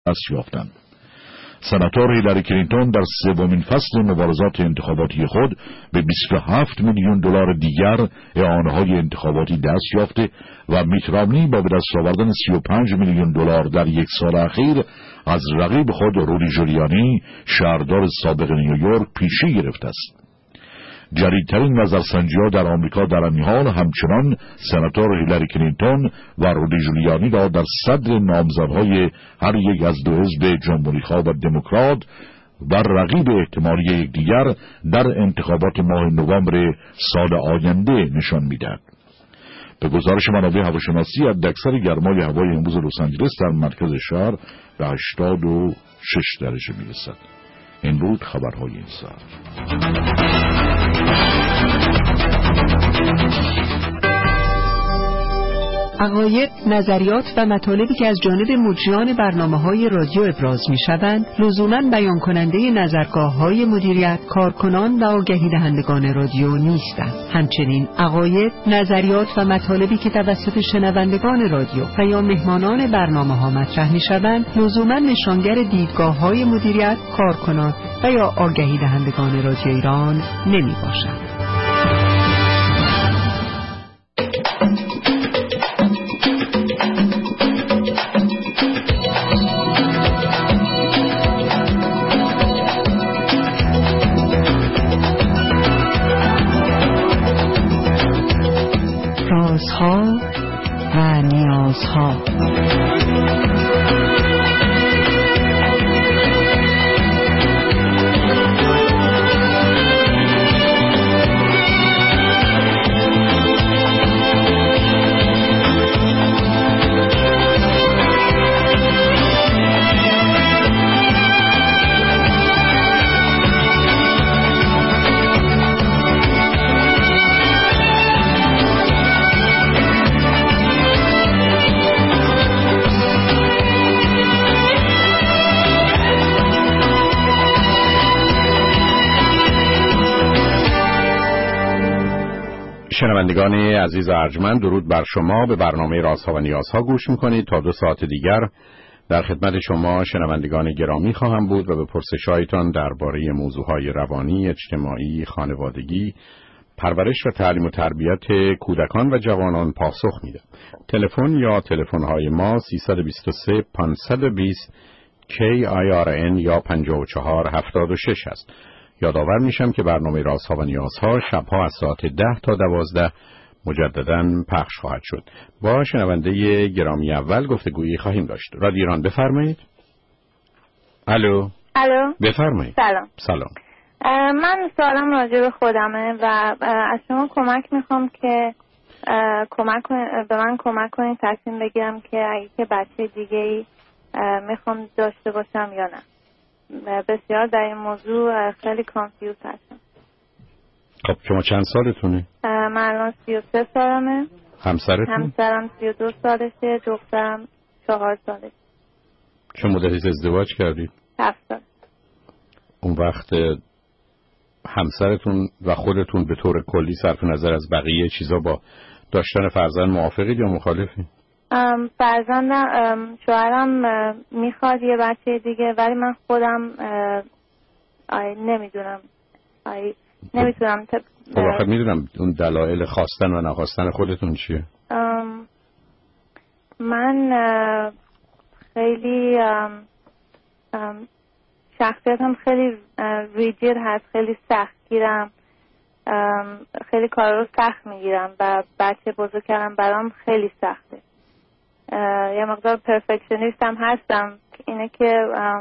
دست یافتند. سناتور هیلاری کلینتون در سومین فصل مبارزات انتخاباتی خود به 27 میلیون دلار دیگر اعانه‌های انتخاباتی دست یافته و میت رامنی با به دست آوردن 35 میلیون دلار در یک سال اخیر از رقیب خود رودی جولیانی شهردار سابق نیویورک پیشی گرفته است. جدیدترین نظرسنجی‌ها در آمریکا در این حال همچنان سناتور هیلاری کلینتون و رودی جولیانی را در صدر نامزدهای هر یک از دو حزب جمهوری‌خواه و دموکرات و رقیب احتمالی یکدیگر در انتخابات ماه نوامبر سال آینده نشان می‌دهد. به گزارش منابع هواشناسی، حداکثر گرمای هوای امروز لس آنجلس در مرکز شهر به 86 درجه می‌رسد. این بود خبرهای این ساعت. عقاید، نظریات و مطالبی که از جانب مجریان برنامه‌های رادیو ابراز می‌شوند، لزوماً بیان کننده نظرگاه‌های مدیریت، کارکنان و آگهی دهندگان رادیو نیستند. همچنین عقاید، نظریات و مطالبی که توسط شنوندگان رادیو و یا مهمانان برنامه‌ها مطرح می‌شوند، لزوماً نشانگر دیدگاه‌های مدیریت، کارکنان و یا آگهی دهندگان رادیو ایران نمی‌باشند. رازها و نیازها. شنوندگان عزیز ارجمند، درود بر شما. به برنامه رازها و نیازها گوش میکنید. تا 2 ساعت دیگر در خدمت شما شنوندگان گرامی خواهم بود و به پرسش‌هایتان درباره موضوعهای روانی، اجتماعی، خانوادگی، پرورش و تعلیم و تربیت کودکان و جوانان پاسخ میدم. تلفن یا تلفن‌های ما 323 520 KIRN یا 5476 است. یادآور میشم که برنامه رازها و نیازها شبها از ساعت 10 تا 12 مجدداً پخش خواهد شد. با شنونده گرامی اول گفتگویی خواهیم داشت. رادیو ایران بفرمایید. الو. بفرمایید. سلام. من سوالم راجع به خودمه و از شما کمک میخوام که به من کمک کنید تصمیم بگیرم که اگه که بچه دیگه‌ای میخوام داشته باشم یا نه. بسیار در این موضوع خیلی کانفیوز هستم. خب شما چند سالتونه؟ من الان 33 سالمه. همسرم 32 سالشه، دخترم 4 سالشه. چه مدتی ازدواج کردید؟ 7 سال. اون وقت همسرتون و خودتون به طور کلی صرف نظر از بقیه چیزا با داشتن فرزند موافقید یا مخالفید؟ فرزندم شوهرم میخواد یه بچه دیگه، ولی من خودم نمیتونم. واقعا میدونم اون دلایل خواستن و نخواستن خودتون چیه؟ من خیلی شخصیتم خیلی ریجید هست، خیلی سختگیرم، خیلی کار رو سخت میگیرم و بچه بزرگ کردم برام خیلی سخته. یه مقدار پرفکشنیست هم هستم، اینه که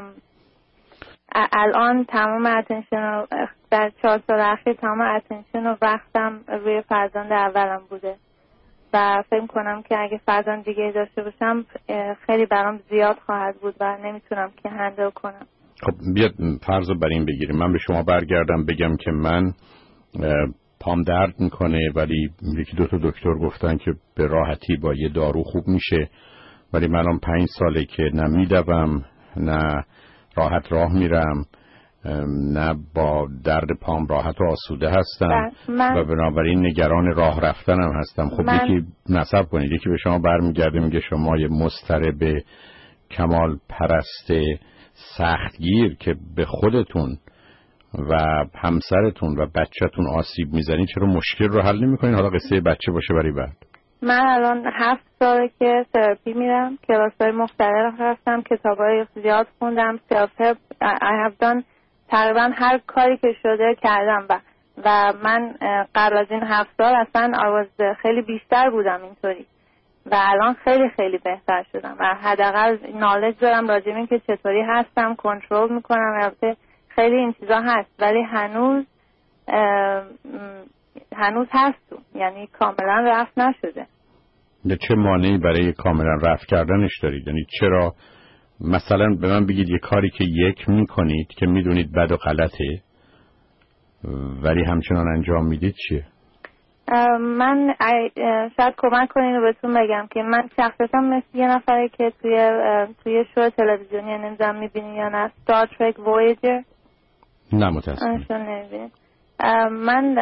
الان تمام اتنشن در 4 سال اخیر تمام اتنشن و وقتم روی فرزند اولم بوده و فکر کنم که اگه فرزند دیگه داشته باشم خیلی برام زیاد خواهد بود و نمیتونم که هندل کنم. خب بیاد فرض رو بر این بگیریم، من به شما برگردم بگم که من پام درد میکنه ولی 1-2 تا دکتر گفتن که به راحتی با یه دارو خوب میشه، ولی منم 5 ساله که نه میدوم نه راحت راه میرم نه با درد پام راحت و آسوده هستم و بنابراین نگران راه رفتنم هستم. خب یکی نصب کنید، یکی به شما برمیگرده میگه شما یه مضطرب کمال پرست سختگیر که به خودتون و همسرتون و بچه‌تون آسیب میزنید چرا مشکل رو حل نمی‌کنین؟ حالا قصه بچه باشه برای بعد. من الان 7 ساله که تراپی میرم، کلاس‌های مختلف رفتم، کتابای زیاد خوندم، سلف هلپ I have done، تقریبا هر کاری که شده کردم و من قبل از این 7 سال اصلا خیلی بیشتر بودم اینطوری و الان خیلی خیلی بهتر شدم و حداقل نالج دارم راجع به این که چطوری هستم، کنترل میکنم. البته خیلی این چیزا هست ولی هنوز هست، یعنی کاملا رفت نشده. چه مانعی برای کاملا رفت کردنش دارید؟ یعنی چرا مثلا به من بگید یه کاری که میکنید که میدونید بد و غلطه ولی همچنان انجام میدید چیه؟ من شاید کمک کنین رو بهتون بگم که من شخصیتم مثل یه نفره که توی شو تلویزیونی نمیدونم میبینی یا نه، Star Trek Voyager. نه متاسفم. من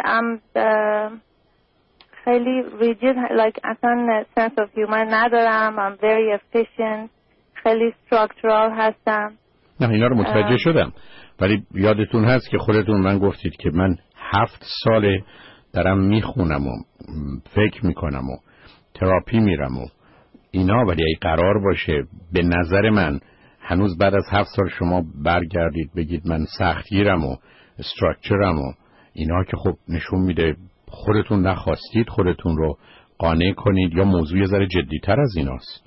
خیلی rigid، like اصلا sense of humor ندارم. I'm very efficient، خیلی structural هستم. نه اینا رو متوجه شدم ولی یادتون هست که خودتون من گفتید که من 7 ساله دارم میخونم و فکر میکنم و تراپی میرم و اینا، ولی ای قرار باشه به نظر من هنوز بعد از 7 سال شما برگردید بگید من سختگیرم و استراکچرم و اینا، که خب نشون میده خودتون نخواستید خودتون رو قانع کنید یا موضوع ذره جدی‌تر از ایناست.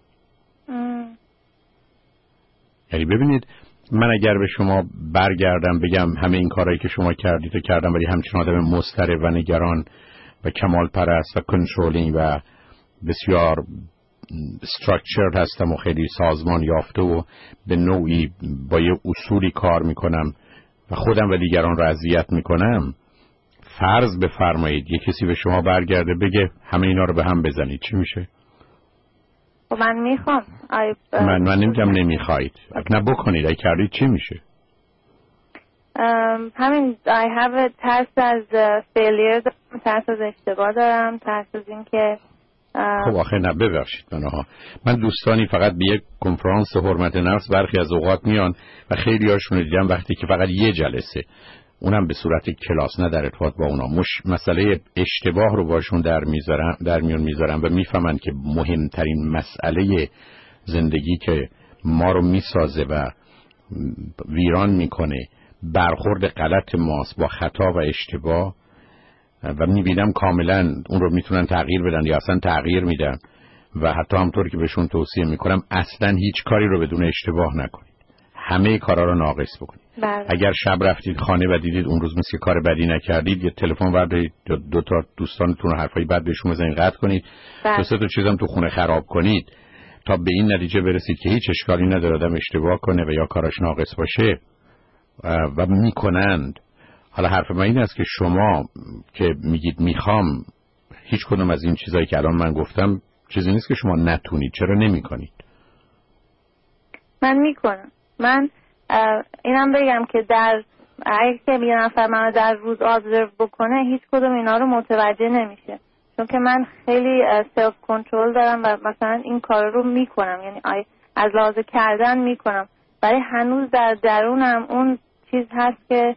یعنی ببینید من اگر به شما برگردم بگم همه این کارهایی که شما کردید و کردم ولی همچنان آدم مضطرب و نگران و کمال پرست و کنترلینگ و بسیار استراکچرد هستم و خیلی سازمان یافته و به نوعی با یه اصولی کار میکنم و خودم و دیگران رو اذیت میکنم، فرض بفرمایید یه کسی به شما برگرده بگه همه اینا رو به هم بزنید، چی میشه؟ من میخوام. من نمیگم نمیخواید، نه بکنید، اگه کردید چی میشه؟ همین I have a ترس از failure دارم، ترس از اشتباه دارم، ترس از این که خب آخه نه ببخشید من دوستانی فقط به یک کنفرانس حرمت نفس برخی از اوقات میان و خیلی هاشون رو دیدم وقتی که فقط یه جلسه، اونم به صورت کلاس نه در ارتباط با اونا، مسئله اشتباه رو باشون در میون میذارم و میفهمن که مهمترین مسئله زندگی که ما رو میسازه و ویران میکنه برخورد غلط ماست با خطا و اشتباه، و میبینم کاملا اون رو میتونن تغییر بدن یا اصلا تغییر میدن و حتی همطور که بهشون توصیه میکنم اصلا هیچ کاری رو بدون اشتباه نکنید، همه کارا رو ناقص بکنید. اگر شب رفتید خانه و دیدید اون روز مثل کار بدی نکردید، یه تلفن بردارید یا 2 تا دوستانتون رو حرفای بد بهشون بزنید، قطع کنید، 2-3 تا چیزام تو خونه خراب کنید تا به این نتیجه برسید که هیچ اشکالی نداره آدم اشتباه کنه و یا کاراش ناقص باشه و میکنند. حالا حرف من این است که شما که میگید میخوام، هیچ کدوم از این چیزایی که الان من گفتم چیزی نیست که شما نتونید، چرا نمیکنید؟ من میکنم. من اینم بگم که اگه یه نفر منو در روز ابزرو بکنه هیچ کدوم اینا رو متوجه نمیشه، چون که من خیلی سلف کنترل دارم و مثلا این کار رو میکنم، یعنی از لحاظ کردن میکنم، ولی هنوز در درونم اون چیز هست که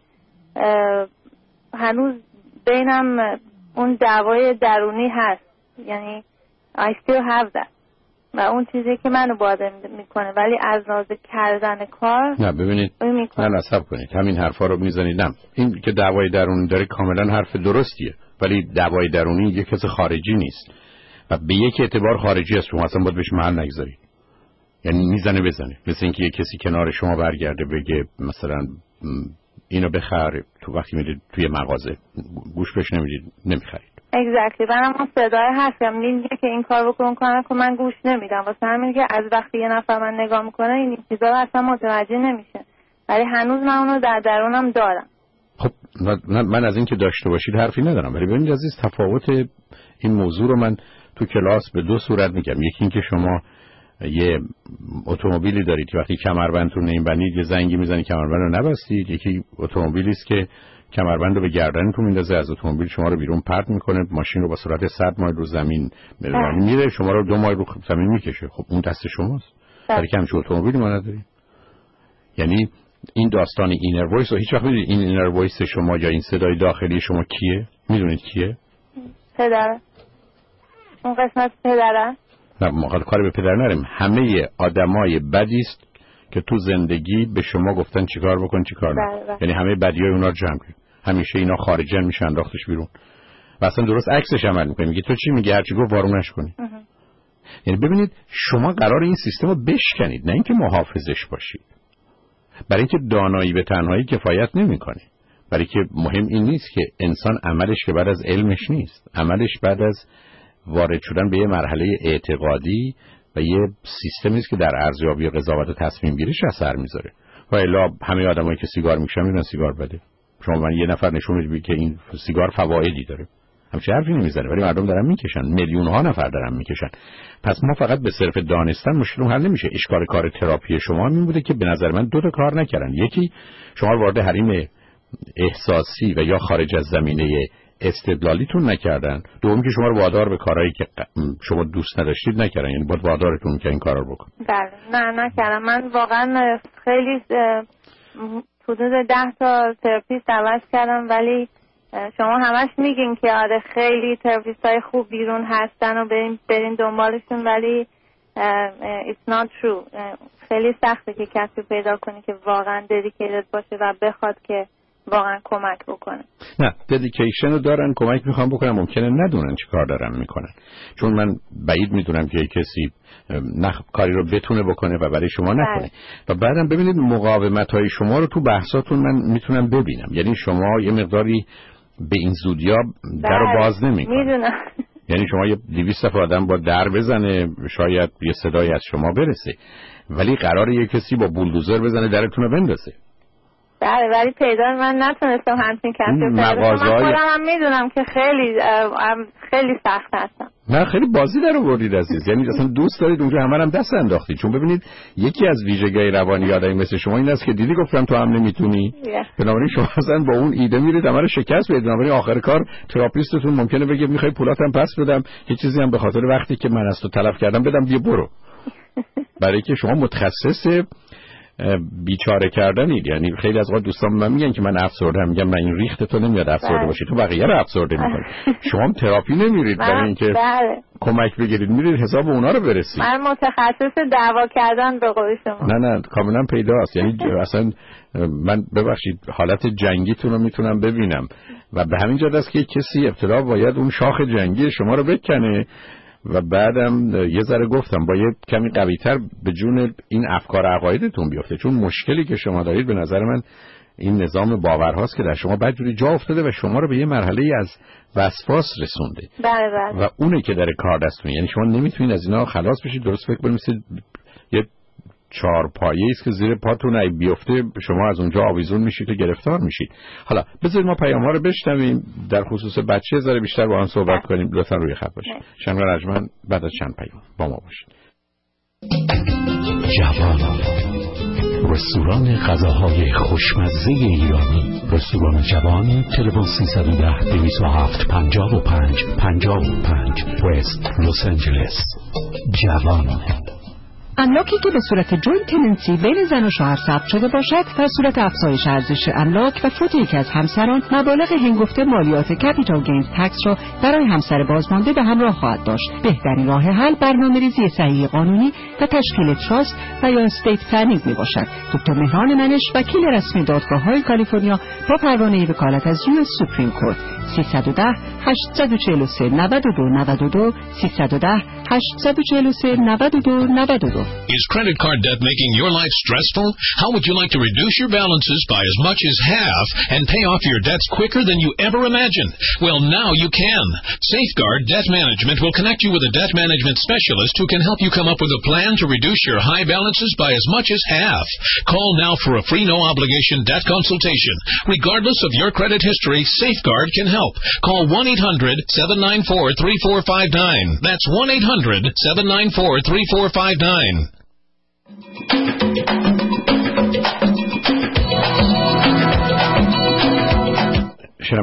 هنوز بینم اون دعوای درونی هست، یعنی I still have that و اون چیزی که منو باده میکنه، ولی از لحاظ کردن کار نه. ببینید نه نصب کنید همین حرفا رو میزنید. نه، این که دعوای درونی داره کاملا حرف درستیه، ولی دعوای درونی یک کس خارجی نیست و به یک اعتبار خارجی است، شما اصلا باید بهش محل نگذارید، یعنی میزنه بزنه، مثل اینکه یک کسی کنار شما برگرده بگه مثلا اینو بخر، تو وقتی میرید توی مغازه گوش بهش نمیدید، نمیخرید. exactly. منم اون صدای هستم میگه که این کار بکن که من گوش نمیدم، واسه همین که از وقتی یه نفر من نگاه میکنه این چیزا رو اصلا متوجه نمیشه، ولی هنوز من اونو در درونم دارم. خب من از این که داشته باشید حرفی ندارم، ولی ببینید عزیز تفاوت این موضوع رو من تو کلاس به 2 صورت میگم. یکی این که شما یه اتومبیلی دارید که وقتی کمربندتون نمیبندید یه زنگی میزنید کمربند رو نبستید، یکی اتومبیلی است که کمربند رو به گردنتون میندازه، از اتومبیل شما رو بیرون پرت میکنه، ماشین رو با سرعت 100 مایل رو زمین میره، شما رو 2 مایل رو زمین میکشه. خب اون دست شماست. برای که همچون اتومبیلی ما نداریم. یعنی این داستان اینر وایس و هیچ وقت میدونید این اینر وایس شما یا این صدای داخلی شما کیه؟ میدونید کیه؟ پدره. اون قسمت پدره؟ نه ما کاری به پدر نریم. همه آدمای بدی است که تو زندگی به شما گفتن چیکار بکن چیکار نکن. یعنی همه بدیای اونا رو جمع کنید. همیشه اینا خارجن میشن انداختش بیرون. و اصلا درست عکسش عمل میکنه. میگه تو چی میگی؟ هرچی گفت وارونش کنی. یعنی ببینید شما قرار این سیستم رو بشکنید، نه اینکه محافظش باشید. برای اینکه دانایی به تنهایی کفایت نمیکنه. برای که مهم این نیست که انسان عملش که بعد از علمش نیست، عملش بعد از وارد شدن به یه مرحله اعتقادی و یه سیستمی است که در ارزیابی قضاوت و تصمیم گیریش اثر میذاره. و الا همه آدمایی که سیگار میکشن میدونن سیگار بده. شما من یه نفر نشون بدید که این سیگار فوایدی داره، همچین حرفی نمیزنه، ولی مردم دارن میکشن، میلیون ها نفر دارن میکشن. پس ما فقط به صرف دانستن مشکل حل نمیشه. اشکال کار تراپی شما این بوده که به نظر من دو تا کار نکردن. یکی شما رو وارد حریم احساسی و یا خارج از زمینه استدلالیتون نکردن. دوم که شما رو وادار به کارهایی که شما دوست نداشتید نکردن. یعنی باید وادارتون که این کارا رو بکن. بله نه نکردم. من واقعا خیلی حدود 10 تا تراپیست عوض کردم، ولی شما همش میگین که آره خیلی تراپیست های خوب بیرون هستن و برین دنبالشون، ولی it's not true. خیلی سخته که کسی پیدا کنی که واقعا ددیکیتد باشه و بخواد که واقعا کمک بکنه. نه ددیکیشن رو دارن، کمک میخوام بکنن، ممکنه ندونن چی کار دارن میکنن. چون من بعید میدونم که کسی کاری رو بتونه بکنه و برای شما نکنه. و بعدم ببینید مقاومت های شما رو تو بحثاتون من میتونم ببینم. یعنی شما یه مقداری به این زودیا در رو باز نمیکنه. میدونم. یعنی شما یه 200 نفر آدم با در بزنه شاید یه صدایی از شما برسه، ولی قراره یه کسی با بولدوزر بزنه درتون رو بندازه. بله ولی پیدا من نتونستم همچین کسی پیدا کنم. من خودم هم میدونم که خیلی سخت هستم. نه خیلی بازی در آوردید عزیز. یعنی اصلا دوست دارید اونجا همه هم دست انداختید. چون ببینید یکی از ویژگی‌های روانی آدمی مثل شما این است که دیدی گفتم تو هم نمیتونی. بنابراین شما اصلا با اون ایده میرید همه رو شکست بدید. بنابراین آخر کار تراپیستتون ممکنه بگه میخوای پولاتم پس بدم، یه چیزی هم به خاطر وقتی که من از تو تلف کردم بدم دیگه برو. برای که شما متخصص بیچاره کردنید. یعنی خیلی از وقت دوستان من میگن که من افسرده‌ام، میگم من این ریخت تو نمیاد افسرده باشی، تو بقیه رو افسرده میکنی. شما هم تراپی نمیرید برای اینکه کمک بگیرید، میرید حساب اونا رو برسید. من متخصص دعوا کردن به قول شما. نه کاملا پیداست. یعنی اصلا من ببخشید حالت جنگیتون رو میتونم ببینم و به همین جهت است که کسی ابتدا باید اون شاخ جنگی شما رو بکنه و بعدم یه ذره گفتم با یه کمی قوی‌تر به جون این افکار عقایدتون بیفته. چون مشکلی که شما دارید به نظر من این نظام باورهاست که در شما بدجوری جا افتاده و شما رو به یه مرحله از وسواس رسونده. بله. و اونه که در کار دستتون. یعنی شما نمیتونید از اینا خلاص بشید. درست فکر کنید مثل یه چهارپایه‌ای است که زیر پاتون ای بیفته شما از اونجا آویزون میشید و گرفتار میشید. حالا بذارید ما پیام‌ها رو بشنویم، در خصوص بچه ذره بیشتر با هم صحبت کنیم. لطفاً روی خط باشید. شنوار رجمن بعد از چند پیام با ما باشید. جوان، رستوران غذاهای خوشمزه ایرانی. رستوران جوان. تلفن 310 207 55 55 وست لس آنجلس. جوان. املاکی که به صورت جوینت تننسی بین زن و شوهر ثبت شده باشد در صورت افزایش ارزش املاک و فوت یکی از همسران مبالغ هنگفته مالیات کپیتال گینز تکس را برای همسر بازمانده به همراه خواهد داشت. بهترین راه حل برنامه‌ریزی صحیح قانونی و تشکیل تراست و یا استیت پلنینگ میباشد. دکتر مهران منش وکیل رسمی دادگاه‌های کالیفرنیا با پروانه وکالت از US سوپریم کورت 310 843 92 92 310 843 92 92. Is credit card debt making your life stressful? How would you like to reduce your balances by as much as half and pay off your debts quicker than you ever imagined? Well, now you can. Safeguard Debt Management will connect you with a debt management specialist who can help you come up with a plan to reduce your high balances by as much as half. Call now for a free no-obligation debt consultation. Regardless of your credit history, Safeguard can help. Call 1-800-794-3459. That's 1-800-794-3459.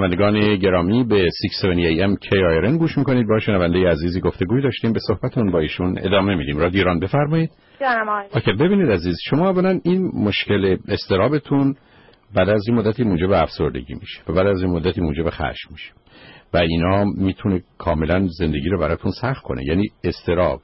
شنوندگان گرامی به 670 AM KIRN گوش میکنید. با شنونده عزیزی گفتگوی داشتیم، به صحبتون با ایشون ادامه میدیم. رادیو ایران بفرمایید. جانم آقای. اوکی، ببینید عزیز، شما اولا این مشکل اضطرابتون بعد از این مدتی موجب افسردگی میشه و بعد از این مدتی موجب خشم میشه و اینا میتونه کاملا زندگی رو براتون سخت کنه. یعنی اضطراب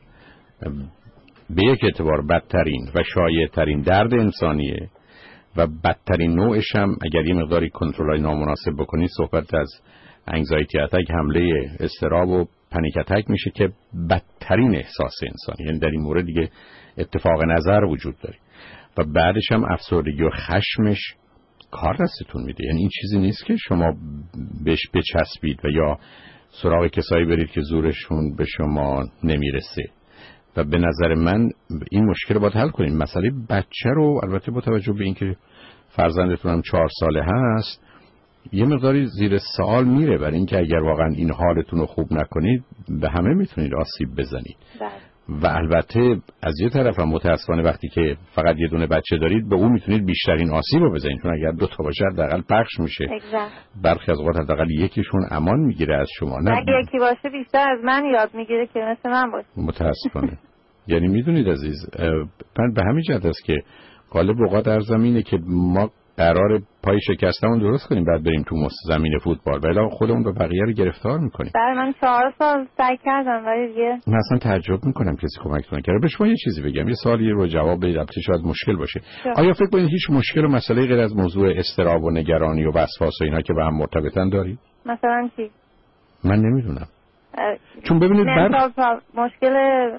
به یک اعتبار بدترین و شایع‌ترین درد انسانیه و بدترین نوعش هم اگر یه مقداری کنترلای نامناسب بکنید صحبت از انگزایتی اتک، حمله اضطراب و پنیک اتک میشه که بدترین احساس انسانی. یعنی در این مورد دیگه اتفاق نظر وجود داره و بعدش هم افسردگی و خشمش کار دستتون میده. یعنی این چیزی نیست که شما بهش بچسبید و یا سراغ کسایی برید که زورشون به شما نمیرسه و به نظر من این مشکل رو باید حل کنید. مسئله بچه رو البته با توجه به اینکه فرزندتون هم 4 ساله هست یه مقداری زیر سوال میره، برای اینکه اگر واقعا این حالتون رو خوب نکنید به همه میتونید آسیب بزنید. و البته از یه طرف هم متاسفانه وقتی که فقط یه دونه بچه دارید به اون میتونید بیشترین آسیب رو بزنید، چون اگر 2 تا باشه حداقل پخش میشه. برخی از اوقات حداقل یکیشون امان میگیره از شما. نه اگه یکی باشه بیشتر از من یاد میگیره که مثل من باشه. متاسفانه. یعنی میدونید عزیز، من به همین جهت است که غالب اوقات در زمینه که ما قرار پای شکستمون درست کنیم بعد بریم تو زمین فوتبال، ولی خودمون به بقیه رو گرفتار میکنیم. برای من 4 سال سعی کردم ولی دیگه من اصلا تعجب میکنم کسی کمکتون کرده. به شما یه چیزی بگم، یه سوالی رو جواب بدید، البته شاید مشکل باشه. آیا فکر کنید هیچ مشکل و مسئله غیر از موضوع اضطراب و نگرانی و وسواس و اینا که به هم مرتبطن دارید؟ مثلا چی؟ من نمیدونم. چون ببینید مشکل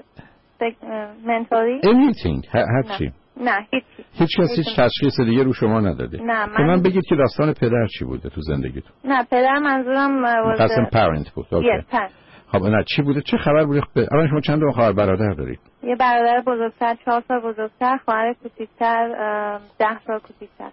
منتالی anything هر چی. نه هیچ تشخیص دیگه رو شما نداده. نه من بگید که داستان پدر چی بوده تو زندگیتون؟ نه پدر منظورم اصلا پرنت بود. خب نه چی بوده؟ چه خبر بوده؟ الان شما چند تا خواهر برادر دارید؟ یه برادر بزرگتر 4 سال بزرگتر، خواهر کوچیک‌تر 10 سال کوچیک‌تر.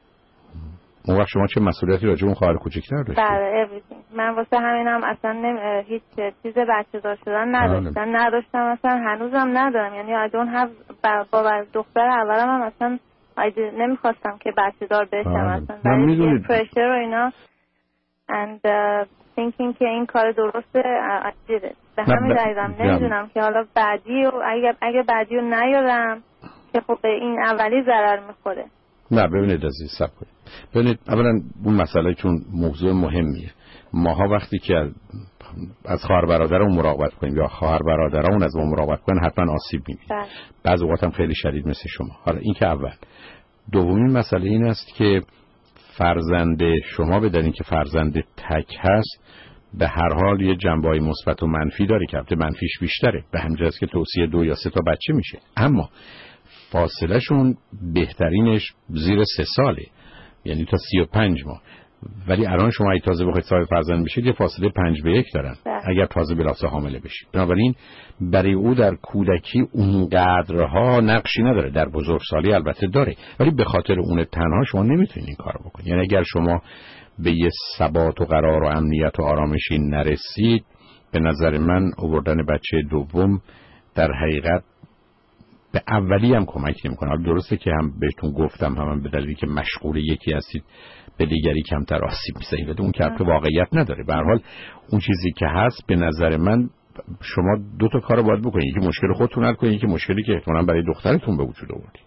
اون وقت شما چه مسئولیتی راجع به اون خواهر کوچیک‌تر داشتید؟ بله everything. من واسه همینم اصلا هیچ چیز بچه دار شدن نداشتم اصلا هنوزم ندارم. یعنی I don't have با دختر اولم هم اصلا نمیخواستم که بچه دار بشم اصلا. من میدونید پرشر و اینا and thinking که این کار درسته I did it. به همین دلیلم نمیدونم که حالا بعدی و اگه بعدی رو نیارم که خب به این اولی ضرر میخوره. نه ببینید عزیز صبر کنید. ببینید اولا اون مسئله چون موضوع مهمیه، ماها وقتی که از خواهر برادرمون مراقبت کنیم یا خواهر برادرمون از ما مراقبت کنن حتما آسیب می‌بینیم. بعضی اوقات هم خیلی شدید مثل شما. حالا این که اول. دومین مسئله این است که فرزند شما بدونید که فرزند تک هست به هر حال یه جنبه‌ای مثبت و منفی داره که البته منفیش بیشتره، به همین جهت که توصیه 2 یا 3 تا بچه میشه، اما فاصله شون بهترینش زیر 3 ساله، یعنی تا 35 ماه. ولی الان شما اگه تازه بخواید صاحب فرزند بشید یه فاصله 5 به 1 دارن اگر تازه بلافاصله حامله بشید. بنابراین برای او در کودکی اونقدرها نقشی نداره، در بزرگسالی البته داره، ولی به خاطر اون تنها شما نمیتونید این کارو بکنید. یعنی اگر شما به یه ثبات و قرار و امنیت و آرامشی نرسید، به نظر من آوردن بچه دوم در حقیقت به اولی هم کمک نمی‌کنه. حالا درسته که هم بهتون گفتم هم به دلیلی که مشغول یکی هستید به دیگری کمتر آسیب می‌زنید، اون که واقعیت نداره. به هر حال اون چیزی که هست به نظر من شما 2 تا کارو باید بکنید، یکی مشکل خودتون حل کنید، یکی مشکلی که احتمالاً برای دخترتون به وجود آوردید.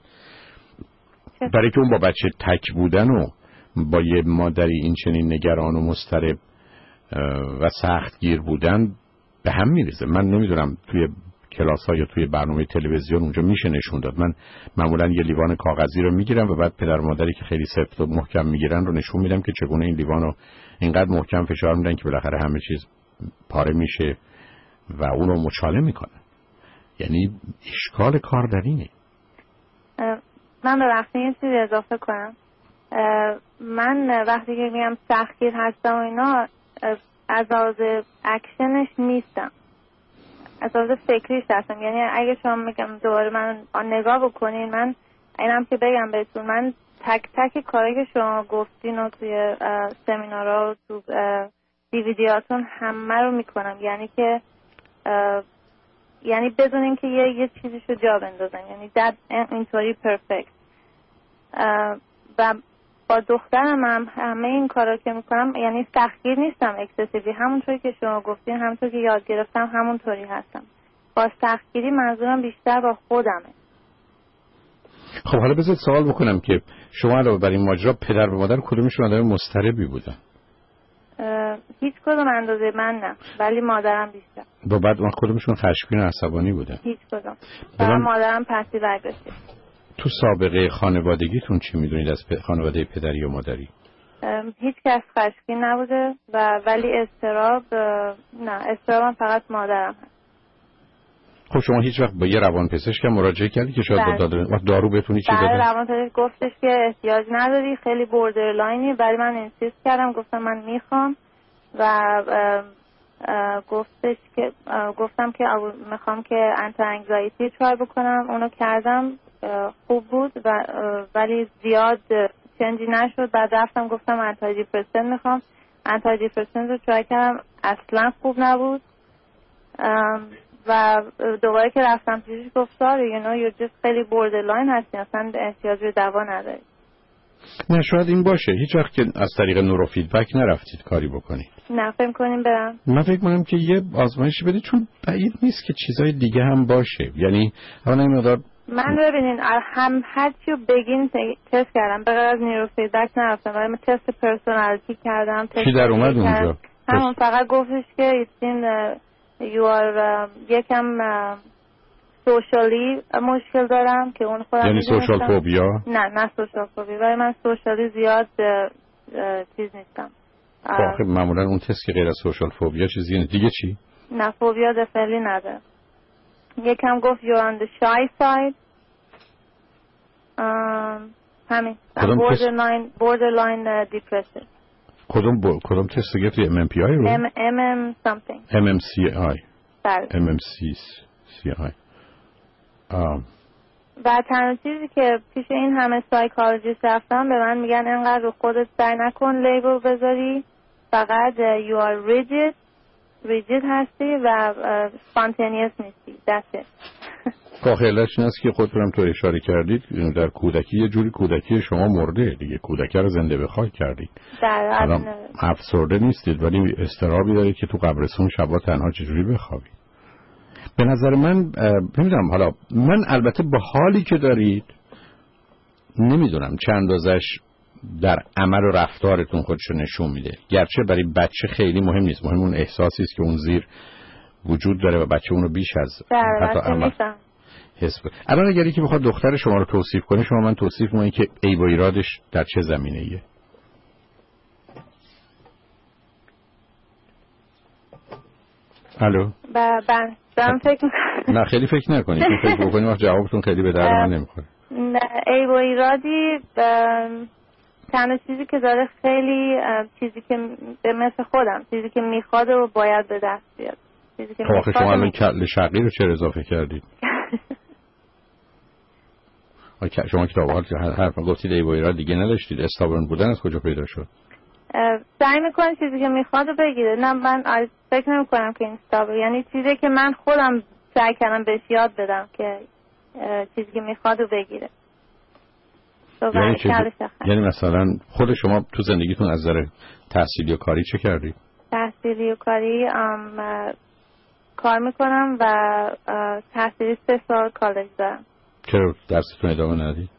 برای که اون با بچه تک بودن و با یه مادری این چنین نگران و مضطرب و سختگیر بودن به هم میریزه. من نمیدونم توی کلاس‌ها یا توی برنامه تلویزیون اونجا میشه نشون داد. من معمولا یه لیوان کاغذی رو میگیرم و بعد پدر و مادری که خیلی سفت و محکم میگیرن رو نشون میدم که چگونه این لیوان رو اینقدر محکم فشار میدن که بالاخره همه چیز پاره میشه و اون رو مچاله میکنن. یعنی اشکال کار در اینه. من به وقتی این چیزی اضافه کنم، من وقتی که میگم سختگیر هستم و اینا از لحاظ اکشنش نیستم، از لحاظ فکریش هستم. یعنی اگه شما میگم دوباره من نگاه بکنین، من اینم که بگم بهتون، من تک تک کاری که شما گفتین و توی سمینارها و تو دیویدیاتون همه رو میکنم. یعنی که یعنی بدون اینکه یه چیزی رو جا بندازم، یعنی اینطوری پرفکت. و با دخترم هم همه این کارا که میکنم، یعنی سختگیر نیستم اکسسیوی، همونطوری که شما گفتین، همونطور که یاد گرفتم همونطوری هستم. با سختگیری منظورم بیشتر با خودمه. خب حالا بذارید سوال بکنم که شما علاوه بر این ماجرا پدر و مادر کدومشون آدم مضطربی بودن؟ هیچ کدوم اندازه من نه، ولی مادرم بیشتر. با بعد اون کدومشون خشمگین و عصبانی بودن؟ هیچ کدوم. مادرم پسیو اگریسیو. تو سابقه خانوادگیتون چی میدونید از خانواده پدری و مادری؟ هیچ کس خشمگین نبوده ولی اضطراب نه، اضطرابم فقط مادرم هست. خب شما هیچ وقت با یه روانپزشک مراجعه کردی که شاید با دارو بتونی چی بده؟ روانپزشک گفتش که احتیاج نداری، خیلی بوردرلاینی، ولی من اینسیست کردم، گفتم من میخوام و گفتم که میخوام که انتی انگزایتی ترای بکنم. اونو کردم، خوب بود ولی زیاد چنجی نشد. بعد رفتم گفتم انتی دیپرسنت میخوام، انتی دیپرسنت رو ترای کردم، اصلا خوب نبود و دوباره که رفتم پیشش گفت you're just خیلی بوردرلاین هستی، اصلا احتیاج به دوا نداری. نه شاید این باشه. هیچ وقت که از طریق نورو فیدبک نرفتید کاری بکنید؟ نه فکر کنیم برم. من فکر کنم که یه آزمایشی بدید، چون بعید نیست که چیزای دیگه هم باشه. یعنی اون مقدار من ببینین هم هرچیو بگین تست کردم، به غیر از نورو فیدبک نرفتم، ولی من تست پرسونالیتی کردم. چی در اومد اونجا؟ همون فقط گفتش که you are یکم سوشالی مشکل دارم که اون خودم یعنی سوشال فوبیا؟ نه سوشال فوبیا، ولی من سوشالی زیاد چیز نیستم. خب معمولا اون تست که غیر از سوشال فوبیا چیزی دیگه چی؟ نه فوبیا دفعلی نداره. یکم گفت you're on the shy side. همین borderline depressive. کدوم تست دیگه توی MMPI رو؟ MM something. MMCI. بله. MMCI. و تنها چیزی که پیش این همه سایکولوژیست رفتم به من میگن انقدر رو خودت سعی نکن لیبل بذاری، فقط you are rigid هستی و spontaneous نیستی. That's it. کاخلش این است که خودتونم تو اشاره کردید در کودکی یه جوری کودکی شما مرده دیگه، کودکی رو زنده بخواه کردید. الان افسرده نیستید ولی اضطرابی دارید که تو قبرستون شبا تنها چجوری بخوابید. به نظر من نمیدونم، حالا من البته با حالی که دارید نمیدونم چند اندازش در عمل و رفتارتون خودشو نشون میده، گرچه برای بچه خیلی مهم نیست، مهم اون احساسی است که اون زیر وجود داره و بچه اونو بیش از حتی عمل حس کنه. الان اگر یکی بخواد دختر شما رو توصیف کنه، شما من توصیف می‌کنید که عیب و ایرادش در چه زمینه‌ایه؟ الو؟ من فکر می‌کنم نه خیلی فکر نکنید، فکر بکنید وقت جوابتون خیلی به درد من نمی‌خوره. نه عیب و ایرادی تنها چیزی که داره خیلی چیزی که مثل خودم، چیزی که میخواد و باید به دست بیاد. چیزی که میخواد. شما الان کل شقی رو چرا اضافه کردید؟ شما کتاب‌ها حرف گفتید عیب و ایراد دیگه نداشتید، استابرن بودن از کجا پیدا شد؟ سعی میکنه چیزی که میخواد رو بگیره. نه من فکر نمیکنم که این استابرن، یعنی چیزی که من خودم سعی کردم بهش یاد بدم که چیزی که میخواد رو بگیره. یعنی مثلا خود شما تو زندگیتون از نظر تحصیلی و کاری چه کردید؟ تحصیلی و کاری کار میکنم و تحصیلی 3 سال کالج دارم. چرا درستون ادامه ندید؟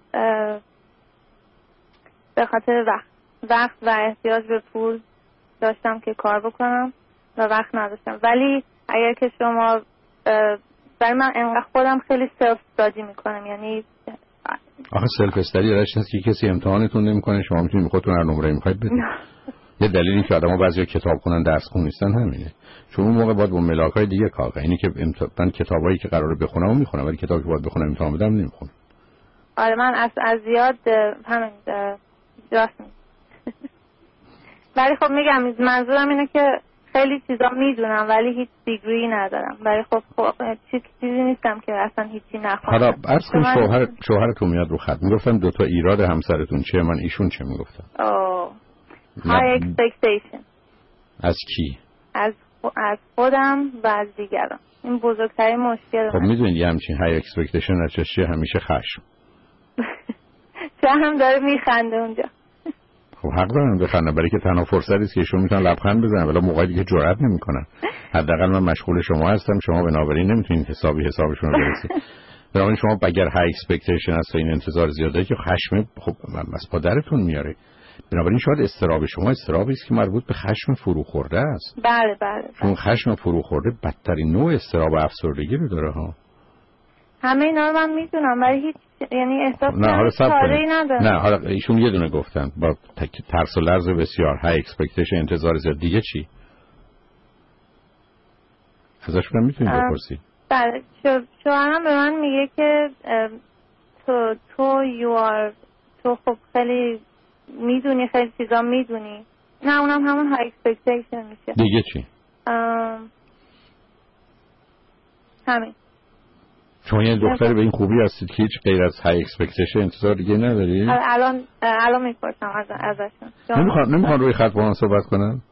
به خاطر وقت و احتیاج به پول داشتم که کار بکنم و وقت نداشتم. ولی اگر که شما برای من انقدر خودم خیلی سلف استادی میکنم، یعنی آخه سلف استادی راش نیست که کسی امتحانتون نمیکنه، شما میتونید خودتون هر نمره میخواید بدید. یه دلیلی که آدم‌ها بعضیا کتاب خوندن درس خون نیستن همینه، چون اون موقع باید با ملاک‌های دیگه کار کنن. اینی که من کتابایی که قراره بخونم میخونم، ولی کتابی که باید بخونم امتحان بدم نمیخونم. آره من از زیاد همین راست نیست. ولی خب میگم منظورم اینه که خیلی چیزا میدونم ولی هیچ دیگری ندارم، ولی خب چیزی نیستم که اصلا هیچی نخونم. حالا عرض کن شوهرتون میاد رو خط، میگفتم 2 تا ایراد همسرتون چیه؟ من ایشون چه میگفتم؟ high expectation. از کی؟ از خودم و از دیگران. این بزرگترین مشکل. خب میدونید یه همچین high expectation از چیه؟ همیشه خشم. چه هم داره میخنده اونجا. خب حق دارن بخندن، برای که تنها فرصتی است که ایشون میتونن لبخند بزنن، ولی موقعی دیگه جرئت نمیکنن. حداقل من مشغول شما هستم، شما بنابراین نمیتونید حسابشون رو برسید. بنابراین شما اگر های اکسپکتیشن هست و این انتظار زیاده که خشم خب از پادرتون میاره. بنابراین شاید استراب شما استرابی است که مربوط به خشم فروخورده است. بله بله. چون خشم فروخورده بدترین نوع استراب و افسردگی رو داره ها. همه اینا رو من میدونم ولی هیچ یعنی احساس کاری ندارم. نه حالا ایشون یه دونه گفتن با ترس و لرز بسیار، های اکسپکتیشن انتظار زیاد، دیگه چی؟ ازشون هم میتونید بپرسید. بله شوهرم به من میگه که تو خب خیلی میدونی، خیلی چیزا میدونی. نه اونم همون های اکسپکتیشن میشه. دیگه چی؟ همین. شما یه دختری به این خوبی هستید که هیچ غیر از های اکسپکتیشن انتظار دیگه نداری؟ الان میپرسم ازشون. نمیخوان روی خط با من صحبت کنن؟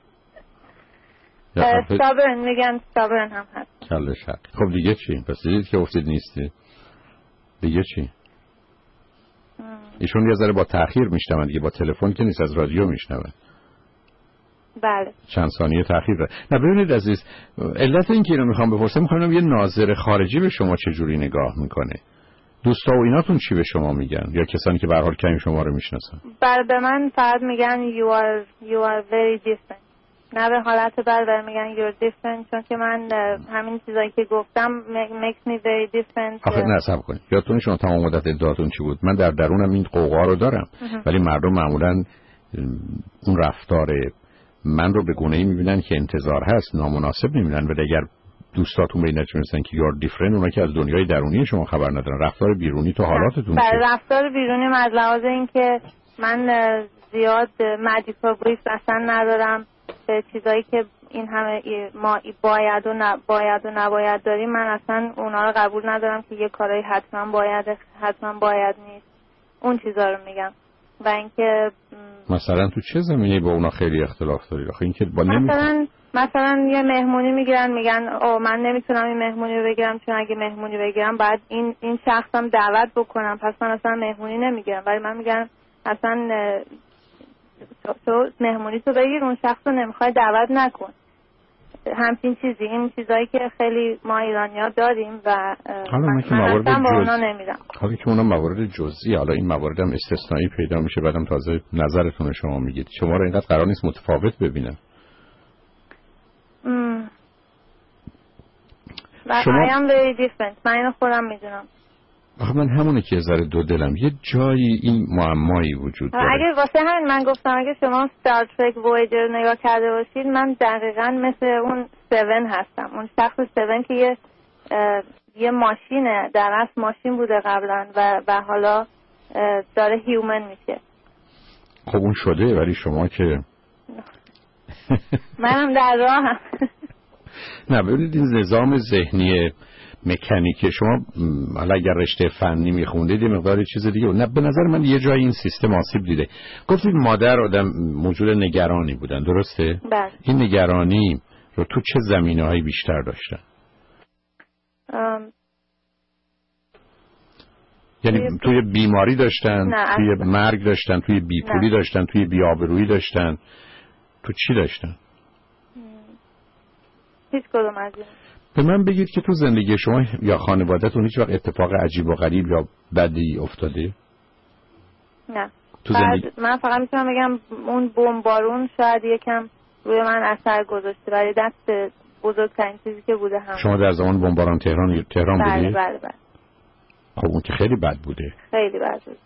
استابرن میگن، استابرن هم هست. کله شک. خب دیگه چی؟ پس دیدید که افتید نیستی. دیگه چی؟ ایشون یه ذره با تأخیر میشنون دیگه، با تلفن که نیست، از رادیو میشنون. بله. چند ثانیه تأخیر داره. نه ببینید عزیز، علت این که اینو میخوام بپرسم، میخوام یه ناظر خارجی به شما چه جوری نگاه میکنه. دوستا و ایناتون چی به شما میگن؟ یا کسانی که به هر حال کمی شما رو میشناسن؟ بله به من فقط میگن you are very different. نه به حالت بر میگن you're different، چون که من همین چیزایی که گفتم makes me very different. آخه نه صبر کنید، یادتون شما تمام مدت ادعاتون چی بود؟ من در درونم این قوقا رو دارم، ولی مردم معمولا اون رفتار من رو به گونه‌ای میبینن که انتظار هست، نامناسب میبینن. ولی اگر دوستاتون به این نتیجه میرسن که you're different، اونا که از دنیای درونی شما خبر ندارن. رفتار بیرونی تو حالاتتون چیه؟ رفتار بیرونی از لحاظ این که من زیاد مدیکاگریف اصلا ندارم به چیزایی که این همه ما باید و نباید داریم. من اصلا اونا رو قبول ندارم که یه کارایی حتما باید نیست. اون چیزا رو میگم. و اینکه مثلا تو چه زمینه‌ای با اونا خیلی اختلاف دارید؟ آخه اینکه با مثلا یه مهمونی میگیرن او من نمیتونم این مهمونی رو بگیرم، چون اگه مهمونی بگیرم بعد این شخصم دعوت بکنم، پس من اصلا مهمونی نمیگیرم. ولی من میگم اصلا تو مهمونی تو بگیر، اون شخص رو نمیخوای دعوت نکن. همچین چیزی، این چیزایی که خیلی ما ایرانی‌ها داریم و من اصلا با اونا نمیرم. حالا که اونا موارد جزئی، حالا این موارد هم استثنایی پیدا میشه، بعدم تازه نظرتون شما میگید. شما رو اینقدر قرار نیست متفاوت ببینن. شما I am very different. من اینو خودم میدونم. آخه من همونه که ذره دو دلم یه جایی این معمایی وجود داره. اگه واسه همین من گفتم اگه شما ستار ترک وویجر نگاه کرده باشید، من دقیقاً مثل اون 7 هستم. اون شخص 7 که یه ماشینه، در اصل ماشین بوده قبلا و حالا داره هیومن میشه. خب اون شده، ولی شما که منم در راهم. نه ببینید این نظام ذهنی مکانیکی شما، حالا اگر رشته فنی میخوندید یه مقدار چیز دیگه. نه به نظر من یه جایی این سیستم آسیب دیده. گفتید مادر آدم موجود نگرانی بودن، درسته؟ بله. این نگرانی رو تو چه زمینه‌هایی بیشتر داشتن؟ یعنی توی بیماری داشتن، توی مرگ داشتن، توی بیپولی داشتن، توی بی‌آبرویی داشتن، تو چی داشتن؟ هیچ کدوم از این. به من بگید که تو زندگی شما یا خانواده‌تون هیچ وقت اتفاق عجیب و غریب یا بدی افتاده؟ نه. من فقط میتونم بگم اون بمبارون شاید یکم روی من اثر گذاشته، ولی دست بزرگترین چیزی که بوده هم. شما در زمان بمباران تهران بودید؟ بله. خب اون که خیلی بد بوده. خیلی بد بود.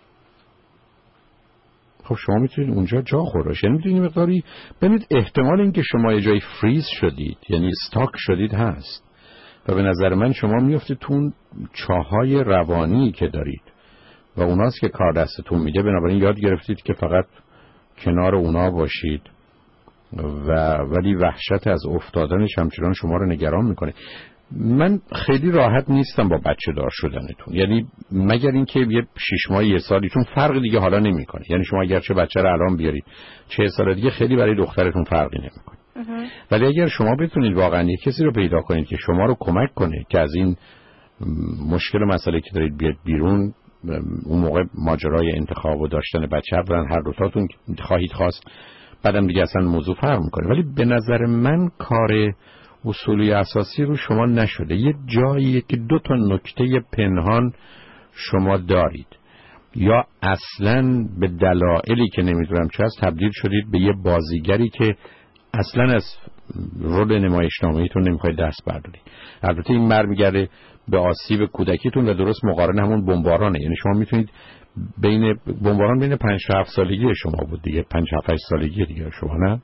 خب شما میتونید اونجا جا خورش، یعنی میتونید مقداری ببینید احتمال اینکه شما یه جای فریز شدید، یعنی استاک شدید هست و به نظر من شما میافتید تو اون چاهای روانی که دارید و اوناست که کار دستتون میده. بنابراین یاد گرفتید که فقط کنار اونا باشید ولی وحشت از افتادنش همچنان شما رو نگران میکنه. من خیلی راحت نیستم با بچه دار شدنتون، یعنی مگر اینکه یه 6 ماه یه سالی، چون فرق دیگه حالا نمیکنه. یعنی شما اگر چه بچه رو الان بیارید 40 سال دیگه خیلی برای دخترتون فرقی نمیکنه. ولی اگر شما بتونید واقعا یه کسی رو پیدا کنید که شما رو کمک کنه که از این مشکل و مسئله که دارید بیاد بیرون، اون موقع ماجرای انتخاب و داشتن بچه اولا هر دوتاتون خواهید خواست، بعدم دیگه اصلا موضوع فرق میکنه. ولی به نظر من کار اصولی اساسی رو شما نشده. یه جاییه که 2 نکته پنهان شما دارید، یا اصلا به دلایلی که نمیدونم چه هست تبدیل شدید به یه بازیگری که اصلا از رول نمایشنامه‌ایتون نمیخواید دست بردارید. البته این برمیگرده به آسیب کودکیتون و درست مقارن همون بمبارانه. یعنی شما میتونید بین بمباران بین 5 تا 7 سالگی شما بود دیگه، 5 تا 8 سالگی دیگه شما، نه؟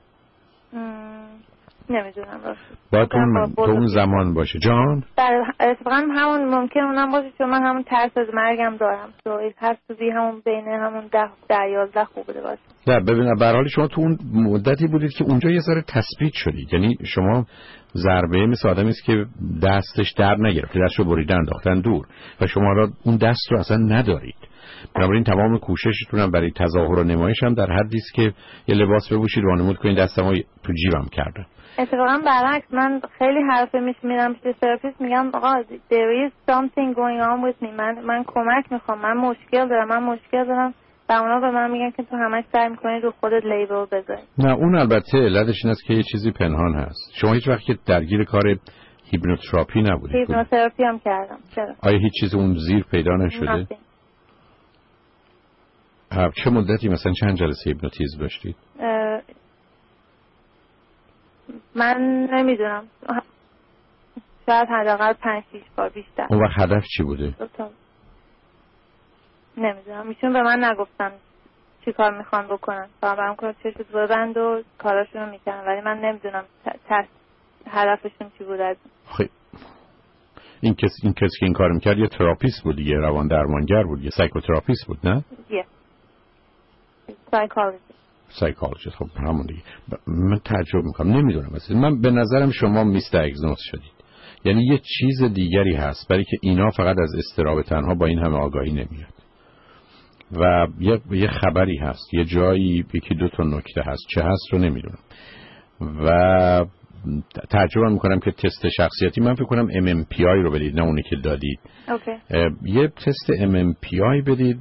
نمیدونم باید تو اون زمان باشه جان. اتفاقا همون ممکن اونم باشه، چون من همون ترس از مرگم دارم، تو هست تو همون بین همون 10-11 خوب بوده باشه. نه ببینید به هر حال شما تو اون مدتی بودید که اونجا یه ذره تثبیت شدید. یعنی شما ضربه مثل آدمی است که دستش در نگرفت، دستشو بریدن انداختن دور و شما حالا اون دست رو اصلا ندارید. بنابراین تمام کوششتون هم برای تظاهر و نمایش هم در حدی است که یه لباس بپوشید و وانمود کنید دستمو تو جیبم کردم. اتفاقا برعکس، من خیلی حرفه میرم پیش تراپیست، میگم آقا there is something going on with me، من کمک میخوام، من مشکل دارم و اونا به من میگن که تو همش سعی میکنی رو خودت لیبل بذاری. نه اون البته علتش این است که یه چیزی پنهان هست. شما هیچ وقت که درگیر کار هیپنوتراپی نبودید؟ هیپنوتراپی هم کردم. چرا؟ آیا هیچ چیز اون زیر پیدا نشده؟ چه مدتی مثلا چند جلسه هیپنوتیزم داشتید؟ من نمیدونم، شاید حداقل 5-6 بار بیشتر. اون وقت هدف چی بوده؟ نمیدونم، ایشون به من نگفتن چی کار میخوان بکنن، فقط برام کنم چشت ببند و کاراشون رو میکنن، ولی من نمیدونم هدفشون چی بود از خیلی. این کسی که این کار میکرد یه تراپیست بود دیگه، روان درمانگر بود، یه سایکوتراپیست بود، نه؟ سایکولوژیست. خب همون دیگه. من تعجب میکنم، نمیدونم مثلا من به نظرم شما میستاگنوز شدید. یعنی یه چیز دیگری هست، برای که اینا فقط از اضطراب تنها با این همه آگاهی نمیاد و یه خبری هست، یه جایی 1-2 نکته هست، چه هست رو نمیدونم و تعجب میکنم که تست شخصیتی، من فکر کنم MMPI رو بدید، نه اونی که دادید. یه تست MMPI بدید.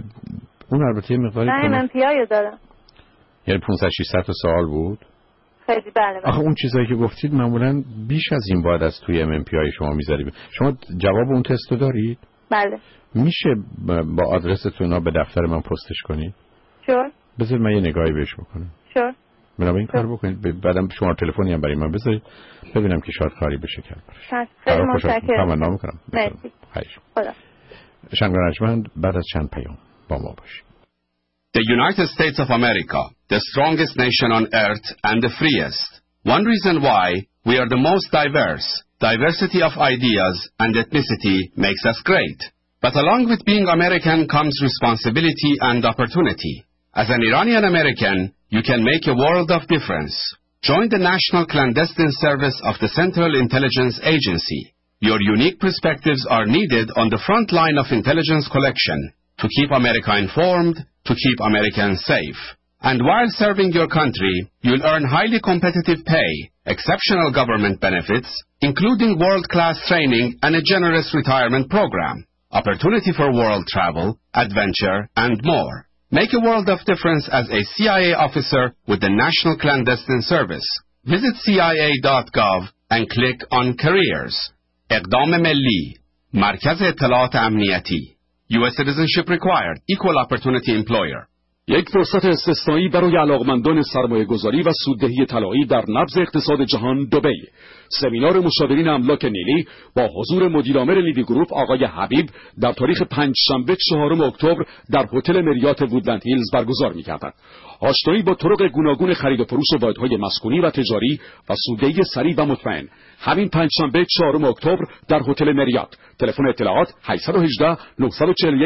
اون البته مقداری نه MMPI رو دادم، یعنی 500-600 سوال بود. خیلی بله. آخه اون چیزایی که گفتید معمولا بیش از این باید از توی MMPI شما میذارید. شما جواب اون تست رو دارید؟ بله. میشه با آدرستون به دفتر من پستش کنید؟ شور. بذار من یه نگاهی بهش بکنم. شور. منم این کار بکنید، بعدم شما تلفنی هم برای من بذارید ببینم که شاید کاری بشه کرد. خیلی متشکرم. تمنا میکنم. مرسی. خدا. شنگانجمند بعد از چند پیام با ما باشید. The United States of America, the strongest nation on earth and the freest. One reason why we are the most diverse. Diversity of ideas and ethnicity makes us great. But along with being American comes responsibility and opportunity. As an Iranian American, you can make a world of difference. Join the National Clandestine Service of the Central Intelligence Agency. Your unique perspectives are needed on the front line of intelligence collection to keep America informed, to keep Americans safe. And while serving your country, you'll earn highly competitive pay, exceptional government benefits, including world-class training and a generous retirement program, opportunity for world travel, adventure, and more. Make a world of difference as a CIA officer with the National Clandestine Service. Visit CIA.gov and click on Careers. اقدام ملی، مرکز اطلاعات امنیتی. U.S. citizenship required. Equal opportunity employer. یک فرصت استثنایی برای علاقمندان سرمایه‌گذاری و سوددهی طلایی در نبض اقتصاد جهان دبی. سمینار مشاورین املاک نیلی با حضور مدیرعامل لیدی گروپ آقای حبیب در تاریخ پنجشنبه 4 اکتبر در هتل مریات وودلند هیلز برگزار می‌گردد. آشنایی با طرق گوناگون خرید و فروش واحدهای مسکونی و تجاری و سوددهی سریع و مطمئن. همین پنجشنبه 4 اکتبر در هتل مریات. تلفن اطلاعات 818 941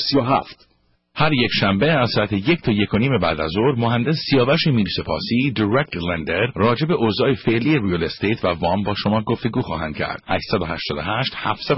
3637. هر یک شنبه از ساعت 1 تا 1:30 بعد از ظهر مهندس سیاوش میرسپاسی دایرکت لندر راجع به اوضاع فعلی ریال استیت و وام با شما گفتگو خواهند کرد. 888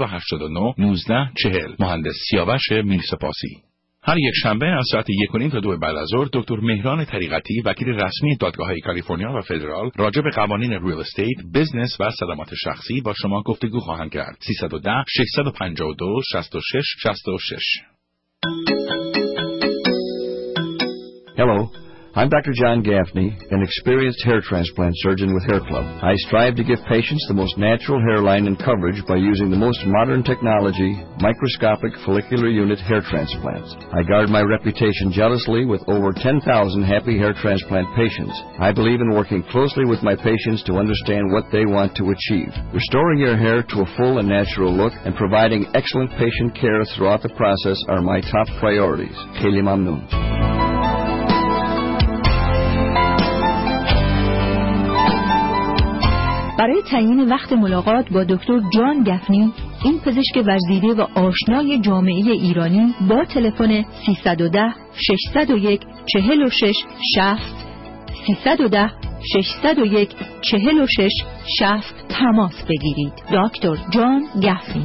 789 1940 مهندس سیاوش میرسپاسی. هر یک شنبه از ساعت 1:30 تا 2 بعد از ظهر دکتر مهران طریقتی وکیل رسمی دادگاه‌های کالیفرنیا و فدرال راجع به قوانین ریال استیت، بزنس و سلامت شخصی با شما گفتگو خواهند کرد. 310 652 66 66. Hello, I'm Dr. John Gaffney, an experienced hair transplant surgeon with Hair Club. I strive to give patients the most natural hairline and coverage by using the most modern technology, microscopic follicular unit hair transplants. I guard my reputation jealously with over 10,000 happy hair transplant patients. I believe in working closely with my patients to understand what they want to achieve. Restoring your hair to a full and natural look and providing excellent patient care throughout the process are my top priorities. Kheli mamnoon. برای تعیین وقت ملاقات با دکتر جان گفنی، این پزشک ورزیده و آشنای جامعه ایرانی با تلفن 310 601 46 60 310 601 46 60 تماس بگیرید. دکتر جان گفنی.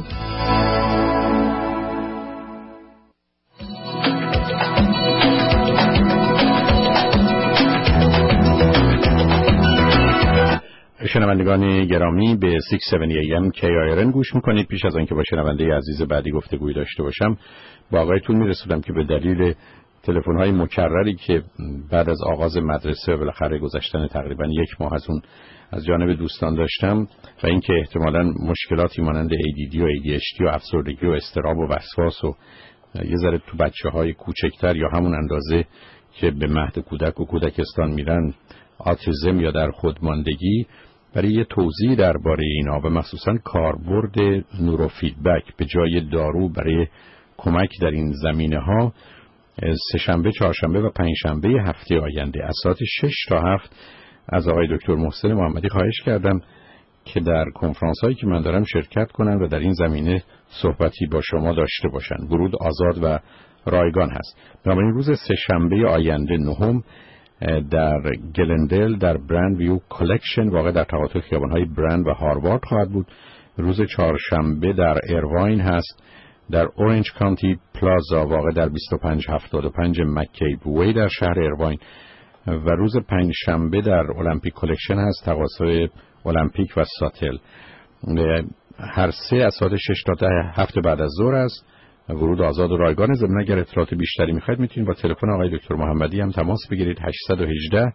شنوندگان گرامی به 670 AM KIRN گوش میکنید. پیش از آنکه با شنونده عزیز بعدی گفتگوی داشته باشم، با آقایتون میرسودم که به دلیل تلفن‌های مکرری که بعد از آغاز مدرسه و بالاخره گذشتن تقریبا یک ماه از اون از جانب دوستان داشتم و اینکه احتمالاً مشکلاتی مانند ADD و ADHD و افسردگی و اضطراب و وسواس و یه ذره تو بچه‌های کوچکتر یا همون اندازه که به مهد کودک و کودکستان میرن آتیسم یا در خودماندگی، برای یه توضیح درباره اینا و مخصوصاً کاربرد نوروفیدبک به جای دارو برای کمک در این زمینه‌ها، سه‌شنبه، چهارشنبه و پنجشنبه هفته آینده از ساعت 6 تا 7 از آقای دکتر محسن محمدی خواهش کردم که در کنفرانس‌هایی که من دارم شرکت کنن و در این زمینه صحبتی با شما داشته باشن. ورود آزاد و رایگان هست. بنابراین روز سه‌شنبه آینده 9 در گلندل در برند ویو کالکشن واقع در تقاطع خیابان‌های برند و هاروارد خواهد بود. روز چهارشنبه در ایرواین هست در اورنج کانتی پلازا واقع در 2575 مکیب وی در شهر ایرواین و روز پنجشنبه در المپیک کالکشن هست تقاطع المپیک و ساتل. هر سه از ساعت 6 تا 10 هفته بعد از ظهر است. ورود آزاد و رایگان. ضمن اگر اطلاعات بیشتری میخواید میتونید با تلفن آقای دکتر محمدی هم تماس بگیرید. 818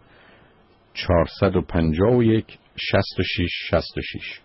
451 66 66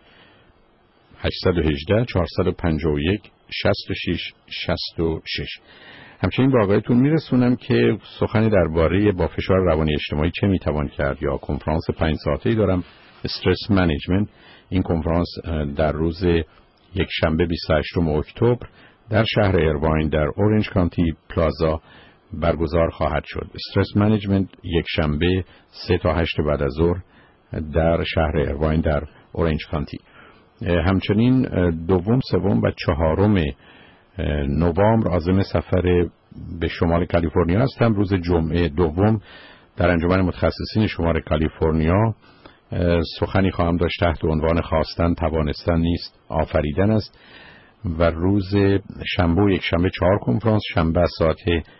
818 451 66 66. همچنین با آقایتون میرسونم که سخنی درباره با فشار روانی اجتماعی چه میتوان کرد یا کنفرانس 5 ساعته‌ای دارم، استرس منیجمنت. این کنفرانس در روز یک شنبه 28 اکتبر در شهر ایرواین در اورنج کانتی پلازا برگزار خواهد شد. استرس منیجمنت یک شنبه 3 تا 8 بعد از ظهر در شهر ایرواین در اورنج کانتی. همچنین دوم، سوم و چهارم نوامبر عازم سفر به شمال کالیفرنیا هستم. روز جمعه دوم در انجمن متخصصین شمال کالیفرنیا سخنی خواهم داشت تحت عنوان خواستن توانستن نیست آفریدن است و روز شنبه و یک شنبه 4 کنفرانس، شنبه ساعت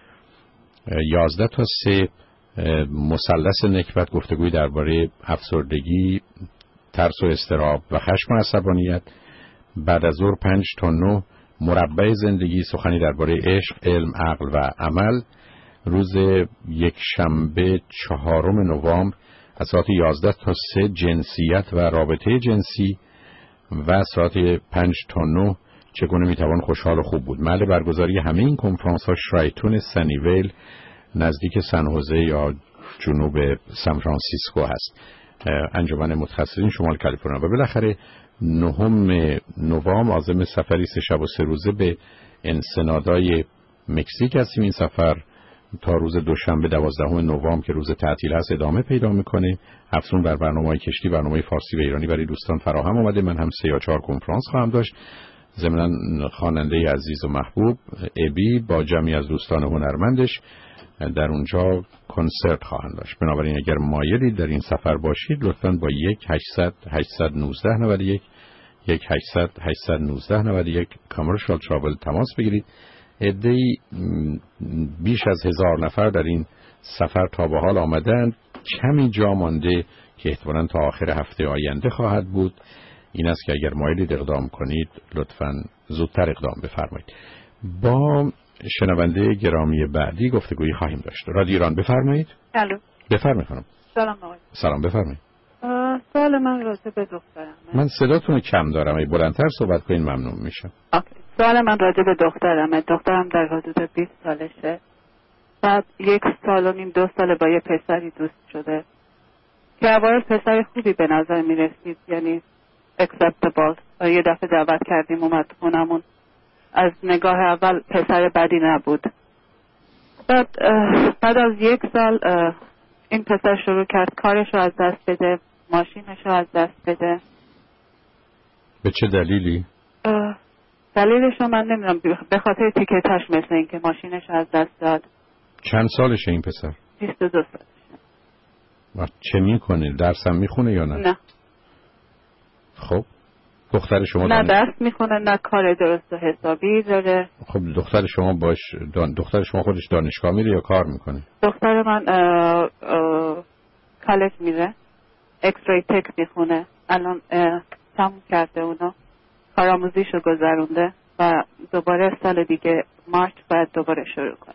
11 تا 3 مثلث نکبت، گفتگوی درباره افسردگی، ترس و اضطراب و خشم و عصبانیت. بعد از ظهر 5 تا 9 مربع زندگی، سخنی درباره عشق، علم، عقل و عمل. روز یک شنبه 4 نوامبر از ساعت 11 تا 3 جنسیت و رابطه جنسی و ساعت 5 تا 9 چگونه میتوان خوشحال و خوب بود. محل برگزاری همه این کنفرانس ها شرایتون سنیویل نزدیک سن خوزه یا جنوب سان فرانسیسکو هست، انجمن متخصصین شمال کالیفرنیا. و بالاخره 9 نوامبر عازم سفری 3 شب و 3 روزه به انسنادای مکزیک هستیم. این سفر تا روز دوشنبه 12 نوامبر که روز تعطیل هست ادامه پیدا میکنه. افزون بر برنامه‌های کشتی، برنامه فارسی و ایرانی برای دوستان فراهم آمده. من هم 3 یا 4 کنفرانس خواهم داشت. ضمن خواننده عزیز و محبوب ابی با جمعی از دوستان هنرمندش در اونجا کنسرت خواهند داشت. بنابراین اگر مایلید در این سفر باشید لطفاً با 1-800-819-91 1-800-819-91 کامرشال ترابل تماس بگیرید. عده‌ای بیش از 1000 نفر در این سفر تا به حال آمدند. کمی جا مانده که احتمالاً تا آخر هفته آینده خواهد بود. این است که اگر مایلید اقدام کنید لطفاً زودتر اقدام بفرمایید. با شنونده گرامی بعدی گفتگویی خواهیم داشت. رادیو ایران بفرمایید. الو. بفرمایید خانم. سلام آقای. سلام بفرمایید. سوال من راجع به دخترمه. من صداتون رو کم دارم. اگه بلندتر صحبت کنین ممنون میشم. سوال من راجع به دخترمه. دخترم در حدود 20 سالشه. بعد 1 سال و نیم 2 سال با یه پسری دوست شده که اول پسر خوبی به نظر می رسید، یعنی acceptable. و یه دفعه دعوت کردیم اومد خونمون. از نگاه اول پسر بدی نبود. بعد از 1 سال این پسر شروع کرد کارش رو از دست بده، ماشینش رو از دست بده. به چه دلیلی؟ دلیلش رو من نمیدونم، به خاطر تیکتاش مثل این که ماشینش رو از دست داد. چند سالشه این پسر؟ 22 سالشه. و چه میکنه؟ درس هم میخونه یا نه؟ نه. خب دختر شما نه درس میخونه نه کار درست و حسابی داره. خب دختر شما دختر شما خودش دانشگاه میره یا کار میکنه؟ دختر من کالج میره، اکسری تک میخونه. الان تموم کرده اونا، کارآموزیشو گذرونده و دوباره سال دیگه مارچ باید دوباره شروع کنه.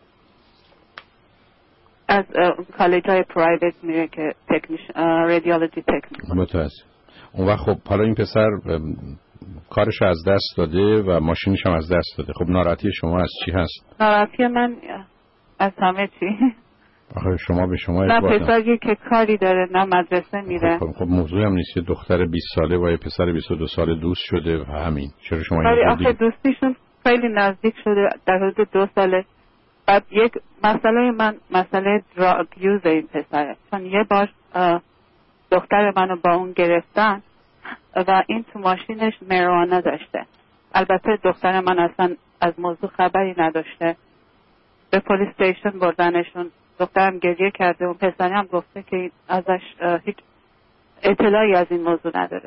از کالج های پرایوت میره که رادیولوژی تک میکنه. متاسف. اون وقت خب حالا این پسر کارش از دست داده و ماشینش هم از دست داده. خب ناراحتی شما از چی هست؟ ناراحتی من از همه چی. آخه شما به شما نه پسری که کاری داره نه مدرسه میره. خب موضوع هم نیست که دختر 20 ساله با یه پسر 22 ساله دوست شده و همین. چرا شما این آخه دوستیشون خیلی نزدیک شده در حدود 2 ساله. بعد یک مسئله دراگ یوز این پسره، چون یه بار دختر منو با اون گرفتن و این تو ماشینش مریوانا داشته. البته دختر من اصلا از موضوع خبری نداشته. به پلیس استیشن بردنشون. دخترم گریه کرده، اون پسری هم گفته که ازش هیچ اطلاعی از این موضوع نداره.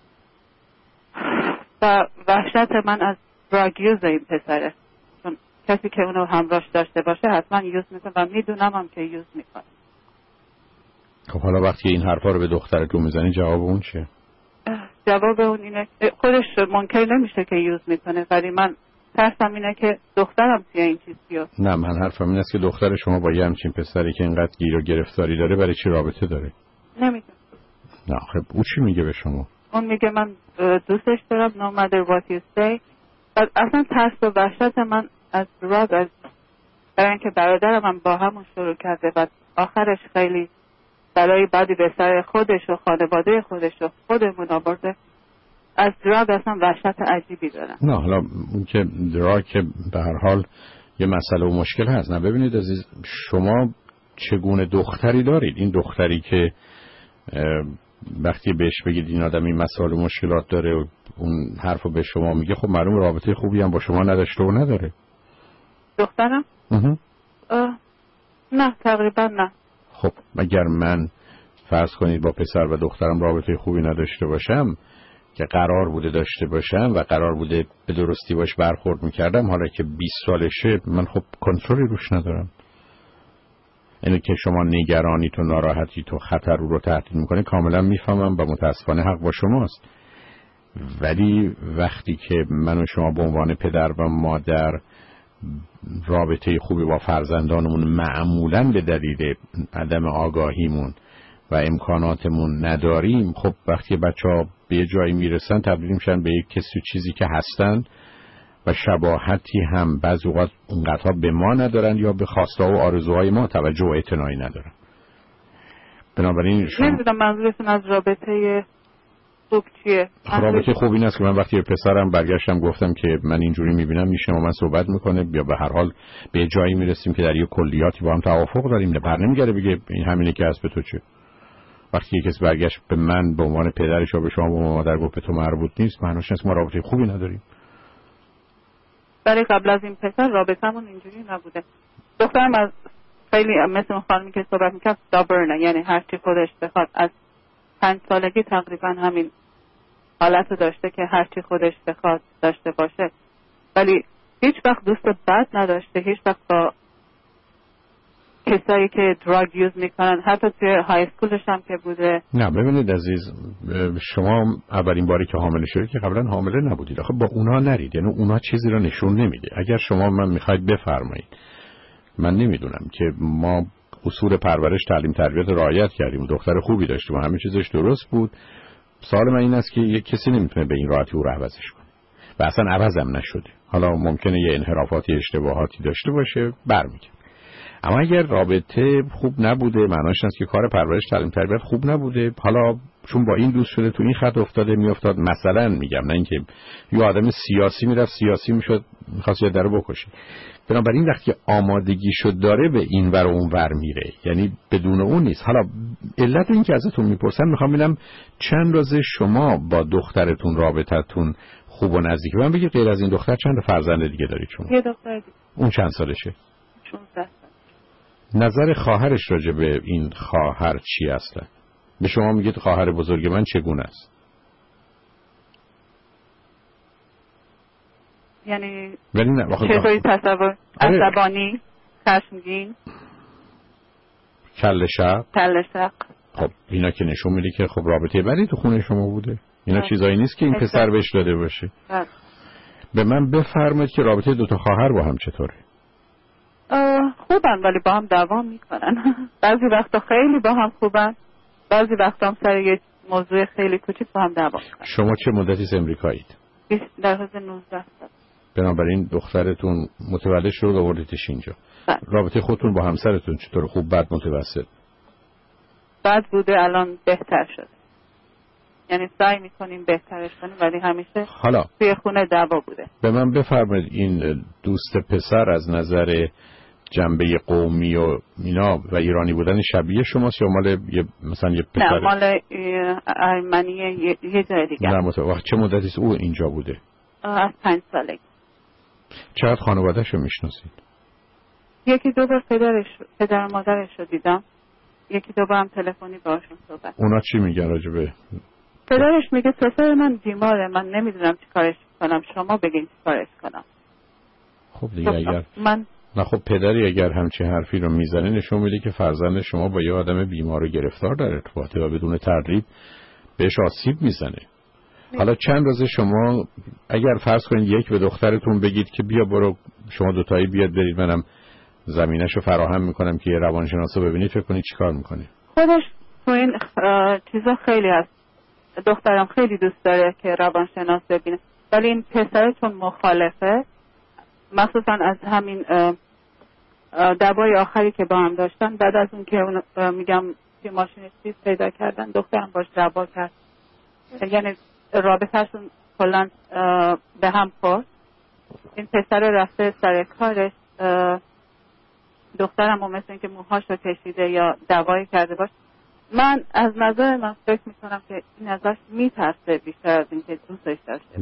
و وحشت من از دراگ یوز این پسره، چون کسی که اونو همراهش داشته باشه حتما یوز میکنه و میدونم هم که یوز میکنه. خب حالا وقتی این حرفا رو به دخترتون میزنی جواب اون چیه؟ جواب اون اینه خودش منکر نمیشه که یوز میکنه، ولی من ترسم اینه که دخترم توی این چیز بیاد. نه من حرفم این است که دختر شما با یه همچین پسری که اینقدر گیر و گرفتاری داره برای چی رابطه داره؟ نمیدونم. نه خب او چی میگه به شما؟ اون میگه من دوستش دارم no matter what you say. اصلا ترس و وحشت من از دراگ، از برای اینکه برادرم هم با همون شروع کرده و آخرش خیلی بلای بدی به سر خودش و خانواده خودش و خودمون آورده. از دراگ اصلا وحشت عجیبی دارم. نه حالا اون که دراگ که به هر حال یه مسئله و مشکل هست. نه ببینید عزیز، شما چگونه دختری دارید؟ این دختری که وقتی بهش بگید این آدم این مسائل و مشکلات داره و اون حرفو به شما میگه، خب معلوم رابطه خوبی هم با شما نداشته و نداره. دخترم؟ نه تقریبا نه. خب اگر من فرض کنید با پسر و دخترم رابطه خوبی نداشته باشم که قرار بوده داشته باشم و قرار بوده به درستی باش برخورد میکردم، حالا که 20 سالشه من خب کنترلی روش ندارم. اینه که شما نگرانیت و ناراحتیت و خطر رو تهدید میکنه کاملا میفهمم و متاسفانه حق با شماست. ولی وقتی که من و شما به عنوان پدر و مادر رابطه خوبی با فرزندانمون معمولا به دلیل عدم آگاهیمون و امکاناتمون نداریم، خب وقتی بچه‌ها به یه جایی میرسن تبدیل میشن به یک کسی و چیزی که هستن و شباهتی هم بعضی اوقات اونقدر به ما ندارن یا به خواسته و آرزوهای ما توجه و اعتنایی ندارن. بنابراین شما نمیدونم منظورتون از رابطه خوب چیه؟ رابطه خوب این است که من وقتی پسرم برگشتم گفتم که من اینجوری میبینم میشه و من صحبت میکنه یا به هر حال به جایی میرسیم که در یه کلیاتی با هم توافق داریم، نه بر نمیگره بگه این همینه که از به تو چه. وقتی کسی برگشت به من به عنوان پدرش و به شما به عنوان مادر گفت به تو مربوط نیست، معنیش نیست ما رابطه خوبی نداریم. برای قبل از این پسر رابطمون اینجوری نبوده. دخترم از خیلی مثل اون خانمی که صحبت میکرد stubborn، یعنی هر چی خودش بخواد. از 5 سالگی تقریبا همین حالت داشته که هر چی خودش بخواد داشته باشه، ولی هیچ وقت دوست بد نداشته، هیچ وقت با کسایی که دراگ یوز میکنن، حتی توی های اسکولش هم که بوده. نه ببینید عزیز، شما اولین باری که حامله شدید که قبلا حامله نبودید، آخه با اونا نرید، یعنی اونا چیزی رو نشون نمیده. اگر شما من میخواید بفرمایید، من نمیدونم که ما اصول پرورش تعلیم تربیت رعایت کردیم، دختر خوبی داشتیم و همه چیزش درست بود، سوال من این است که یک کسی نمیتونه به این راحتی او رو عوضش کنه و اصلا عوضم نشده. حالا ممکنه یه انحرافاتی اشتباهاتی داشته باشه، برمیگرده. اما اگر رابطه خوب نبوده، معناش این است که کار پرورش تعلیم تربیت خوب نبوده. حالا چون با این دوست شده تو این خط افتاده، میافتاد مثلا میگم، نه اینکه یه آدم سیاسی میرفت سیاسی میشد میخواست یه درو بکشه. بنابراین وقتی آمادگی شد داره به این ور و اون ور میره، یعنی بدون اون نیست. حالا علت این که ازتون میپرسم، میخوام ببینم چند روزه شما با دخترتون رابطتون خوب و نزدیکه. من بگید غیر از این دختر چند فرزند دیگه دارید شما؟ یه دختر دیگه. اون چند سالشه؟ 16 سال. نظر خواهرش راجع به این خواهر چی اصلا؟ به شما میگید خواهر بزرگ من چگونه است؟ یعنی چطوری تصور؟ عصبانی، خشمگین، کله شق. خب اینا که نشون میده که خب رابطه بدی تو خونه شما بوده. اینا چیزایی نیست که این پسر بهش داده باشه. به من بفرمایید که رابطه دوتا خواهر با هم چطوره؟ خوبن، ولی با هم دوام میکنن. بعضی وقتا خیلی با هم خوبن، بعضی وقتا هم سر یه موضوع خیلی کوچیک با هم دوام میکنن. شما چه مدتی امریکایید؟ در حدود 19 سال. بنابراین دخترتون متولد شد و آوردیدش اینجا. رابطه خودتون با همسرتون چطور؟ خوب، بد، متوسط؟ بد بوده، الان بهتر شد. یعنی سعی میکنیم بهترش کنیم، ولی همیشه حالا توی خونه دعوا بوده. به من بفرمایید این دوست پسر از نظر جنبه قومی و اینا و ایرانی بودن شبیه شماست یا مال مثلا یه پسر؟ نه، مال ارمنیه، یه جای دیگه. نه چه مدتی است او اینجا بوده؟ از 5 سالگی. چقدر خانواده‌اش رو میشناسید؟ یکی دو بار پدر و مادرش رو دیدم، یکی دو بار هم تلفنی باهاشون صحبت. اونا چی میگن راجبه؟ پدرش میگه پسر من بیماره، من نمیدونم چی کارش کنم، شما بگین چی کارش کنم. خب دیگه اگر نه خب پدری اگر همچین حرفی رو میزنه نشون میده که فرزند شما با یه آدم بیمار و گرفتار در ارتباطه و بدون تردید بهش آسیب میزنه. حالا چند روزه شما اگر فرض کنید یک به دخترتون بگید که بیا برو شما دوتایی بیاد برید، منم زمینه‌شو فراهم میکنم که یه روانشناسو ببینید، فکر کنید چیکار میکنه؟ خودش تو این چیزا خیلی هست. دخترم خیلی دوست داره که روانشناس ببینه، ولی این پسرتون مخالفه، مخصوصا از همین دعوای آخری که با هم داشتن. بعد از اون که میگم که ماشینیستی پیدا کردن، دخترم باش دعوا کرد، یعنی رابطهشون کلا به هم خورد. این پسر رفته سر کارش، دخترم هم مثل این که موهاشو کشیده یا دعوایی کرده باش. من از نظر من فکر میکنم که این ازش میترسه بیشتر از این که دوستش داشته.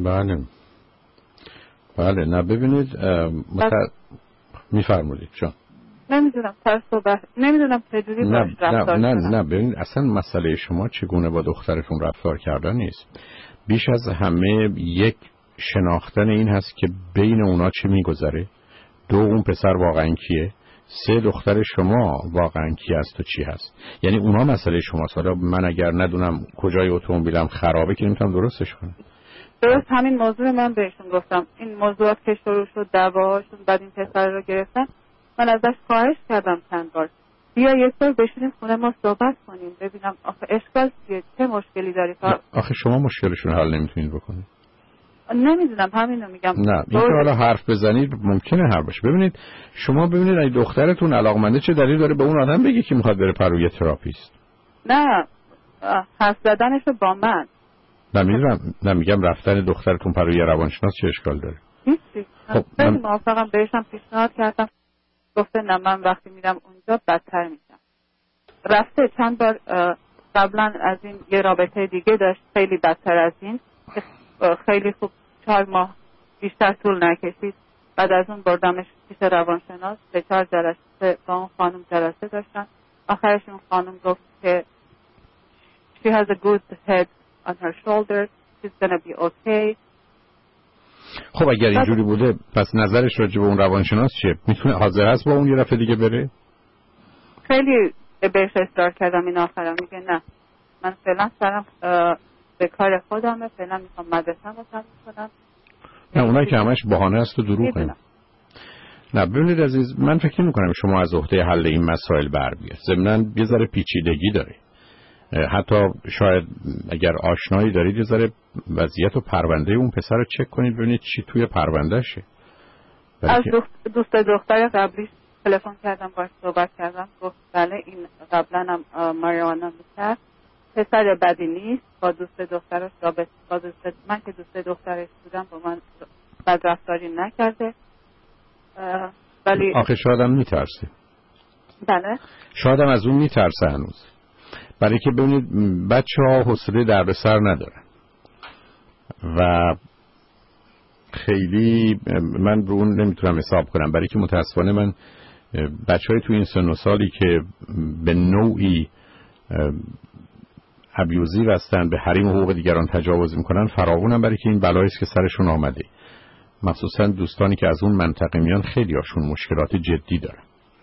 بله نه ببینید میفرمودید چون نمیدونم نمیدونم چجوری باش رفتار کنم. نه ببینید اصلا مسئله شما چگونه با دخترتون رفتار کردن نیست. بیش از همه یک شناختن این هست که بین اونا چه میگذره، دو اون پسر واقعا کیه، سه دختر شما واقعا کی است و چی هست. یعنی اونا مسئله شماست. حالا من اگر ندونم کجای اتومبیلم خرابه که نمیتونم درستش کنم. درست همین موضوع من بهشون گفتم، این موضوعات که شروع شد دعواهاشون، بعد این پسر رو گرفتن، من ازش خواهش کردم چند بار بیا یک بار بشینیم خونه ما صحبت کنیم ببینم آخه اشکال چیه، چه مشکلی داری. آخه شما مشکلشون حل نمیتونید بکنید. نمیدونم، همینو میگم. نه این که حالا حرف بزنید ممکنه هر باشه. ببینید شما ببینید اگه دخترتون علاقمنده چه دلیل داره به اون آدم بگه که میخواد بره پروی تراپیست؟ نه حرف زدنشو با من. نه میگم رفتن دخترتون پروی روانشناس چه اشکال داره؟ هیچی. خب من موافقم، بهشم پیشنهاد کردم، گفته نه من وقتی میرم اونجا بدتر میشم. رفته چند بار قبلا از این یه رابطه دیگه داشت خیلی بدتر از این، خیلی خوب 4 ماه بیشتر طول نکشید. بعد از اون بردمش پیش روانشناس، 3-4 جلسه با اون خانم جلسه داشتن. آخرش اون خانم گفت که she has a good head on her shoulders, she's gonna be okay. خب اگر اینجوری بوده پس نظرش راجع به اون روانشناس چیه؟ میتونه حاضر هست با اون یه دفعه دیگه بره؟ خیلی بهش اصرار کردم این آخرم میگه نه من فعلا سرم به کار خودمه، فعلا میخوام مدرسه‌مو تموم کنم. نه اونایی که همش بهانه است و دروغه. نه ببینید عزیز، من فکر نمی‌کنم شما از عهده حل این مسائل بر بیاد. ضمناً یه ذره پیچیدگی داره. حتی شاید اگر آشنایی دارید یه ذره وضعیت و پرونده اون پسر رو چک کنید ببینید چی توی پروندهشه. از دوست دختر قبلیش تلفن کردم باهاش صحبت کردم، گفت بله این قبلا هم ماریوانا می‌کرد، پسر بدی نیست، با دوست دخترش رابطه، من که دوست دخترش بودم با من بدرفتاری نکرده. ولی آخه شایدم میترسه. بله شاید هم از اون میترسه هنوز، برای که ببینید بچه‌ها حوصله دردسر ندارن و خیلی من رو اون نمیتونم حساب کنم، برای که متاسفانه من بچه‌های تو این سن و سالی که به نوعی ابیوزیو هستن، به حریم حقوق دیگران تجاوز میکنن فراوونن، برای که این بلایی است که سرشون آمده. مخصوصا دوستانی که از اون منطقه میان خیلی هاشون مشکلات جدی دارن.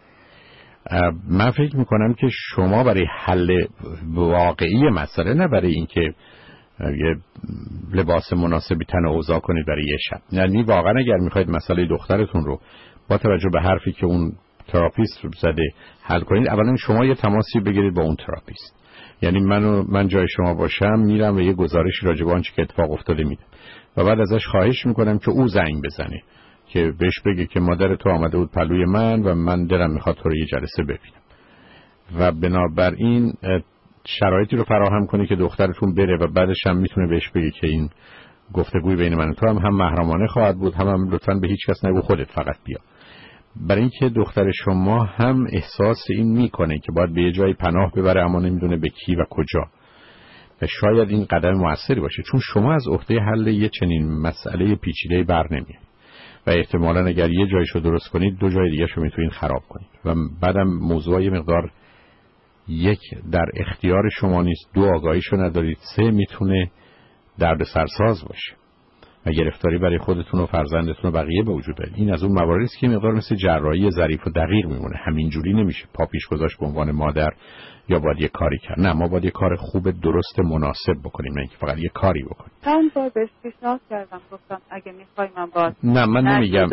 من فکر میکنم که شما برای حل واقعی مسئله، نه برای اینکه یه لباس مناسبی تن اوضاع کنید برای یه شب، یعنی واقعا اگر میخواید مسئله دخترتون رو با توجه به حرفی که اون تراپیست زده حل کنید، اولا شما یه تماسی بگیرید با اون تراپیست. یعنی من جای شما باشم میرم و یه گزارشی راجع به آنچه که اتفاق افتاده میدم و بعد ازش خواهش میکنم که او زنگ بزنه که بهش بگه که مادر تو آمده بود پلوی من و من دلم میخواد تو رو یه جلسه ببینم و بنابراین شرایطی رو فراهم کنی که دخترتون بره و بعدش هم میتونه بهش بگه که این گفتگوی بین من و تو هم محرمانه خواهد بود، هم لطفاً به هیچ کس نگو، خودت فقط بیا. برای اینکه دختر شما هم احساس این میکنه که باید به یه جای پناه ببره اما نمیدونه به کی و کجا و شاید این قدم موثری باشه، چون شما از عهده حل یه چنین مسئله پیچیده بر نمیاد و احتمالاً اگر یه جایشو درست کنید دو جای دیگه شو میتونید خراب کنید و بعدم موضوع یه مقدار یک در اختیار شما نیست، دو آگاهیشو ندارید، سه میتونه درد سرساز باشه و گرفتاری برای خودتون و فرزندتون و بقیه به وجود بیاد. این از اون مواردی است که مقدار مثل جراحی ظریف و دقیق میمونه، همینجوری نمیشه پا پیش گذاشت به عنوان مادر یا باید یه کاری کرد. نه، ما باید یه کار خوب درست مناسب بکنیم، نه اینکه فقط یه کاری بکنیم. چند بار بهش پیشنهاد کردم، گفتم اگه میخوای من باید نه من نمیگم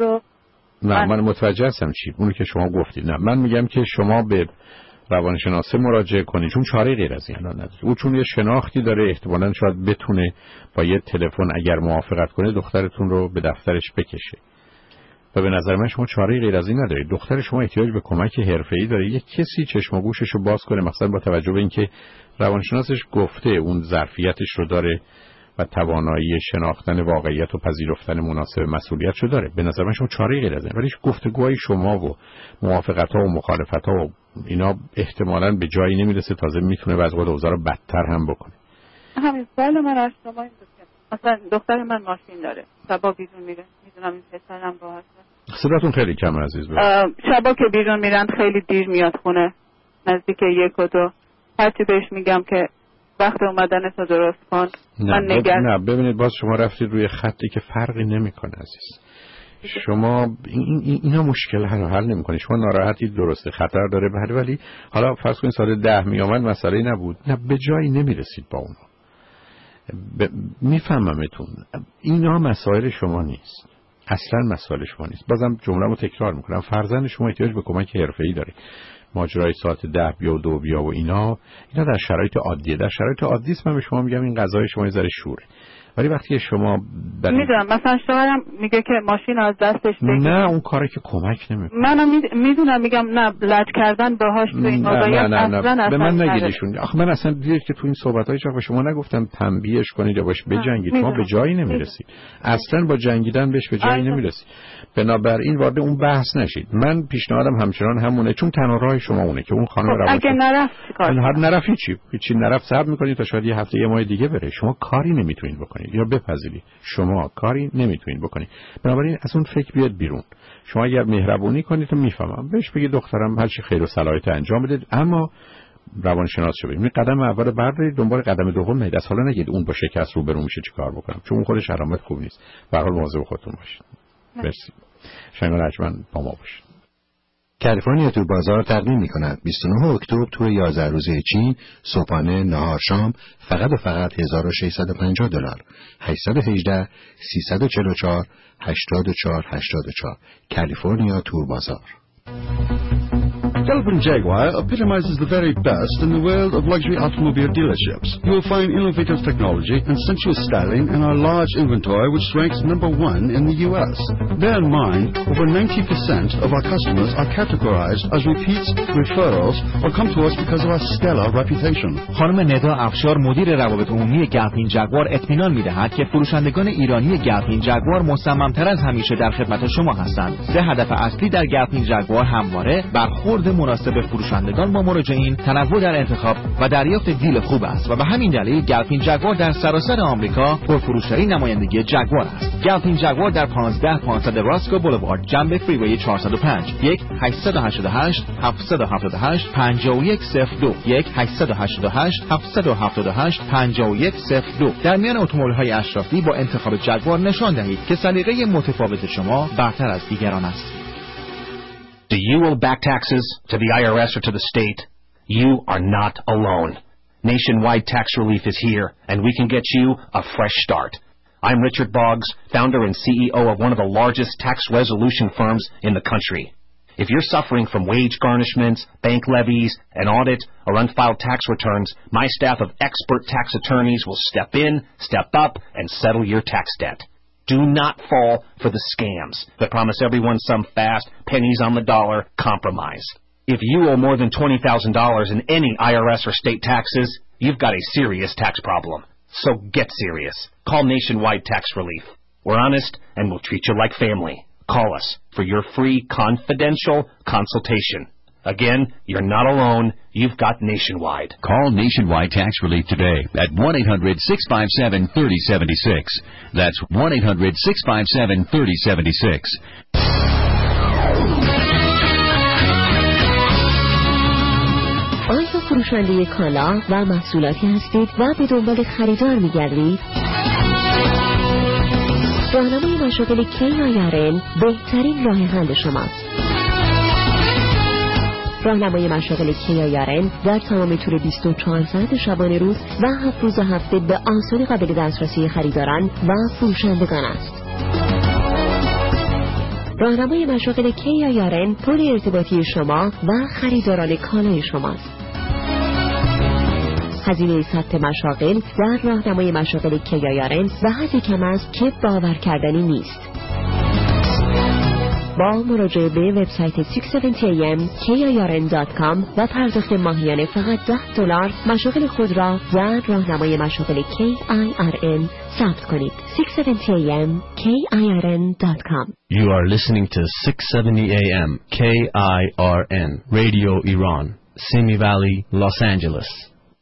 نه من متوجه هستم چی اونی که شما گفتید. نه من میگم که شما به روانشناسه مراجعه کنید، چون چاره غیر از این الان نداره. او چون یه شناختی داره احتمالاً شاید بتونه با یه تلفن اگر موافقت کنه دخترتون رو به دفترش بکشه و به نظر من شما چاره غیر از این ندارید. دختر شما احتیاج به کمک حرفه‌ای داره، یه کسی چشم و گوشش رو باز کنه، مثلا با توجه به اینکه روانشناسش گفته اون ظرفیتش رو داره و توانایی شناختن واقعیت و پذیرفتن مناسب مسئولیتشو داره. به نظر من شما چاره غیر از این، ولی گفتگوهای شما و موافقت‌ها و مخالفت‌ها و اینا احتمالاً به جایی نمیرسه، تازه میتونه بعضی وقتا اوضاع رو بدتر هم بکنه. همین سوال من از شما این بود که مثلا دختر من ماشین داره، شبا بیرون میره، میدونم این پسرم باهاشه. صداتون خیلی کم عزیز. شبا که بیرون میرن خیلی دیر میاد خونه، نزدیک 1 و 2. هرچی بهش میگم که وقت اومدن تو درست کن. نه ببینید باز شما رفتید روی خطی که فرقی نمیکنه عزیز. شما اینا مشکل حل نمیکنه. شما ناراحتید، درسته خطر داره بله، ولی حالا فرض کنید سال 10 میامد مسئله نبود، نه به جایی نمیرسید با اونا. میفهممتون، اینا مسائل شما نیست، اصلا مسائل شما نیست. بازم جمله‌مو تکرار میکنم، فرزند شما احتیاج به کمک حرفه‌ای داره. ماجرای ساعت 10 بیا و 2 بیا و اینا در شرایط عادیه. در شرایط عادی است من به شما میگم این غذای شما یه ذره شوره، ولی وقتی شما میدونم مثلا شوهرم میگه که ماشین از دستش بگیر، نه اون کاری که کمک نمیکنه. منم میدونم، میگم نه لج کردن باهاش تو این موضوعیت اصلا به من نگیدیشون. آخه من اصلا دیدید که تو این صحبت‌های چاق به شما نگفتم تنبیهش کنید یا باش بجنگید، ما به جایی نمیرسید. اصلا با جنگیدن بهش به جایی نمیرسید. بنابراین وارد اون بحث نشید. من پیشنهادم همچنان همونه، چون تنها راه شما اونه که اون خانم رو اگه نرفت نرفت چی نرفت صبر می‌کنید تا شاید یه هفته یه ماه دیگه بره. شما کاری نمیتونید بکنید یا بپذیرید شما کاری نمیتونید بکنید. بنابراین از اون فکر بیاد بیرون. شما اگر مهربونی کنید تو میفهمم، بهش بگید دخترم هر چی خیر و صلاحیت انجام بدید، اما روانشناس شو ببینید. قدم اول بردارید، دنبال قدم دوم نید. حالا نگید اون با شکست روبرو میشه چیکار بکنم، چون اون خودش علامت خوب نیست. به هر حال مواظب خودتون باشید. مرسی. شنگال رجمن با ما باشید. مرسی. شنگال رجمن با ما باشید. 818 257 88 818 کالیفرنیا تور بازار تقدیم می‌کند 29 اکتبر تور 11 روزه چین، صبحانه، نهار، شام فقط و فقط $1650. 818 344 8484 کالیفرنیا تور بازار. Galpin Jaguar epitomizes the very best in the world of luxury automobile dealerships. You will find innovative technology and sensuous styling in our large inventory, which ranks #1 in the U.S. Bear in mind, over 90% of our customers are categorized as repeats, referrals, or come to us because of our stellar reputation. خانم ندا افشار مدیر روابط عمومی گلپین جگوار اطمینان می‌دهد که فروشندگان ایرانی گلپین جگوار مصمم‌تر از همیشه در خدمت شما هستند. سه هدف اصلی در گلپین جگوار همواره برخورد مناسب فروشندگان با مراجعین، تنوع در انتخاب و دریافت دیل خوب است و به همین دلیل گلپین جگوار در سراسر آمریکا پرفروشترین نمایندگی جگوار است. گلپین جگوار در 15500 راسکو بولوارد جنب فریوی 405 1-888 778 5102 1-888 778 5102 در میان اتومبیل‌های اشرافی با انتخاب جگوار نشان دهید که سلیقه متفاوت شما برتر از دیگران است. Do you owe back taxes to the IRS or to the state? You are not alone. Nationwide Tax Relief is here, and we can get you a fresh start. I'm Richard Boggs, founder and CEO of one of the largest tax resolution firms in the country. If you're suffering from wage garnishments, bank levies, an audit, or unfiled tax returns, my staff of expert tax attorneys will step in, step up, and settle your tax debt. Do not fall for the scams that promise everyone some fast, pennies on the dollar compromise. If you owe more than $20,000 in any IRS or state taxes, you've got a serious tax problem. So get serious. Call Nationwide Tax Relief. We're honest and we'll treat you like family. Call us for your free confidential consultation. Again, you're not alone. You've got Nationwide. Call Nationwide Tax Relief today at 1-800-657-3076. That's 1-800-657-3076. آیا فروشنده کالا و محصولاتی هستید و به دنبال خریدار می‌گردید؟ راهنمای مشاغل KIRN بهترین راه حل شماست. راهنمای مشاغل KIRN در تمام طول 24 ساعت شبانه روز و 7 روز هفته به آسانی قابل دسترسی خریداران و فروشندگان است. راهنمای مشاغل KIRN پل ارتباطی شما و خریداران کالای شماست. هزینه ثبت مشاغل در راهنمای مشاغل KIRN و حد کم است که باور کردنی نیست. با مراجعه به وبسایت 670amkirn.com و پرداخت ماهیانه فقط $10 مشاغل خود را در راهنمای مشاغل KIRN ثبت کنید. 670amkirn.com. You are listening to 670 AM KIRN Radio Iran, Simi Valley, Los Angeles.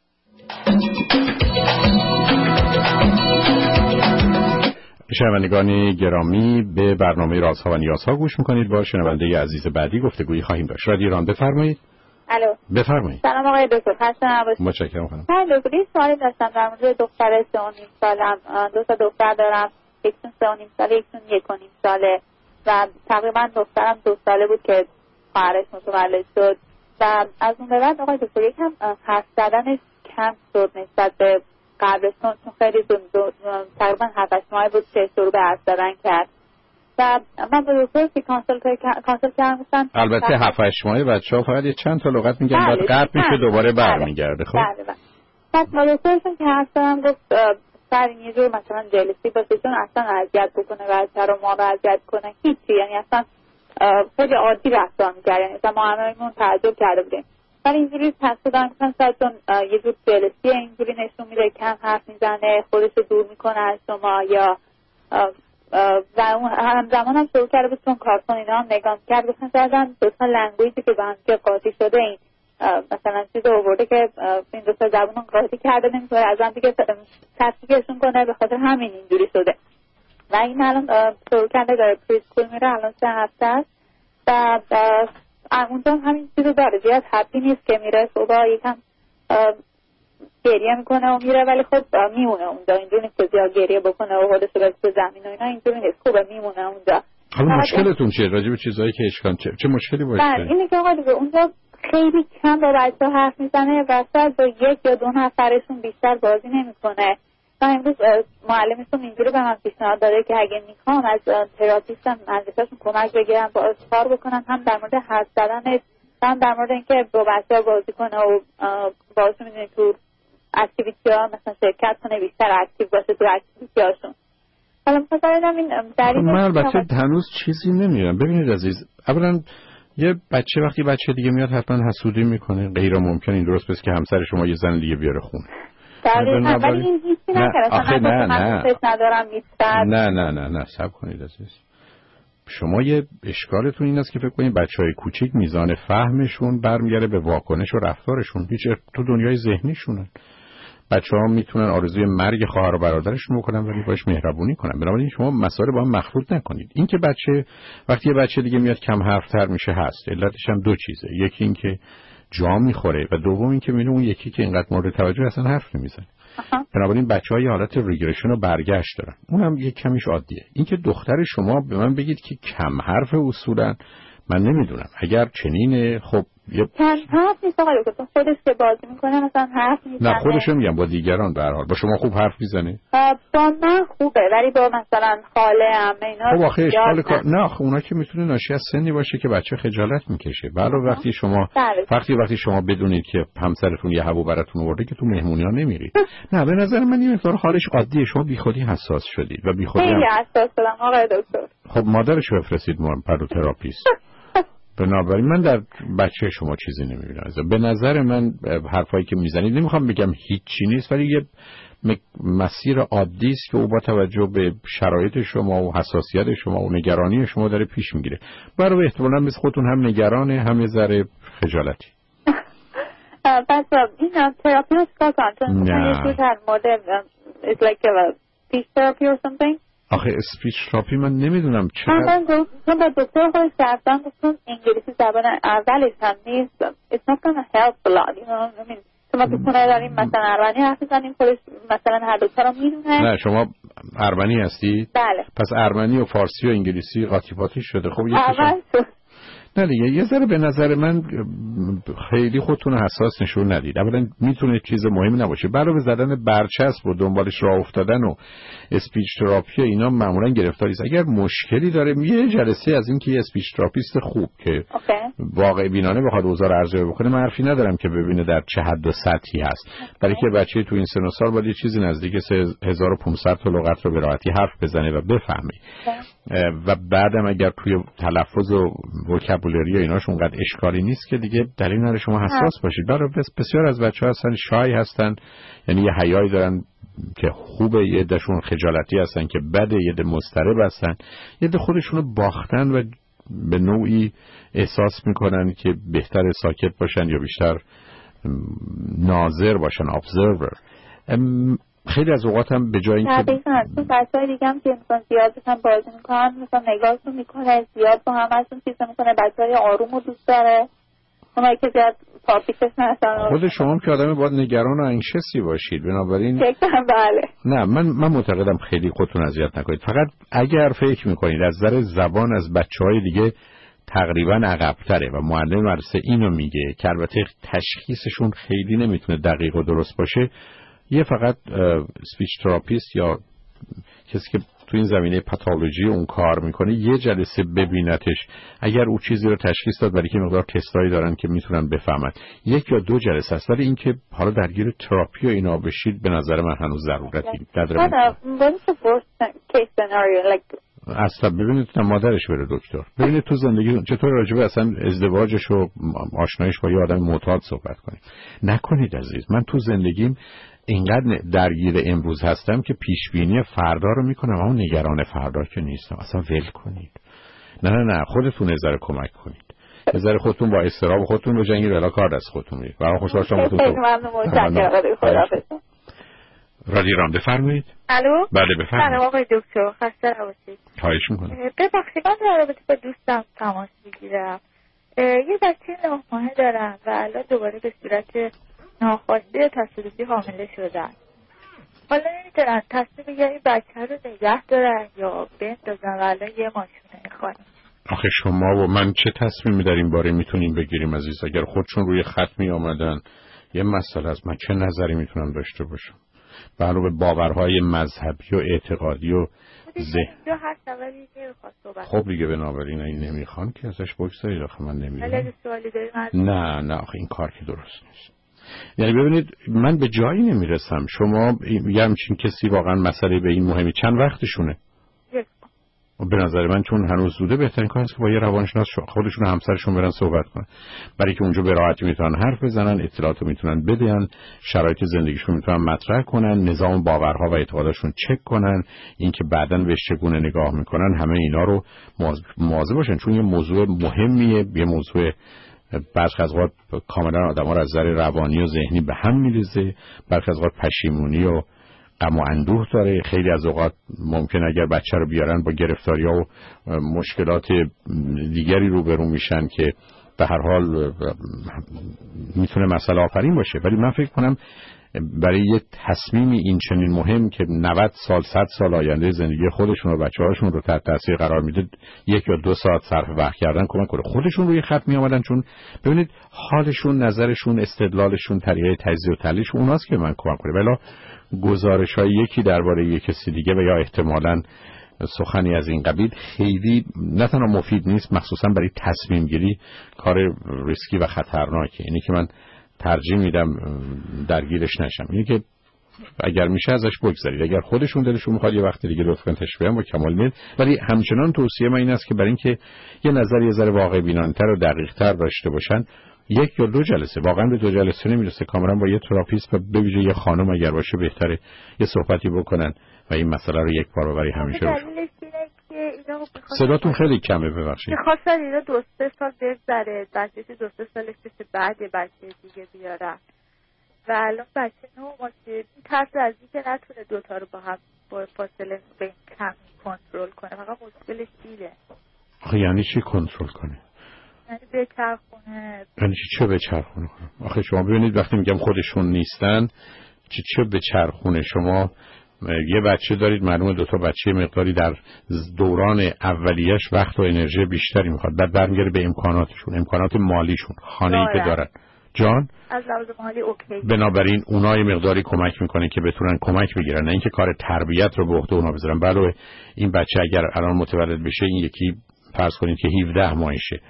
شنوندگان گرامی، به برنامه رازها و نیازها گوش میکنید. با شنونده عزیز بعدی گفتگویی خواهیم داشت. رادیو ایران، بفرمایید. الو، بفرمایید. سلام آقای دکتر، خسته نباشید. متشکرم خانم. دکتر، یه سوالی داشتم در مورد دختر 3.5 سالم. دو تا دختر دارم، یکشون 3.5 ساله، یکشون 1.5 ساله و تقریبا دخترم 2 ساله بود که خواهرش متولد شد و از اون به بعد آقای دکتر یکم حرف زدنش کم شد نسبت به قبلشون، چون خیلی تقریبا 7-8 ماه بود که شروع به حرف زدن کرد و من به دکتر که کانسل کردم گفتن البته 7-8 ماه بچه‌ها فقط یه چند تا لغت میگن بعد قطع میشه دوباره برمیگرده. خب بعد با دکترشون که حرف زدم گفت سر این یه جور مثلا جلسی باشه، چون اصلا اذیت بکنه بچه رو، ما رو اذیت کنه، هیچی، یعنی اصلا خیلی عادی رفتار می‌کرد، یعنی اصلا ما هممون تعجب کرده بودیم. ولی اینجوری تصادم مثلا چون یه جور جلسیه اینجوری نشون میده، کم حرف میزنه، خودش رو دور میکنه از شما، یا و اون همزمان هم شروع کرده بود چون کارتون اینا هم نگاه کرد، گفتن شاید دوتا لنگویجی که با هم که قاطی شده، این مثلا چیز آورده که این دوتا زبون قاطی کرده، نمیتونه از هم دیگه تصدیقشون کنه، به خاطر همین اینجوری شده و این الان شروع کرده داره پریسکول میره، الان 3 هفته است و اونجا همین چیزو داره، زیاد هپی نیست که میره صبح یکم گریه میکنه و میره، ولی خب میمونه اونجا، اینجوری نیست که زیاد گریه بکنه و خودش رو بزنه زمین و اینا، اینجوری نیست، خوبه میمونه اونجا. حالا مشکلتون چیه؟ راجع به چیزایی که اشکال چه مشکلی باشه؟ اینه که آقا دیگه اونجا خیلی کم با بچه‌ها حرف میزنه و شاید با یک یا دو نفرشون بیشتر بازی نمیکنه. من امروز معلمشون اینجوری به من پیشنهاد داده که اگه میخوام از تراپیستم نزدیکاشون کمک بگیرم با کار بکنم، هم در مورد حرف زدن، هم در مورد اینکه با بچه‌ها بازی کنه و باهاشون می‌دونی تو اکتیویتی‌ها مثلا شرکت کنه، بیشتر اکتیو باشه تو اکتیویتی‌هاشون. حالا مثلا این دلیل من البته هنوز چیزی نمی‌دونم. ببینید عزیز، اولا یه بچه وقتی بچه دیگه میاد حتما حسودی میکنه، غیر ممکن این درست بس که همسر شما یه زن دیگه بیاره خونه. ولی این هیچی نکرده. نه صبر کنید عزیز. شما یه اشکالتون این است که فکر کنید بچهای کوچیک میزان فهمشون برمیگره به واکنش و رفتارشون، هیچ تو دنیای ذهنیشونن. بچه‌ها میتونن آرزوی مرگ خواهر و برادرشون بکنن ولی باش مهربونی کنن. بنابراین شما مسائل با هم مخلوط نکنید. این که بچه وقتی یه بچه دیگه میاد کم حرفتر میشه هست، علتش هم دو چیزه. یکی این که جا میخوره و دوم این که میبینه اون یکی که اینقدر مورد توجه اصلا حرف نمیزنه. بنابراین بچه‌ها یه حالت ریگرشن و برگشت دارن. اونم یه کمیش عادیه. این که دختر شما به من بگید که کم حرف اصولا من نمیدونم. اگر چنینه خب کم حرف نیست آقای دکتر، خودش که بازی میکنه مثلا حرف میزنه. نه خودش میگم با دیگران به هر حال. با شما خوب حرف میزنه؟ با من خوبه ولی با مثلا خاله عمه اینا خب آخه اشکال کار نه اونا که میتونه ناشی از سنی باشه که بچه خجالت میکشه. ولی وقتی شما بدونید که همسرتون یه هوو براتون آورده که تو مهمونی‌ها نمیرید. نه به نظر من این مقدار حالش عادیه. شما بیخودی حساس شدید و بیخودی خیلی حساس شدم آقای دکتر. خب مادرش بفرستید پدوتراپیست. بنابراین من در بچه شما چیزی نمیبینم. به نظر من حرفایی که میزنید نمیخوام بگم هیچی نیست ولی یه مسیر عادی است که او با توجه به شرایط شما و حساسیت شما و نگرانی شما داره پیش میگیره. برای احتمالاً مثل خودتون هم نگرانه هم یه ذره خجالتی. بس این تراپی رو چکار کنم؟ چون یه جور هر مدل it's like a speech therapy or something. آخه اسپیچ تراپی من نمیدونم چرا. من چون با دکتر خودش رفتم گفتم انگلیسی زبان اولش هم نیست. It's not gonna help a lot. You know I mean شما تو خونه داریم مثلا ارمنی حرف میزنیم خودش مثلا هر دوتا رو میدونه. نه شما ارمنی هستی؟ بله. پس ارمنی و فارسی و انگلیسی قاطی پاتی شده. خب نه دیگه یه ذره به نظر من خیلی خودتون حساس نشون ندید. اولا میتونه چیز مهمی نباشه. علاوه زدن برچسب و دنبالش راه افتادن و اسپیچ تراپی اینا معمولا گرفتاری است. اگر مشکلی داره یه جلسه از این که یه اسپیچ تراپیست خوب که واقع بینانه بخواد اوضاع رو ارزیابی بکنه من حرفی ندارم که ببینه در چه حد و سطحی هست. برای که بچه تو این سن و سال باید یه چیزی نزدیک 3500 تا لغت رو به راحتی حرف بزنه و بفهمه. و بعدم اگر توی تلفظ و وکابولری ایناش اونقدر اشکالی نیست که دیگه دلیل نداره شما حساس باشید. برای بسیار از بچه‌ها هستن شای هستن، یعنی یه حیایی دارن که خوبه، یه عده‌شون خجالتی هستن که بده، یه عده مضطرب هستن، یه عده خودشونو باختن و به نوعی احساس میکنن که بهتر ساکت باشن یا بیشتر ناظر باشن، observer. خیلی از اوقات هم به جای اینکه تو بچه‌های دیگه هم که مثلا زیاد بشن بازی میکنن مثلا نگاهشون میکنه زیاد با همشون چیز میکنه، بچه‌های آروم رو دوست داره، اونایی که زیاد پاپیتش نشن. خود شما که آدم باید نگران و انگشسی باشید. بنابراین بله. نه من معتقدم خیلی خودتون اذیت نکنید. فقط اگر فکر میکنید از نظر زبان از بچه‌های دیگه تقریبا عقب‌تره و معلم مدرسه اینو میگه که البته تشخیصشون خیلی نمیتونه دقیق و درست باشه، یه فقط اسپیچ تراپیست یا کسی که تو این زمینه پاتولوژی اون کار میکنه یه جلسه ببینتش. اگر او چیزی رو تشخیص داد برای که مقدار تستایی دارن که میتونن بفهمن، یک یا دو جلسه است. ولی اینکه حالا درگیر تراپی و اینا بشید به نظر من هنوز ضرورتی نداره. اصلا ببینید مادرش بره دکتر، ببینید تو زندگی چطور راجبه اصلا ازدواجش و آشنایش با یه آدم معتاد صحبت کنید. نکنید عزیز. من تو زندگیم اینقدر درگیر امروز هستم که پیش بینی فردا رو میکنم اما نگران فردا که نیستم. اصلا ول کنید. نه خودتون نظر کمک کنید. نظر خودتون با استراب خودتون رو جنگید ولی کار دست خودتون میید. برام خوشحال شدم. رادیو رام بفرمایید. الو. بله بفرمایید. سلام آقای دکتر، خسته نباشید. خواهش میکنم. ببخشید من در رابطه با دوستم تماس میگیرم. یه بچه 9 ماهه دارم و الان دوباره به صورت ناخواسته تصادفی حامله شدن. حالا نمیدونم تصمیم بگیرن این بچه رو نگه دارن یا بندازن و الان یه ماشونه خانم. آخه شما و من چه تصمیمی در این باره میتونیم بگیریم عزیز؟ اگر خودشون روی خط می آمدن یه مسئله است، من چه نظری میتونم داشته باشم؟ علاوه باورهای مذهبی و اعتقادی و خب دیگه بنابراین این نمیخوان که ازش بگذارید. آخه من نمیدونم. نه آخه این کار که درست نیست. یعنی ببینید من به جایی نمیرسم. شما یه همچین کسی واقعا مسئله به این مهمی چند وقتشونه؟ به نظر من چون هنوز زوده بهترین کار است که با یه روانشناس خودشون و همسرشون برن صحبت کنن، برای که اونجا به راحتی میتونن حرف بزنن، اطلاعاتو میتونن بدن، شرایط زندگیشون میتونن مطرح کنن، نظام باورها و اعتقاداتشون چک کنن، اینکه بعداً به چگونه نگاه میکنن، همه اینا رو مواظب باشن، چون یه موضوع مهمیه، یه موضوع برخی از اوقات کاملا آدم‌ها رو از نظر روانی و ذهنی به هم میریزه، برخی از اوقات پشیمونی و غم و اندوه داره. خیلی از اوقات ممکن اگر بچه رو بیارن با گرفتاری‌ها و مشکلات دیگری روبرو میشن که به هر حال میتونه مسئله آفرین باشه. ولی من فکر کنم برای یه تصمیمی این چنین مهم که 90 سال 100 سال آینده زندگی خودشون و بچه‌هاشون رو تحت تاثیر قرار میده، 1 یا 2 ساعت صرف وقت کردن کمک کنه. خودشون روی خط می اومدن، چون ببینید حالشون، نظرشون، استدلالشون، طریقه تجزیه و تحلیلش اوناست که من کمک کنه. ولی گزارش‌های یکی درباره یک کسی دیگه و یا احتمالاً سخنی از این قبیل خیلی نه تنها مفید نیست، مخصوصا برای تصمیم گیری کار ریسکی و خطرناکه. اینی که من ترجیح میدم درگیرش نشم. اینی که اگر میشه ازش بگذارید، اگر خودشون دلشون میخواد یه وقت دیگه لطفاً تشریف بیارن با کمال میل. ولی همچنان توصیه من این است که برای اینکه یه نظر یه ذره واقع بینانه‌تر و دقیق‌تر داشته باشن، 1 یا 2 جلسه، واقعا به 2 جلسه نمیرسه، کاملا با یه تراپیست و به ویژه یه خانم اگر باشه بهتره یه صحبتی بکنن و این مسئله رو یک بار برای همیشه روشن. صداتون خیلی کمه، ببخشید. می‌خواستن اینا 2-3 سال بگذره، بچه‌ش 2-3 سالش بشه، بعد بچه دیگه بیارن. و الان بچه 9 ماهه، ترس از اینکه نتونه دوتا رو با هم با فاصله بین کم کنترل کنه، فقط مشکلش دیده. آخه یعنی چی کنترل کنه؟ یعنی بچرخونه. یعنی چه بچرخونه؟ آخه شما ببینید وقتی میگم خودشون نیستن، چه بچرخونه؟ شما یه بچه دارید، معلومه 2 تا بچه مقداری در دوران اولیش وقت و انرژی بیشتری میخواد، بعد برمیگره به امکاناتشون، امکانات مالیشون، خانه‌ای که دارن. جان؟ از لحاظ مالی اوکی. بنابراین اونای مقداری کمک میکنه که بتونن کمک بگیرن، نه اینکه کار تربیت رو به عهده اونا بذارن. علاوه این بچه اگر الان متولد بشه، این یکی فرض کنید که 17 ماهشه.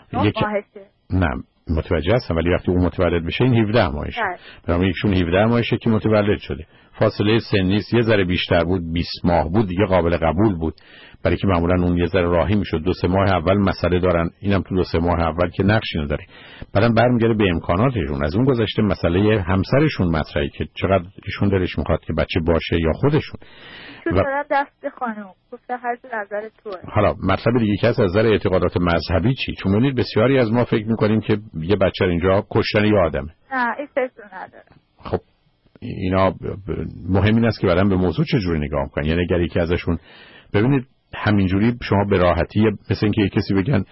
نه متوجه هستم، ولی وقتی اون متولد بشه این 17 ماهشه. برای یکشون 17 ماهشه که متولد شده. فاصله سنی یه ذره بیشتر بود، 20 ماه بود، دیگه قابل قبول بود، برای که معمولا اون یه ذره راهی میشد. 2-3 ماه اول مسئله دارن، اینم تو 2-3 ماه اول که نقشی نداره. بعدم برمیگره به امکاناتشون. از اون گذشته مسئله همسرشون مطرحه که چقدر ایشون دلش میخواد که بچه باشه یا خودشون. چون دست خانم گفته هر چیز نظر توئه. حالا مطلب دیگه که از نظر اعتقادات مذهبی چی؟ چون ببینید بسیاری از ما فکر میکنیم که یه بچه اینجا کشتن یه آدمه. نه این فکر نداره. خب اینا مهم این است که بعداً به موضوع چجوری نگاه کنن. یعنی اگر یکی ازشون ببینید همینجوری شما به راحتی مثل اینکه یک کسی بگن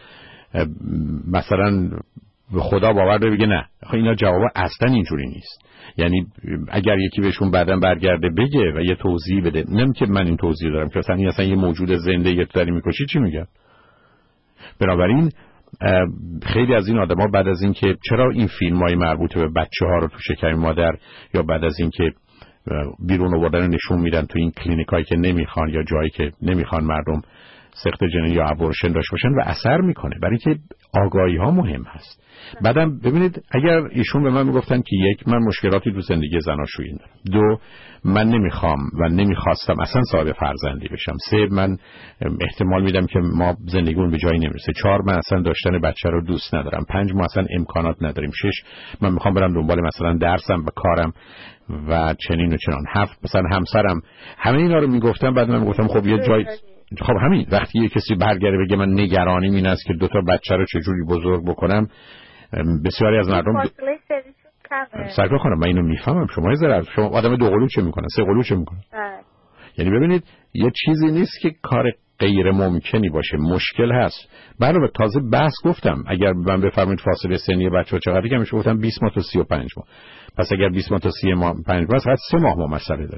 مثلا به خدا باور داره، بگه نه. اینا جواب اصلا اینجوری نیست. یعنی اگر یکی بهشون بعداً برگرده بگه و یه توضیح بده، نمیگه که من این توضیح دارم که اصلا یه موجود زنده یه تو داری میکشی، چی میگن؟ بنابراین خیلی از این آدما بعد از این که چرا این فیلم‌های مربوط به بچه‌ها رو تو شکم مادر یا بعد از این که بیرون آوردن نشون میدن تو این کلینیکایی که نمیخوان یا جایی که نمیخوان مردم سقط جنین یا ابورشن داشته باشن و اثر میکنه، برای که آگاهی ها مهم هست. بعدم ببینید اگر ایشون به من میگفتن که 1 من مشکلاتی تو زندگی زناشویی دارم، 2 من نمیخوام و نمیخواستم اصلا صاحب فرزندی بشم، 3 من احتمال میدم که ما زندگیمون به جایی نمیرسه، 4 من اصلا داشتن بچه رو دوست ندارم، 5 ما اصلا امکانات نداریم، 6 من میخوام برم دنبال مثلا درسم و کارم و چنین و چنان، 7 مثلا همسرم. همه اینا رو میگفتم، بعد من میگفتم خب یه جای خب همین وقتی یه کسی برگره بگه من نگرانیم این است که 2 تا بچه رو چجوری بزرگ بکنم، بسیاری از مردم سرکار خانم من اینو میفهمم. شما آدم 2 قلو چه میکنه، 3 قلو چه میکنه؟ یعنی ببینید یه چیزی نیست که کار غیر ممکنی باشه، مشکل هست. برای تازه بحث گفتم اگر من بفرمایید فاصله سنی بچه‌ها چقدر، که میشه گفتم 20 ماه تا 35 ماه. پس اگر 20 ماه تا 35 ماه فقط 3 ماه ما مسئله داریم.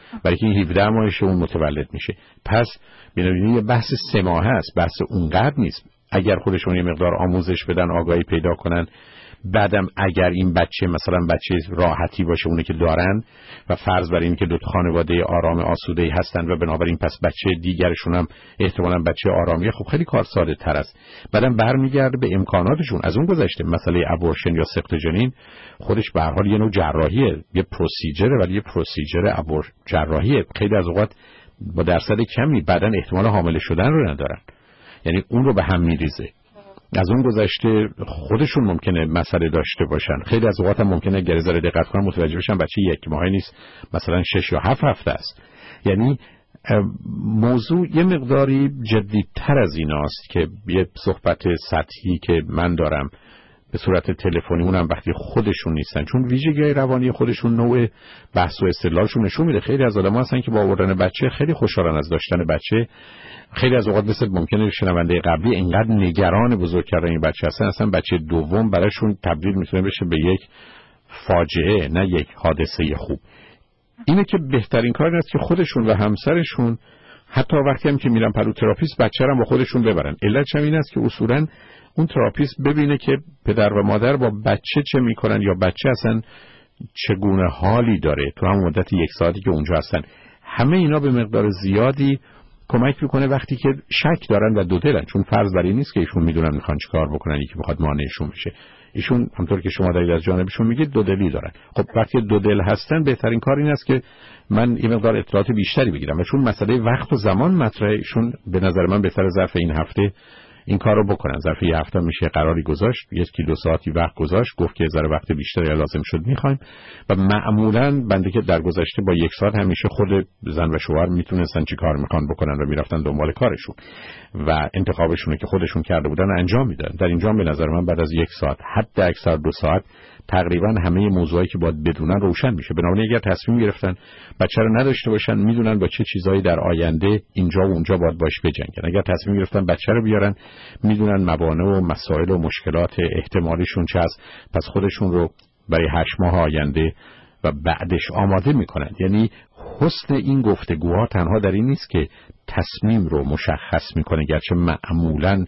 برای که این 17 ماهشه اون متولد میشه. پس ببینید یه بحث 3 ماهه است، بحث اونقدر نیست. اگر خودشون یه مقدار آموزش بدن، آگاهی پیدا کنن، بعدم اگر این بچه مثلا بچه راحتی باشه اونه که دارن و فرض بر این که دو تا خانواده آرام آسوده‌ای هستن و بنابراین پس بچه دیگرشون هم احتمالاً بچه آرامیه، خب خیلی کار ساده تر است. بعدم برمیگرده به امکاناتشون. از اون گذشته مسئله ابورشن یا سقط جنین خودش به هر حال یه نوع جراحیه، یه پروسیجره، ولی یه پروسیجر جراحیه. خیلی از اوقات با درصد کمی بعدن احتمال حامله شدن رو ندارن، یعنی اون رو به هم میریزه. از اون گذشته خودشون ممکنه مسئله داشته باشن، خیلی از اوقات هم ممکنه اگر ذره دقت کنن متوجه بشن بچه 1 ماهه نیست، مثلا 6 یا 7 هفته است. یعنی موضوع یه مقداری جدی‌تر از ایناست که یه صحبت سطحی که من دارم به صورت تلفنی اونم وقتی خودشون نیستن، چون ویژگی روانی خودشون نوع بحث و استدلالشون نشون میده. خیلی از آدم‌ها هستن که با آوردن بچه خیلی خوشحالن از داشتن بچه. خیلی از اوقات مثل ممکنه شنونده قبلی اینقدر نگران بزرگ کردن این بچه هستن، اصلا بچه دوم براشون تبدیل میتونه بشه به یک فاجعه، نه یک حادثه خوب. اینه که بهترین کار است که خودشون و همسرشون حتی وقتی هم که میرن پرو تراپیست بچه رو با خودشون ببرن. علتش هم این است که اصولاً اون تراپیست ببینه که پدر و مادر با بچه چه میکنن یا بچه اصلا چگونه حالی داره تو هم مدت 1 ساعتی که اونجا هستن. همه اینا به مقدار زیادی کمک میکنه وقتی که شک دارن و دو دلن، چون فرض بر این نیست که ایشون میدونن میخوان چیکار بکنن، یکی میخواد مانعشون بشه. ایشون همونطور که شما دارید از جانبشون میگید دو دلی دارن. خب وقتی دو دل هستن بهترین کار این است که من این مقدار اطلاعات بیشتری بگیرم و چون مسئله وقت و زمان مطرحه، ایشون به نظر من بهتره ظرف این هفته این کارو بکنن. ظرف یه هفته میشه قراری گذاشت، 1-2 ساعتی وقت گذاشت، گفت که ذره وقت بیشتری لازم شد میخوایم و معمولاً بنده که در گذشته با 1 ساعت همیشه خود زن و شوهر میتونستن چی کار میخوان بکنن و میرفتن دنبال کارشون و انتخابشونه که خودشون کرده بودن انجام میدن. در اینجا به نظر من بعد از 1 ساعت حتی اکثر 2 ساعت تقریبا همه موضوعی که باید بدونن روشن میشه. بنابراین اگر تصمیم گرفتن بچه رو نداشته باشن میدونن با چه چیزایی در آینده اینجا و اونجا باید باش بجنگن. اگر تصمیم گرفتن بچه رو بیارن میدونن موانع و مسائل و مشکلات احتمالیشون چه است، پس خودشون رو برای 8 ماه آینده و بعدش آماده میکنن. یعنی حسن این گفتگوها تنها در این نیست که تصمیم رو مشخص میکنه، گرچه معمولا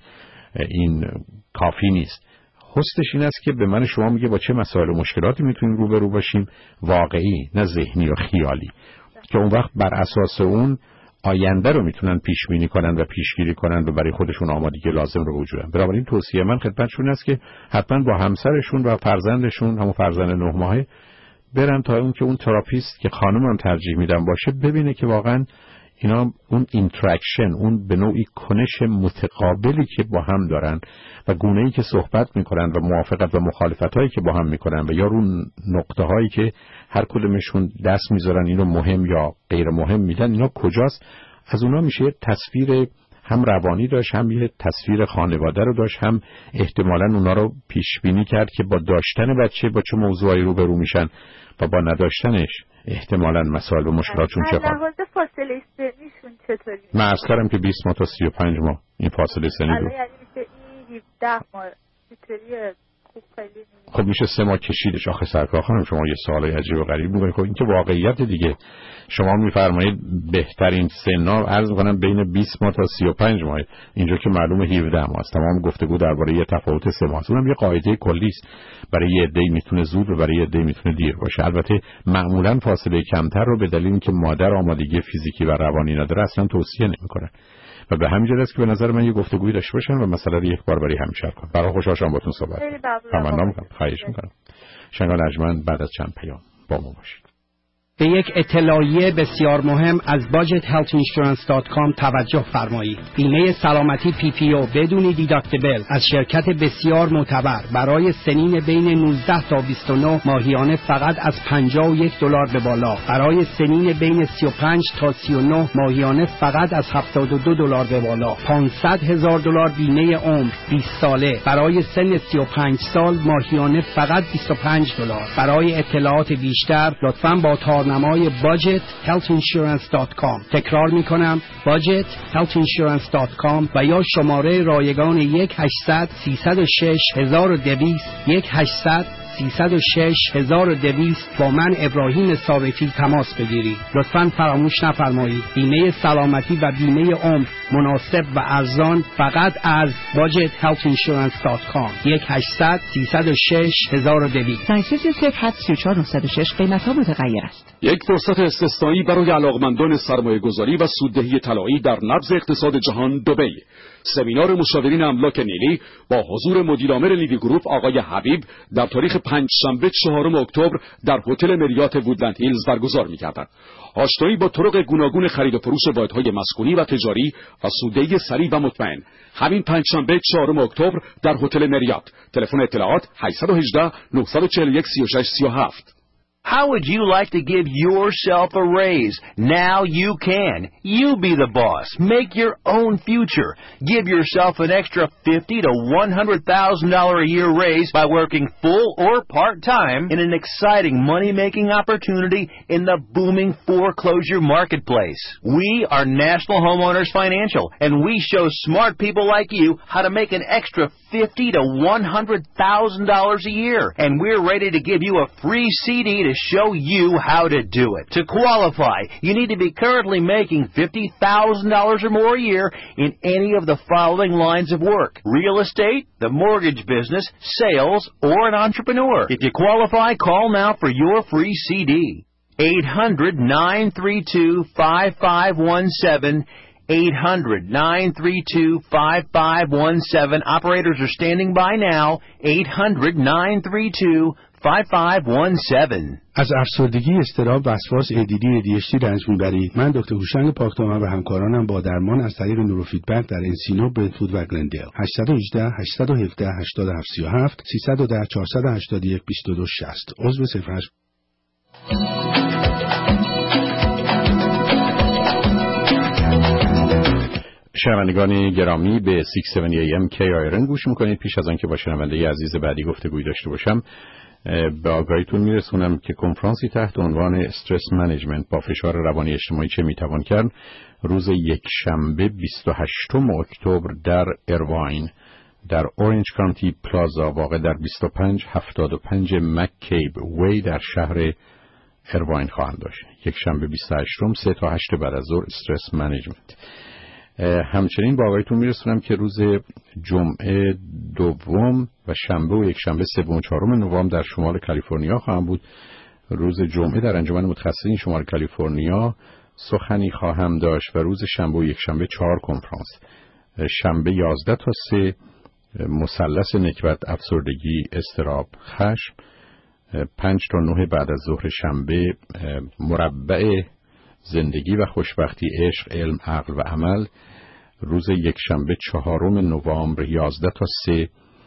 این کافی نیست. حسنش این است که به من شما میگه با چه مسائل و مشکلاتی میتونیم روبرو باشیم، واقعی نه ذهنی و خیالی، که اون وقت بر اساس اون آینده رو میتونن پیش بینی کنن و پیشگیری کنن و برای خودشون آمادگی لازم رو وجودن. بنابراین توصیه من خدمتشون است که حتما با همسرشون و فرزندشون، همون فرزند 9 ماهه، برن تا اون که اون تراپیست که خانمم ترجیح میدن باشه ببینه که واقعا اینا اون اینتراکشن، اون به نوعی کنش متقابلی که با هم دارن و گونه‌ای که صحبت میکنن و موافقت و مخالفتایی که با هم میکنن و یا رو نقطه هایی که هر کدومشون دست میذارن اینو مهم یا غیر مهم میدن، اینا کجاست، از اونا میشه تصویر هم روانی داشت، هم یه تصویر خانواده رو داشت، هم احتمالاً اونا رو پیش بینی کرد که با داشتن بچه با چه موضوعی روبرو میشن و با نداشتنش احتمالاً مسائل و مشکلاتشون چه خواهد. لحاظ فاصله سنیشون چطوری؟ من عرض کردم که 20 ماه تا 35 ماه این فاصله سنی رو. یعنی میشه این 17 ماه چطوریه؟ خوب خیلی خب میشه 3 ماه کشیدش. آخه سرکار خانم شما یه سوال عجیب و غریب میگید. خب این که واقعیت دیگه. شما میفرمایید بهترین سنا عرض میکنم بین 20 ماه تا 35 ماه، اینجا که معلومه 17 ماه است. تمام گفتگو درباره یه تفاوت 3 ماه است. اونم یه قاعده کلی است، برای یه عده‌ای میتونه زود و برای یه عده‌ای میتونه دیر باشه. البته معمولا فاصله کمتر رو به دلیل اینکه مادر آمادگی فیزیکی و روانی نداره اصلا توصیه نمیکنن و به همین جهت است که به نظر من یه گفتگویی داشته باشن و مسئله رو یک بار برای همیشه حل کنن. برای خوشحال شدم باهاتون صحبت کردم. تمنا می‌کنم. خواهش می‌کنم. شنگان ارجمند بعد از چند پیام با ما باشید. به یک اطلاعیه بسیار مهم از budgethealthinsurance.com توجه فرمایید. بیمه سلامتی PPO بدون دیداکتیبل از شرکت بسیار معتبر برای سنین بین 19 تا 29 ماهیانه فقط از $51 به بالا، برای سنین بین 35 تا 39 ماهیانه فقط از $72 به بالا، $500,000 بیمه عمر 20 ساله برای سن 35 سال ماهیانه فقط $25. برای اطلاعات بیشتر لطفاً با نمای budgethealthinsurance.com تکرار میکنم budgethealthinsurance.com و یا شماره رایگان 1-800-306-1200 306 1200 با من ابراهیم ثابتی تماس بگیرید. لطفاً فراموش نفرمایید بیمه سلامتی و بیمه عمر مناسب و ارزان فقط از budgethealthinsurance.com 1-800-306 1200. لایسنس 0734906 قیمت‌ها متغیر است. یک فرصت استثنایی برای علاقمندان سرمایه‌گذاری و سوددهی طلایی در نبض اقتصاد جهان دبی. سمینار مشاورین املاک نیلی با حضور مدیرعامل لیدی گروپ آقای حبیب در تاریخ پنجشنبه 4 اکتبر در هتل مریات وودلند هیلز برگزار می‌گردد. آشنایی با طرق گوناگون خرید و فروش واحدهای مسکونی و تجاری و سوددهی سریع و مطمئن. همین پنجشنبه 4 اکتبر در هتل مریات. تلفن اطلاعات 818 941 3637. How would you like to give yourself a raise? Now you can. You be the boss. Make your own future. Give yourself an extra $50,000 to $100,000 a year raise by working full or part-time in an exciting money-making opportunity in the booming foreclosure marketplace. We are National Homeowners Financial, and we show smart people like you how to make an extra $50,000 to $100,000 a year. And we're ready to give you a free CD to show you how to do it. To qualify, you need to be currently making $50,000 or more a year in any of the following lines of work: real estate, the mortgage business, sales, or an entrepreneur. If you qualify, call now for your free CD. 800-932-5517. 800-932-5517. Operators are standing by now. 800-932-5517. از افسردگی، اضطراب، وسواس، ADD، ADHD رنج میبرید؟ من دکتر هوشنگ پاکدامن و همکارانم با درمان از طریق نوروفیدبک در انسینو، برنتفورد و گلندل. 818 817 8737 310 481 2260. عضو 08. شنوندگان گرامی به 670 AM KIRN گوش میکنید. پیش از آنکه با شنونده عزیز بعدی گفتگوی داشته باشم به آگاهیتون میرسونم که کنفرانسی تحت عنوان استرس منیجمنت با فشار روانی اجتماعی چه میتوان کرد روز یک شنبه 28 اکتبر در ایرواین در اورنج کانتی پلازا واقع در 2575 مککیب وی در شهر ایرواین خواهند داشت. یک شنبه 28 3 تا 8 بعد از ظهر استرس منیجمنت. همچنین با آقایتون میرسونم که روز جمعه دوم و شنبه و یک شنبه سوم و چهارم نوامبر در شمال کالیفرنیا خواهم بود. روز جمعه در انجمن متخصصین شمال کالیفرنیا سخنی خواهم داشت و روز شنبه و یک شنبه 4 کنفرانس. شنبه 11 تا 3 مثلث نکبت، افسردگی، اضطراب، خشم. 5 تا 9 بعد از ظهر شنبه مربع زندگی و خوشبختی، عشق، علم، عقل و عمل. روز یک شنبه 4 نوامبر 11 تا 3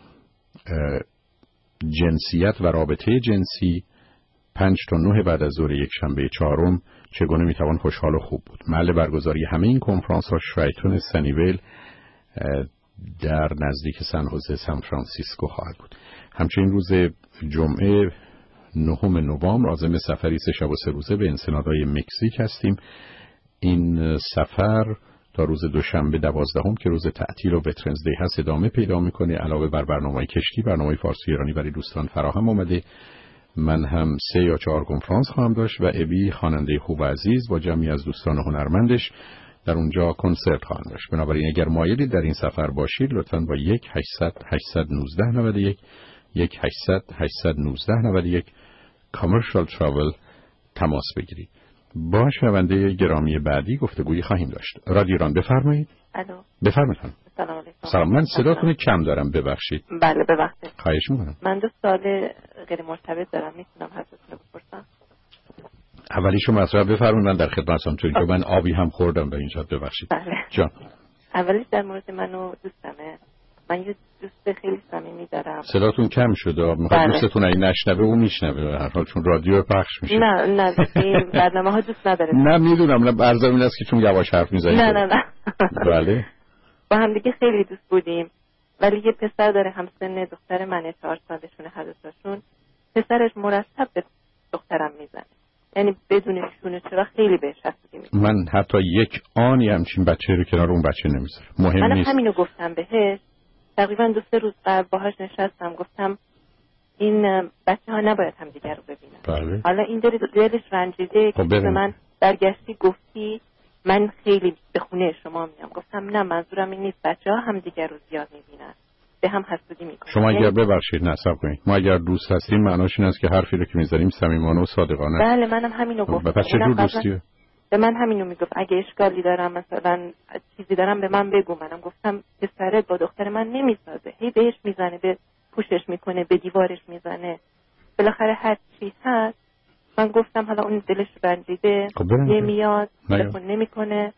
جنسیت و رابطه جنسی. 5 تا 9 بعد از ظهر یک شنبه 4 چگونه میتوان خوشحال و خوب بود. محل برگزاری همه این کنفرانس ها شرایتون سنیویل در نزدیک سن خوزه سان فرانسیسکو خواهد بود. همچنین روز جمعه 9 نوامبر عازم سفری 3 شب و 3 روزه به انسنادهای مکزیک هستیم. این سفر تا روز دوشنبه 12 که روز تعطیل و وترنز دی هست ادامه پیدا میکنه. علاوه بر برنامه کشتی، برنامه فارسی ایرانی برای دوستان فراهم آمده. من هم 3 یا 4 کنفرانس خواهم داشت و ابی خواننده خوب و عزیز با جمعی از دوستان هنرمندش در اونجا کنسرت خواهم داشت. بنابراین اگر مایلید در این سفر باشید لطفاً با 1-800-819-91 1-800-819-91 Commercial Travel تماس بگیرید. با شنونده گرامی بعدی گفتگویی خواهیم داشت. رادیو ایران بفرمایید. الو. بفرمایید. سلام علیکم. سلام. من صداتون کم دارم، ببخشید. بله ببخشید. خواهش می‌کنم. من 2 سال غیر مرتبط دارم، میتونم حضرتون رو بپرسم؟ اولیشو مطرح بفرمایید، من در خدمتم، چون که من آبی هم خوردم به اینجا، ببخشید. بله. جان. اولیش در مورد من و دوستمه. من یه دوست خیلی صمیمی دارم. صداتون کم شده. میخواد دوستتون این نشنوه و میشنوه به هر حال، چون رادیو پخش میشه. نه این برنامه‌ها دوست نداره. نه میدونم، نه عرضم این است که چون یواش حرف میزنید. نه بله. با هم دیگه خیلی دوست بودیم، ولی یه پسر داره همسن دختر من، 4 سالشونه هر دوتاشون. پسرش مرتب به دخترم میزنه، یعنی بدون شونه چرا خیلی بهش حسودی میکنه. من حتی یک آنی همچین بچه رو کنار اون بچه نمیذارم. مهم من نیست. همینو گفتم بهش. تقریبا 2-3 روز قبل باهاش نشستم، گفتم این بچه ها نباید هم دیگر رو ببینن. بله. حالا این دلش رنجیده که به من برگشتی گفتی من خیلی به خونه شما میام. گفتم نه، منظورم این نیست، بچه ها هم دیگر رو زیاد میبینن، به هم حسودی میکنن. شما اگر ببخشید نصب کنید، ما اگر دوست هستیم معناش این است که حرفی رو که میزنیم صمیمانه و صادقانه. بله منم همینو گفتم. پس چه جور دوستیه؟ به من همینو میگفت اگه اشکالی دارم مثلا چیزی دارم به من بگو. منم گفتم پسرت با دختر من نمیسازه، هی بهش میزنه، به پوشش میکنه، به دیوارش میزنه، بالاخره هر چی هست. من گفتم حالا اون دلش رنجیده، نمیاد، تلفن نمیکنه.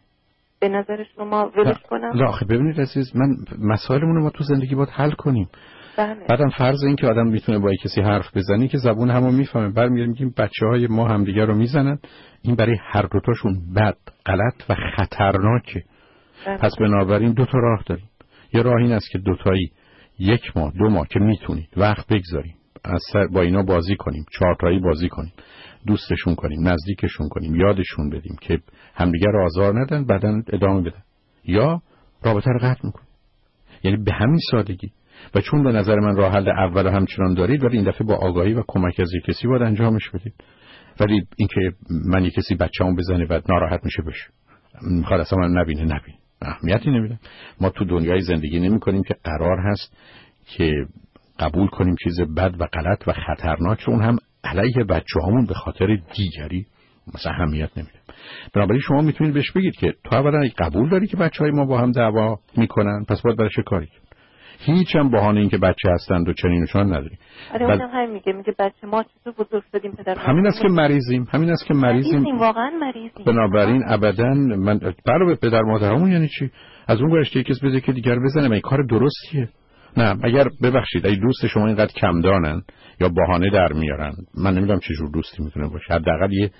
به نظر شما ولش کنم؟ نه آخه ببینید عزیز، من مسائلمون رو ما تو زندگی باید حل کنیم. بله. بعدم فرض این که آدم میتونه با کسی حرف بزنی که زبون همو میفهمه، برمیگردیم میگیم بچهای ما همدیگه رو میزنن، این برای هر دوتاشون بد، غلط و خطرناکه. بله. پس بنابراین دو تا راه داریم. یه راه این است که دوتایی 1 ماه 2 ماه که میتونید وقت بگذاریم، با اینا بازی کنیم، 4 تایی بازی کنیم، دوستشون کنیم، نزدیکشون کنیم، یادشون بدیم که همدیگه رو آزار ندن، بعدن ادامه بدن، یا رابطه رو قطع میکنیم. یعنی به همین سادگی. و چون به نظر من راه حل اول همچنان دارید، ولی این دفعه با آگاهی و کمک از یک کسی باید انجامش بدید. ولی اینکه من یک کسی بچه‌مو بزنه و ناراحت میشه بشه، میخواد اصلا من نبینه، اهمیتی نمیده. ما تو دنیای زندگی نمی‌کنیم که قرار هست که قبول کنیم چیز بد و غلط و خطرناک رو اون هم علیه بچه‌هامون به خاطر دیگری مثلا اهمیت نمیده. بنابراین شما میتونید بهش بگید که تو اولا قبول داری که بچه‌های ما با هم دعوا میکنن، پس باید برای چه کاری کنی؟ هیچ هم بهانه این که بچه هستند و چنین و چنان نداری. آره اونم همین میگه بچه ما چطور بزرگ شدیم پدر ما. همین است که مریضیم. واقعا مریضیم. بنابراین ابداً من برای پدر مادرمون یعنی چی؟ از اون گذشته کسی بده که دیگر بزنه، این کار درستیه؟ نه، اگر ببخشید اگه دوست شما اینقدر کم دانن یا بهانه در میارن، من نمیدونم چه جور دوستی میتونه باشه. حداقل یه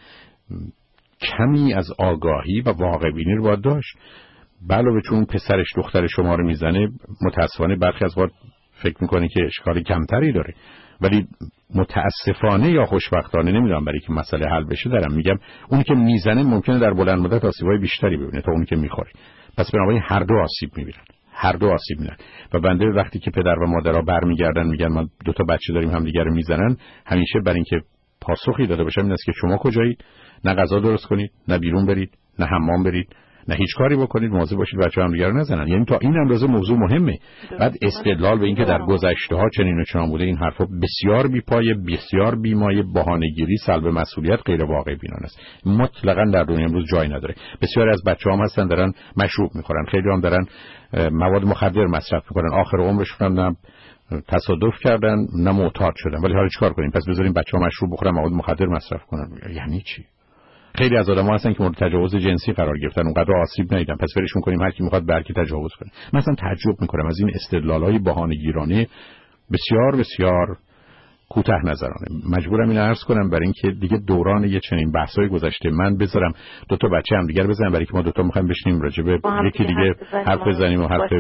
کمی از آگاهی و واقع بینی رو باید داشت. علاوه چون پسرش دختر شما رو میزنه، متاسفانه برخی از وقت فکر میکنه که اشکال کمتری داره، ولی متاسفانه یا خوشبختانه نمیدونم برای که مسئله حل بشه دارم میگم اونی که میزنه ممکنه در بلند مدت آسیب‌های بیشتری ببینه تا اونی که میخوره. پس بنابراین هر دو آسیب میبینن. و بنده وقتی که پدر و مادرها برمیگردن میگن ما 2 تا بچه داریم همدیگه رو میزنن، همیشه برای اینکه پاسخی داده باشم این است که شما کجایید؟ نه غذا درست کنید، نه بیرون برید، نه حمام برید، نه هیچ کاری بکنید، مواظب باشید بچه‌ها هم دیگه رو نزنن. یعنی تا این اندازه موضوع مهمه. بعد استدلال به این که در گذشته‌ها چنین و چنان بوده، این حرفا بسیار بی‌پایه، بسیار بی‌مایه، بهانه‌گیری، سلب مسئولیت، غیر واقع بینانه است. مطلقاً در دنیا امروز جای نداره. بسیاری از بچه‌ها هم هستن دارن مشروب می‌خورن، خیلی هم دارن مواد مخدر مصرف می‌کنن، آخر عمرشون هم تصادف کردن، نه معتاد شدن. ولی حالا چیکار کنیم؟ پس بذاریم بچه‌ها مشروب بخورن، مواد مخدر مصرف کنن. یعنی چی؟ خیلی از آدم‌ها هستن که مورد تجاوز جنسی قرار گرفتن، اونقدر آسیب ندیدن، پس ولشون کنیم، هر کی می‌خواد به هر کی تجاوز کنه. مثلا تعجب می‌کنم از این استدلال‌های بهانه‌گیرانه بسیار بسیار کوتاه نظرانه. مجبورم اینو عرض کنم برای اینکه دیگه دوران یه چنین بحث‌های گذشته. من بذارم 2 تا بچه هم دیگر بزنن برای که ما 2 تا می‌خوایم بشینیم راجع به یکی دیگه حرف بزنیم و حرف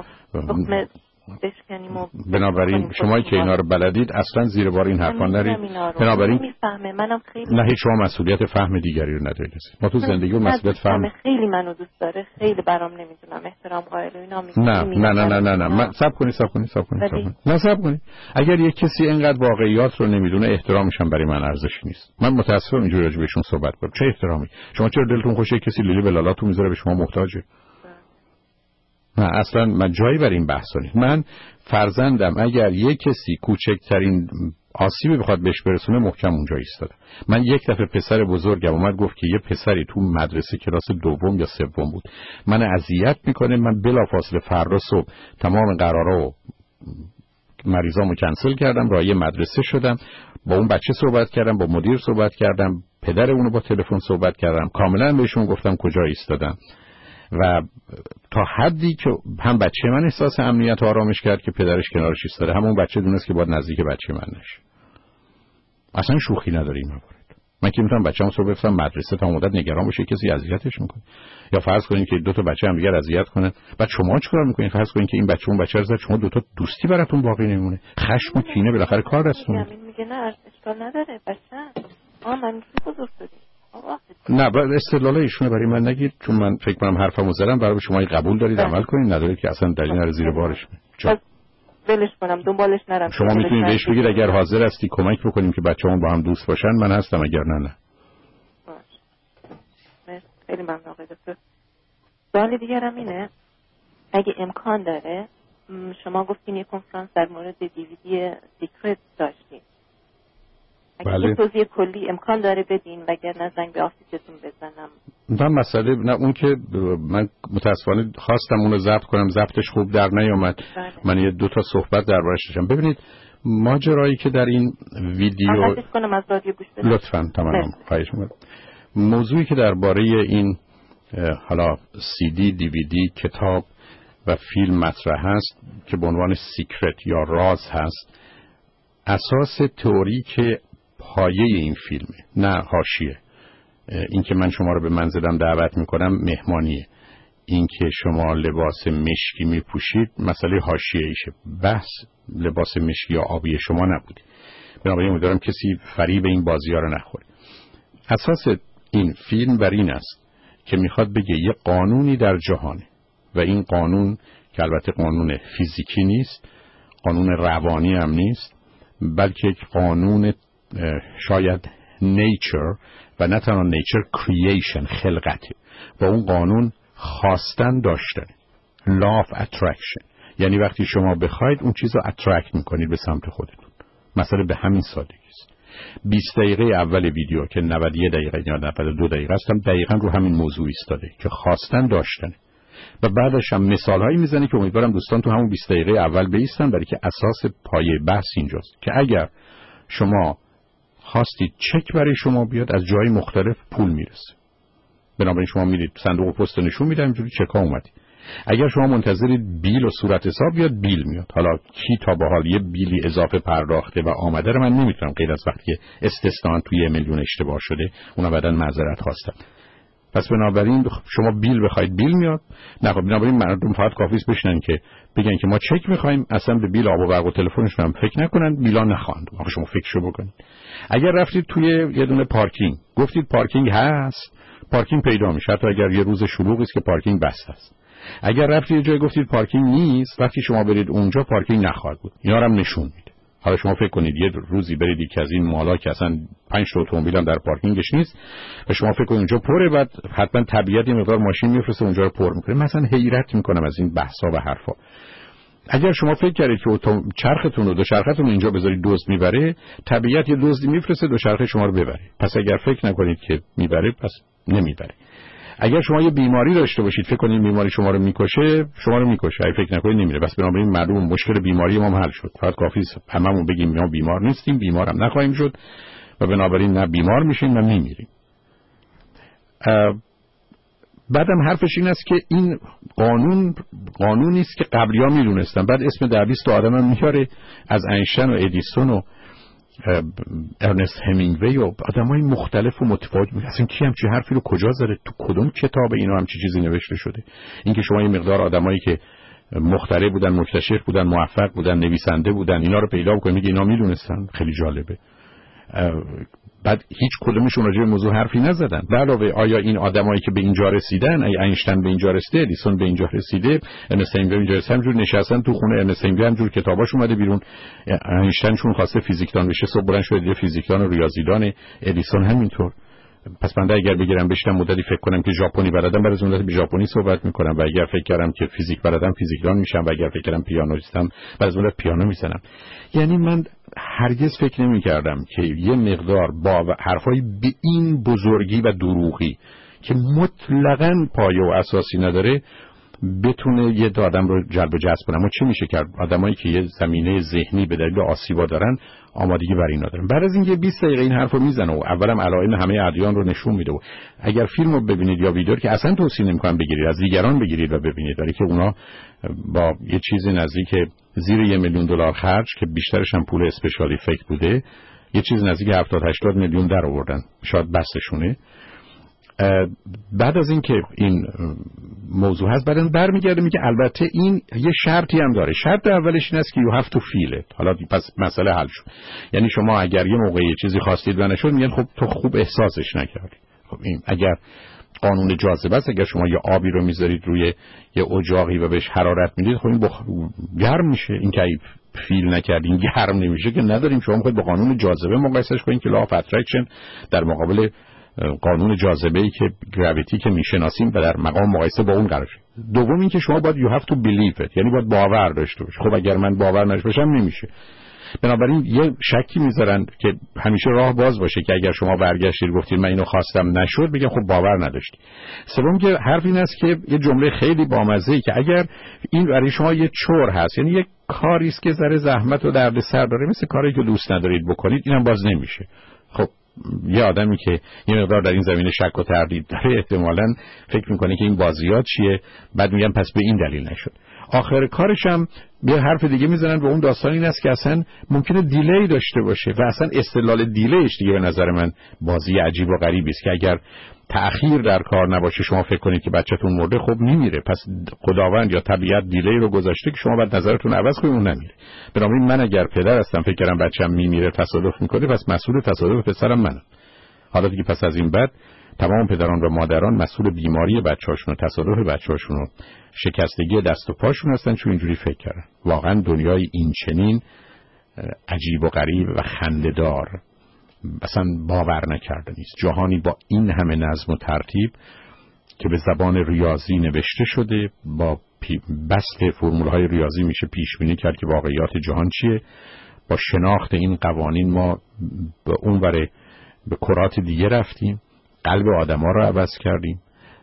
بنابراین شمایی که اینا رو بلدید اصلا زیر بار این حرفا نرید. بنابراین میفهمه منم خیلی نه، هیچ شما مسئولیت فهم دیگری رو ندارید. ما تو زندگی و مسئولیت فهم خیلی منو دوست داره، خیلی برام نمیدونم احترام قائل و اینا نه من صبر کنید. اگر یک کسی اینقدر واقعیات رو نمیدونه، احترامش هم برای من ارزشی نیست. من متاسفم اینجوری راجع بهشون صحبت کنم. چه احترامی؟ شما چرا دلتون خوشه کسی لیلی بلالاتو میذاره به شما محتاجه؟ نه اصلا من جایی برای این بحثا نیست. من فرزندم اگر یک کسی کوچکترین آسیبی بخواد بهش برسونه، محکم اونجا ایستاده. من یک دفعه پسر بزرگم اومد گفت که یه پسری تو مدرسه کلاس 2 یا 3 بود من اذیت میکنه، من بلافاصله فردا صبح تمام قرارا و مریضامو کنسل کردم، راهی مدرسه شدم، با اون بچه صحبت کردم، با مدیر صحبت کردم، پدر اونو با تلفن صحبت کردم، کاملا بهشون گفتم کجا ایستادم و تا حدی که هم بچه من احساس امنیت و آرامش کرد که پدرش کنارش ایستاده، همون بچه دونست که باید نزدیک بچه من نشه. اصلا شوخی نداره این موارد. من که میتونم بچه‌مو صبح بفرستم مدرسه تا مدت نگران باشه کسی اذیتش میکنه، یا فرض کنین که 2 تا بچه هم دیگه اذیت کنن، بعد شما چیکار میکنین؟ فرض کنین که این بچه اون بچه رو زد، شما 2 تا دوستی براتون باقی نمیمونه، خشم و کینه بالاخره کار دستتون میگه نه اشکال نداره بچه من بزرگ شدی. نه بعد استدلال ایشونه برای من نگید، چون من فکر کنم حرفمو زدم، برای شما قبول دارید عمل کنید، ندارید که اصلا در این زیر بارش ولش کنم دنبالش نرم. شما میتونید بهش بگید اگر حاضر هستی کمک بکنیم که بچه‌مون با هم دوست باشن من هستم، اگر نه. خیلی ممنون آقای دکتر. سوال دیگرم اینه اگه امکان داره شما گفتین یه کنفرانس در مورد دیویدی سیکرت داشتین. اگه یه توضیح کلی امکان داره بدین وگرنه زنگ به آفیستون بزنم. من مسئله نه اون که من متاسفانه خواستم اونو ضبط کنم، ضبطش خوب در نیامد. من یه 2 تا صحبت دربارش داشتم. ببینید ماجرایی که در این ویدیو کنم از رادیو گوش بدم لطفاً تمام خواهش می‌کنم. موضوعی که درباره این حالا CD، DVD، کتاب و فیلم مطرح هست که به عنوان سیکرت یا راز هست، اساس تئوری که پایه این فیلمه نه حاشیه. این که من شما رو به منزلم دعوت میکنم مهمانیه، این که شما لباس مشکی میپوشید مسئله حاشیه ایشه، بحث لباس مشکی یا آبی شما نبوده. بنابراین امیدوارم کسی فریب این بازی ها رو نخوره. اساس این فیلم بر این است که میخواد بگه یه قانونی در جهانه و این قانون که البته قانون فیزیکی نیست، قانون روانی هم نیست، بلکه یک قانون شاید نیچر و نه تنها نیچر، کرییشن، خلقته. و اون قانون خواستن داشتن، law of attraction، یعنی وقتی شما بخواید اون چیز رو اترکت میکنید به سمت خودتون. مثلا به همین سادگی است. 20 دقیقه اول ویدیو که 91 دقیقه یا 92 دقیقه است هم دقیقاً رو همین موضوع ایستاده که خواستن داشتن و بعدش هم مثالهایی میزنه که امیدوارم دوستان تو همون 20 دقیقه اول بیستن، برای که اساس پایه بحث اینجاست که اگر شما خواستید چک برای شما بیاد از جای مختلف پول میرسه. بنابراین شما میرید صندوق پست نشون میدن اینجوری چکا اومدی. اگر شما منتظرید بیل و صورت حساب بیاد بیل میاد. حالا کی تا به حال یه بیلی اضافه پرداخته و آمده رو من نمیتونم غیر از وقتی استثنا توی 1 میلیون اشتباه شده اونا بعداً معذرت خواستن. پس بنابراین شما بیل بخواید بیل میاد. نه بنابراین مردم فقط کافیه بشنن که بگن که ما چک میخوایم، اصلا به بیل آب و برق و تلفنشون هم فکر نکنن، بیلا نخواند. شما فکرشو بکنید. اگر رفتید توی یه دونه پارکینگ گفتید پارکینگ هست، پارکینگ پیدا میشه، حتی اگر یه روز شلوغی است که پارکینگ بسته است. اگر رفتید جای گفتید پارکینگ نیست، وقتی شما برید اونجا پارکینگ نخواهد بود. اینا رو هم نشون میده. حالا شما فکر کنید یه روزی برید یک از این مالا که اصلا 5 تا اتومبیل هم در پارکینگش نیست و شما فکر کنید اونجا پره، بعد حتما طبیعت یه مقدار ماشین میفرسته اونجا رو پر میکنه. مثلا حیرت میکنم از این بحثا و حرفا. اگر شما فکر کردید که چرختون رو دو چرختون اینجا بذارید دزد میبره، طبیعت یه دزدی میفرسته دو چرخه شما رو ببره. پس اگر فکر نکنید که میبره، پس نمیبره. اگر شما یه بیماری داشته باشید فکر کنید بیماری شما رو میکشه، شما رو میکشه. اگه فکر نکنید نمیره. بس بنابراین معلوم مشکل بیماری ما حل شد. فقط کافیه هممون بگیم ما بیمار نیستیم، بیمار هم نخواهیم شد و بنابراین نه بیمار میشیم نه میمیریم. بعدم حرفش این است که این قانونی است که قبلی‌ها میدونستن. بعد اسم 10-20 تا آدمم میاره از اینشتین و ادیسون و ارنست همینگوی و آدمای مختلف و متفاوت. اصلا کی همچین حرفی رو کجا زده؟ تو کدوم کتاب اینا همچین چیزی نوشته شده؟ اینکه شما یه مقدار آدمایی که مخترع بودن، مکتشف بودن، موفق بودن، نویسنده بودن، اینا رو پیدا بکنید میگه اینا میدونستن. خیلی جالبه. بعد هیچ کدومشون راجع به موضوع حرفی نزدن. به علاوه آیا این آدمایی که به اینجا رسیدن، اینشتین به اینجا رسیده، ادیسون به اینجا رسیده، ارنست همینگوی به اینجا رسیده، همجور نشستن تو خونه ارنست همینگوی همجور کتاباش اومده بیرون، اینشتینشون خواسته فیزیکدان بشه، صبح بلند شده فیزیکدان و ریاضیدان، ادیسون همینطور. پس من اگر بگیرم بشتم مدتی فکر کنم که ژاپنی بلدم، برای مدتی به ژاپنی صحبت میکنم، و اگر فکر کردم که فیزیک بلدم فیزیکدان میشم، و اگر فکر کردم پیانویستم برای مدت پیانو میزنم. یعنی من هرگز فکر نمی‌کردم که یه مقدار با حرفای به این بزرگی و دروغی که مطلقاً پایه و اساسی نداره بتونه یه آدم رو جلب و جذب کنه. اما چه میشه کرد؟ آدمایی که یه زمینه ذهنی به دلیل آسیبا دارن آمادگی برای این ندارن. بعد از اینکه 20 دقیقه این حرفو میزنه و اولم علائم همه ادیان رو نشون میده و اگر فیلمو ببینید یا ویدیو که اصلا توصیه نمی‌کنم بگیرید، از دیگران بگیرید و ببینید، برای که اونا با یه چیزی نزدیک زیر $1 میلیون خرج که بیشترش هم پول اسپشیال افکت بوده، یه چیزی نزدیک 70-80 میلیون در آوردن. شاید بسشونه. بعد از اینکه این موضوع هست بعدن برمیگرده میگه البته این یه شرطی هم داره. شرط اولش این است که you have to feel it. حالا پس مسئله حل شد. یعنی شما اگر یه موقع یه چیزی خواستید و نشد میگن خب تو خوب احساسش نکردی. خب این اگر قانون جاذبه است. اگر شما یه آبی رو میذارید روی یه اجاقی و بهش حرارت میدید، خب این گرم میشه. این که فیل نکردین گرم نمیشه که نداریم. شما میخواید با قانون جاذبه مقایسش کنید که law of attraction در مقابل قانون جاذبه‌ای که گراویتی که میشناسیم و در مقام مقایسه با اون قرار شد. دوم این که شما باید you have to believe it، یعنی باید باور داشته باشید. خب اگر من باور نشه باشم نمیشه. بنابراین یه شکی میذارن که همیشه راه باز باشه که اگر شما برگشتید گفتید من اینو خواستم نشد، بگم خب باور نداشتی. سوم که حرف این است که یه جمله خیلی بامزه‌ای که اگر این برای شما یه چور هست، یعنی یه کاری است که ذره زحمت و دردسر داره، مثل کاری که دوست ندارید بکنید، اینم باز نمیشه. خب یه آدمی که یه مقدار در این زمینه شک و تردید داره احتمالاً فکر میکنه که این بازیات چیه، بعد میگن پس به این دلیل نشد. آخر کارش هم یه حرف دیگه میزنن به اون داستان این است که اصلا ممکنه دیلی داشته باشه و اصلا استدلال دیلیش دیگه به نظر من بازی عجیب و غریبی است که اگر تأخیر در کار نباشه شما فکر کنید که بچه‌تون مرده، خب نمیره، پس خداوند یا طبیعت دیلی رو گذاشته که شما بعد نظرتون عوض کنید اون نمیره. بنابراین من اگر پدر هستم فکر کردم بچه‌م میمیره تصادف میکنه، پس مسئول تصادف پسرم منم. حالا دیگه پس از این بعد تمام پدران و مادران مسئول بیماری بچه‌هاشون و تصادف بچه‌هاشون و شکستگی دست و پاشون هستن، چون اینجوری فکر کردن. واقعا دنیای این چنین عجیب و غریب و خنده‌دار اصلا باور نکرده نیست. جهانی با این همه نظم و ترتیب که به زبان ریاضی نوشته شده، با بسط فرمول‌های ریاضی میشه پیش بینی کرد که واقعیات جهان چیه. با شناخت این قوانین ما به اون وره به کرات دیگه رفتیم، قلب آدما رو عوض کردیم.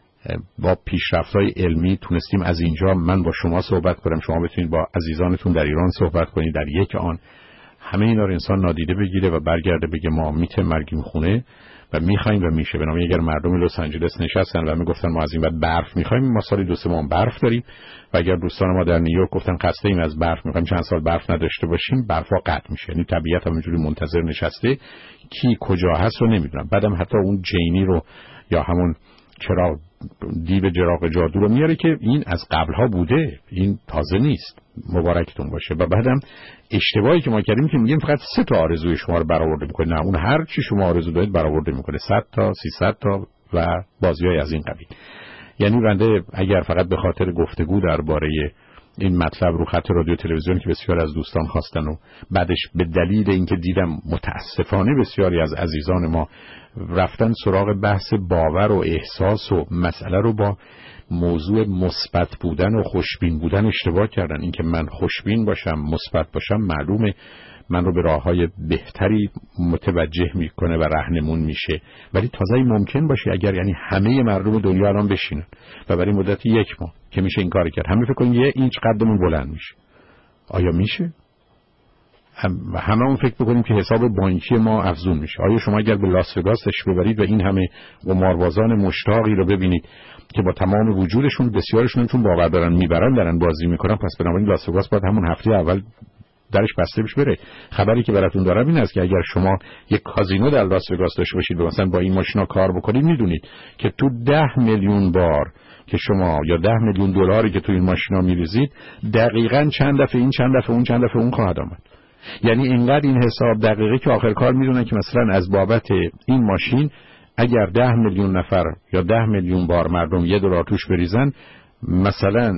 با پیشرفت‌های علمی تونستیم از اینجا من با شما صحبت کنم، شما بتونید با عزیزانتون در ایران صحبت کنید، در یک آن همه اینا رو انسان نادیده بگیره و برگرده بگه ما میته مرگیم خونه و میخوایم و میشه. بنابراین اگر مردم لس آنجلس نشستن و میگفتن ما از این بعد برف میخوایم، ما سالی 2-3 ماه برف داریم، و اگر دوستان ما در نیویورک گفتن خسته ایم از برف میخوایم چند سال برف نداشته باشیم، برفا قطع میشه. یعنی طبیعت همونجوری منتظر نشسته، کی کجا هست رو نمیدونم. بعدم حتی اون جینی رو یا همون چراغ دیو چراغ جادو رو میاره که این از قبلها بوده، این تازه نیست، مبارکتون باشه. و بعدم اشتباهی که ما کردیم که میگیم فقط 3 تا آرزوی شما رو برآورده میکنه. نه، اون هر چی شما آرزو دارید برآورده میکنه، 100 تا 300 تا و بازیای از این قبیل. یعنی بنده اگر فقط به خاطر گفتگو درباره این مطلب رو خط رادیو تلویزیون که بسیار از دوستان خواستن و بعدش به دلیل اینکه دیدم متاسفانه بسیاری از عزیزان ما رفتن سراغ بحث باور و احساس و مسئله رو با موضوع مثبت بودن و خوشبین بودن اشتباه کردن. اینکه من خوشبین باشم، مثبت باشم، معلومه من رو به راههای بهتری متوجه میکنه و راهنمون میشه، ولی تازه ممکن باشه اگر یعنی همه مردم دنیا الان بشینن و برای مدت 1 ماه که میشه این کار کرد، همه فکر کنن 1 اینچ قدمون بلند میشه. آیا میشه؟ همه اون فکر بکنیم که حساب بانکی ما افزون میشه. آیا شما اگر به لاس وگاسش ببرید و این همه قماربازان مشتاقی رو ببینید که با تمام وجودشون بسیارشون چون باور دارن میبرن دارن بازی میکنن، پس بنابراین لاس وگاس باید همون هفته اول درش بسته بشه بره. خبری که براتون دارم این است که اگر شما یک کازینو در لاس وگاس داشته باشید و مثلا با این ماشینا کار بکنید، میدونید که تو 10 میلیون بار که شما یا 10 میلیون دلاری که تو این ماشینا میریزید، دقیقاً چند دفعه این، چند دفعه اون، چند دفعه اون خواهد آمد. یعنی اینقدر این حساب دقیقه که آخر کار میدونن که مثلا از بابت این ماشین اگر 10 میلیون نفر یا 10 میلیون بار مردم $1 توش بریزن، مثلا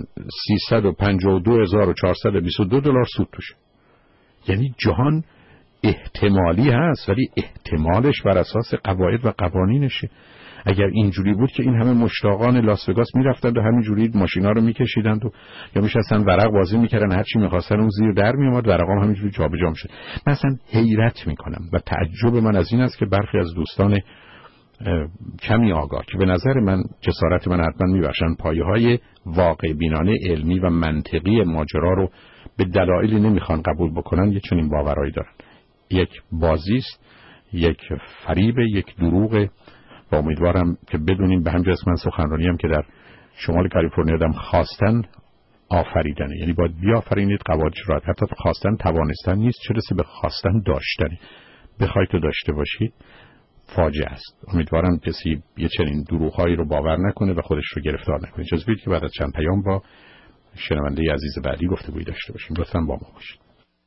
352422 دلار سود توشه. یعنی جهان احتمالی هست، ولی احتمالش بر اساس قواعد و قوانینشه. اگر اینجوری بود که این همه مشتاقان لاس وگاس میرفتند و همینجوری ماشینا رو میکشیدند و یا میشستن ورق بازی میکردن، هر چی میخواستن اون زیر در میومد، ورقام همینجوری جابجا میشد. من اصلا حیرت میکنم و تعجب من از این است که برخی از دوستان کمی آگاه که به نظر من جسارت من حتما میبخشن، پایه‌های واقع بینانه علمی و منطقی ماجرا رو به دلایلی نمیخوان قبول بکنن، یه چنین باورایی دارن. یک بازیست، یک فریب، یک دروغ. و امیدوارم که بدونیم به همین جهت من سخنرانی هم که در شمال کالیفرنیا دادم، خواستن آفریدنه، یعنی باید بیافرینید قواعدش رو، حتی خواستن توانستن نیست، چه رسه به خواستن داشتنی. بخواید تو داشته باشید فاجعه است. امیدوارم کسی یه چنین دروغ‌هایی رو باور نکنه و خودش رو گرفتار نکنه. اجازه بدید که بعد از چند پیام با شنونده عزیز بعدی گفتگویی داشته باشیم. لطفاً با ما باشید.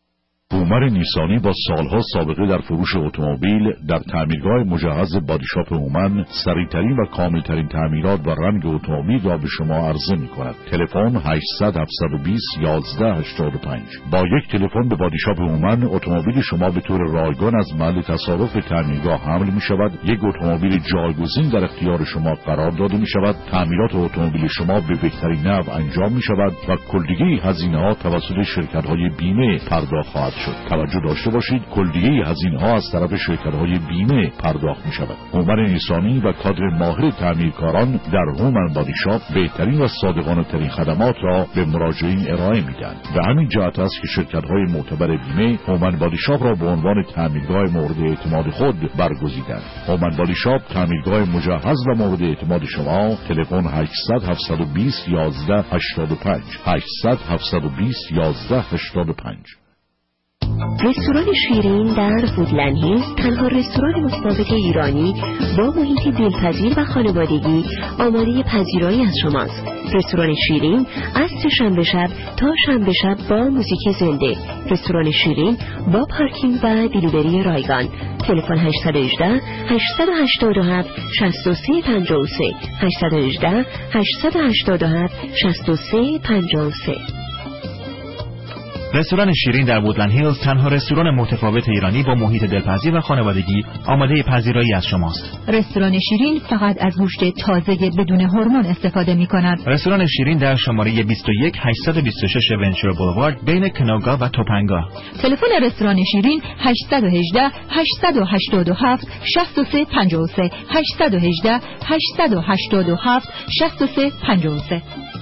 هومن نیسانی با سالها سابقه در فروش اتومبیل در تعمیرگاه مجهز بادی شاپ هومن سریعترین و کاملترین تعمیرات و رنگ اتومبیل را به شما عرضه می‌کند. تلفن 800 720 1185. با یک تلفن به بادی شاپ هومن اتومبیل شما به طور رایگان از محل تصارف تعمیرگاه حمل می‌شود. یک اتومبیل جایگزین در اختیار شما قرار داده می‌شود. تعمیرات اتومبیل شما به بهترین نحو انجام می‌شود و کلگی هزینه‌ها توسط شرکت‌های بیمه پرداخت خواهد شد. توجه داشته باشید کلیه هزینه‌ها از طرف شرکت‌های بیمه پرداخت می‌شود. هومن نیسانی و کادر ماهر تعمیرکاران در هومن بادی شاپ بهترین و صادقانه‌ترین خدمات را به مراجعین ارائه می‌دهند. و همین جهت است که شرکت‌های معتبر بیمه هومن بادی شاپ را به عنوان تعمیرگاه مورد اعتماد خود برگزیدند. هومن بادی شاپ تعمیرگاه مجهز و مورد اعتماد شما. تلفن 800 720 1185 800 720 1185. رستوران شیرین در وودلند هیلز تنها رستوران متفاوت ایرانی با محیط دلپذیر و خانوادگی آماده پذیرایی از شماست. رستوران شیرین از سه‌شنبه شب تا شنبه شب با موزیک زنده. رستوران شیرین با پارکینگ و دیلیوری رایگان. تلفن 818 887 6353 818 887 6353. رستوران شیرین در وودلند هیلز تنها رستوران متفاوت ایرانی با محیط دلپذیر و خانوادگی آماده پذیرایی از شماست. رستوران شیرین فقط از گوشت تازه بدون هورمون استفاده می‌کند. رستوران شیرین در شماره 21 826 ونچر بولوارد بین کناگا و توپنگا. تلفن رستوران شیرین 818 887 6353 818 887 6353.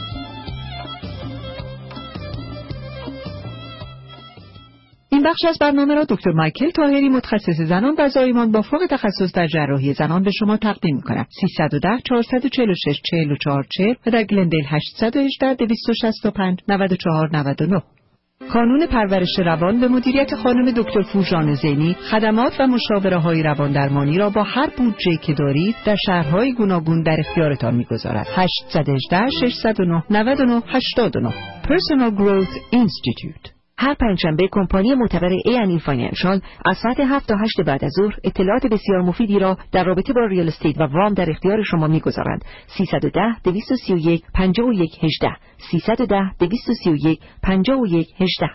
این بخش از برنامه را دکتر مایکل طاهری متخصص زنان و زایمان با فوق تخصص در جراحی زنان به شما تقدیم می‌کند. 310 446 4440 و در گلندیل 818 265 9499. کانون پرورش روان به مدیریت خانم دکتر فوژان زینی خدمات و مشاوره‌های روان درمانی را با هر بودجه‌ای که دارید در شهرهای گوناگون در اختیارتان می‌گذارد. 818 609 99 89. Personal Growth Institute. هر پنجشنبه کمپانی معتبر A&E فاینانشال از ساعت 7 تا 8 بعد از ظهر اطلاعات بسیار مفیدی را در رابطه با ریال استیت و وام در اختیار شما می‌گذارند. 310 231 51 18 310 231 51 18.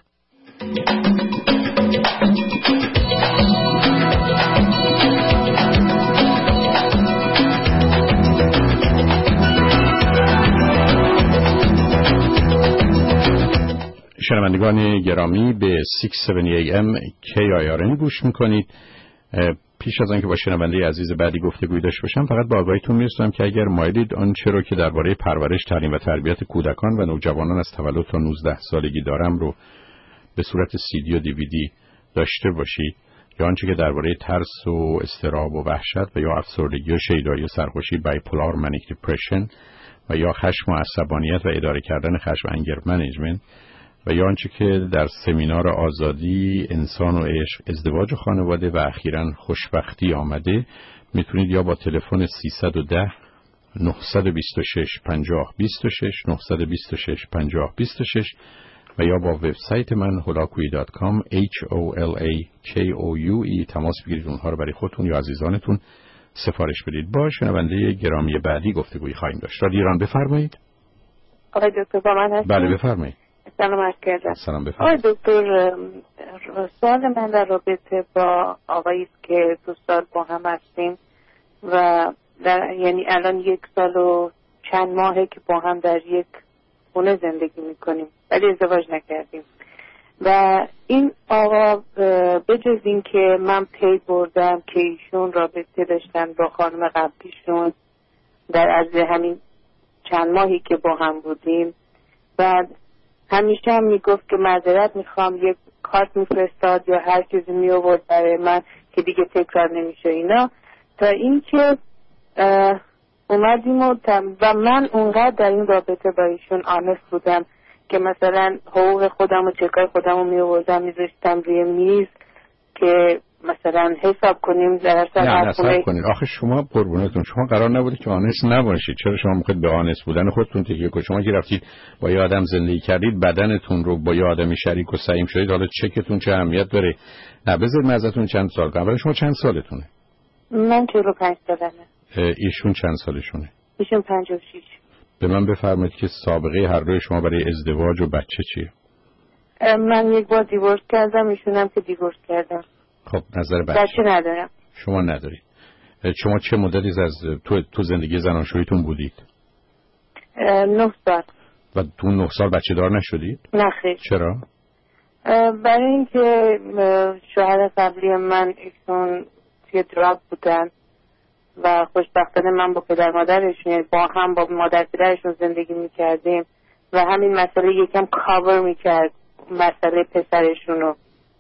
شنوندگان گرامی به 670 AM KIRN گوش میکنید. پیش از آنکه با شنونده عزیز بعدی گفتگوی داشته باشم فقط با آگاهیتون میرسونم که اگر مایلید آنچه رو که درباره پرورش، تعلیم و تربیت کودکان و نوجوانان از تولد تا 19 سالگی دارم رو به صورت CD و DVD داشته باشید، یا آنچه که درباره ترس و اضطراب و وحشت و یا افسردگی و شیدایی و سرخوشی بایپولار منیک دیپرشن و یا خشم و عصبانیت و اداره کردن خشم و انگر منیجمنت و یا آنچه که در سمینار آزادی، انسان و عشق، ازدواج و خانواده و اخیراً خوشبختی آمده، میتونید یا با تلفن 310 926 50 26 926 50 26 و یا با وبسایت من holakui.com HOLAKOUE تماس بگیرید، اونها رو برای خودتون یا عزیزانتون سفارش بدید. با شنونده گرامی بعدی گفتگویی خواهیم داشت. رادیو ایران بفرمایید. آقای دکتر با من هستید؟ بله بفرمایید. سلام عرض کردم. سلام بفرمایید. آقای دکتر، سوال من در رابطه با آقایی است که 2 سال با هم هستیم و یعنی الان 1 سال و چند ماهه که با هم در یک خونه زندگی میکنیم ولی ازدواج نکردیم و این آقا به جز این که من پی بردم که ایشون رابطه داشتن با خانم قبلیشون در از همین چند ماهی که با هم بودیم و همیشه هم میگفت که معذرت میخوام، یک کارت میفرستاد یا هر چیزی میآورد برای من که دیگه تکرار نمیشه اینا، تا اینکه اومدیم و من اونقدر در این رابطه با ایشون آنست بودم که مثلا حقوق خودم و چکای خودم رو میآوردم میذاشتم روی میز که مثلا حساب کنیم در نه حساب کنید. آخه شما قربونتون، شما قرار نبوده که آنست نباشید. چرا شما میخواید به آنست بودن خودتون تکیه کنید؟ شما که رفتید با یه آدم زندگی کردید، بدنتون رو با یه آدمی شریک و سعیم شدید، حالا چکتون چه اهمیت داره؟ نه بذارید ازتون چند سال قبل شما چند سالتونه؟ من 45 سالمه. ایشون چند سالشونه؟ ایشون 56. به من بفرمایید که سابقه هر دوی شما برای ازدواج و بچه چیه؟ من یک بار دیورس کردم، ایشونم که دیورس کردم. خب نظر بچه ندارم. شما ندارید. شما چه مدتی از تو زندگی زناشوییتون بودید؟ 9 سال. و تو 9 سال بچه دار نشدید؟ نه خیر. چرا؟ برای اینکه شوهر قبلی من ایشون توی دراگ بودن و خوشبختانه من با پدر مادرشون با هم با مادر پدرشون زندگی میکردیم و همین مسئله یکم کاور میکرد مسئله پسرشونو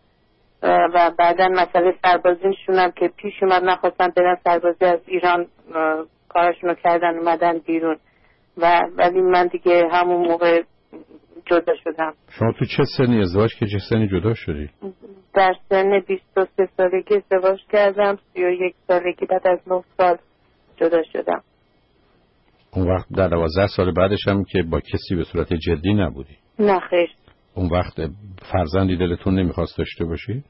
و بعدا مسئله سربازیشون هم که پیش اومد نخواستن برن سربازی از ایران کارشونو کردن اومدن بیرون ولی من دیگه همون موقع جدا شدم. شما تو چه سنی ازدواج که چه سنی جدا شدی؟ در سن 23 سالگی ازدواج کردم، 31 سالگی بعد از 9 سال جدا شدم. اون وقت در 12 سال بعدش هم که با کسی به صورت جدی نبودی؟ نه خیر. اون وقت فرزندی دلتون نمیخواست داشته باشی؟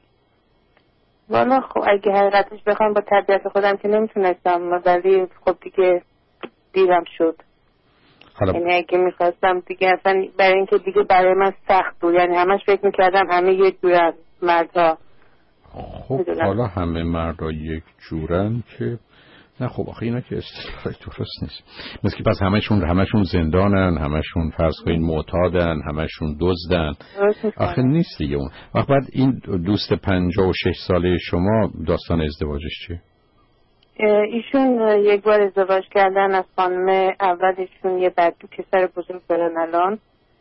والا خب اگه حقیقتش بخوام با طبیعت خودم که نمیتونستم، ولی خب دیگه دیرم شد. یعنی اگه میخواستم دیگه اصلا برای اینکه دیگه برای من سخت بود، یعنی همش فکر میکردم همه یک جورن مردها. خب حالا همه مردها یک جورن که نه خب آخه اینا که اصطلاحی درست نیست. مثل که پس همشون زندانن، همشون فرض کنین معتادن، همشون دزدن. آخه نیست دیگه اون. وقت بعد این دوست 56 ساله شما داستان ازدواجش چیه؟ ایشون یک بار ازدواج کردن از خانم اولشون، یه پسر بزرگ دارن الان.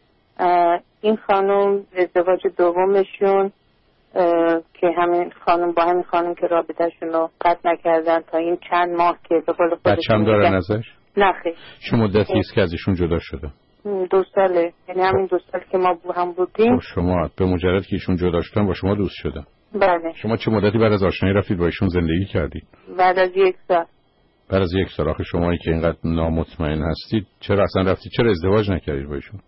این خانم ازدواج دومشون که همین خانم با همین خانم که رابطه‌شون رو قطع نکردن تا این چند ماه که به قول خودشون بچه‌م دارن ازش؟ نه خیر. چه مدتی است که از ایشون جدا شده؟ 2 ساله، یعنی همین 2 سال که ما هم بودیم. خب شما به مجرد که ایشون جدا شدن با شما دوست شدن؟ بله. شما چه مدتی بعد از آشنایی رفتید با ایشون زندگی کردید؟ بعد از 1 سال. بعد از 1 سال. آخه شمایی که اینقدر نامطمئن هستید چرا اصلا رفتید؟ چرا ازدواج نکردید با ایشون؟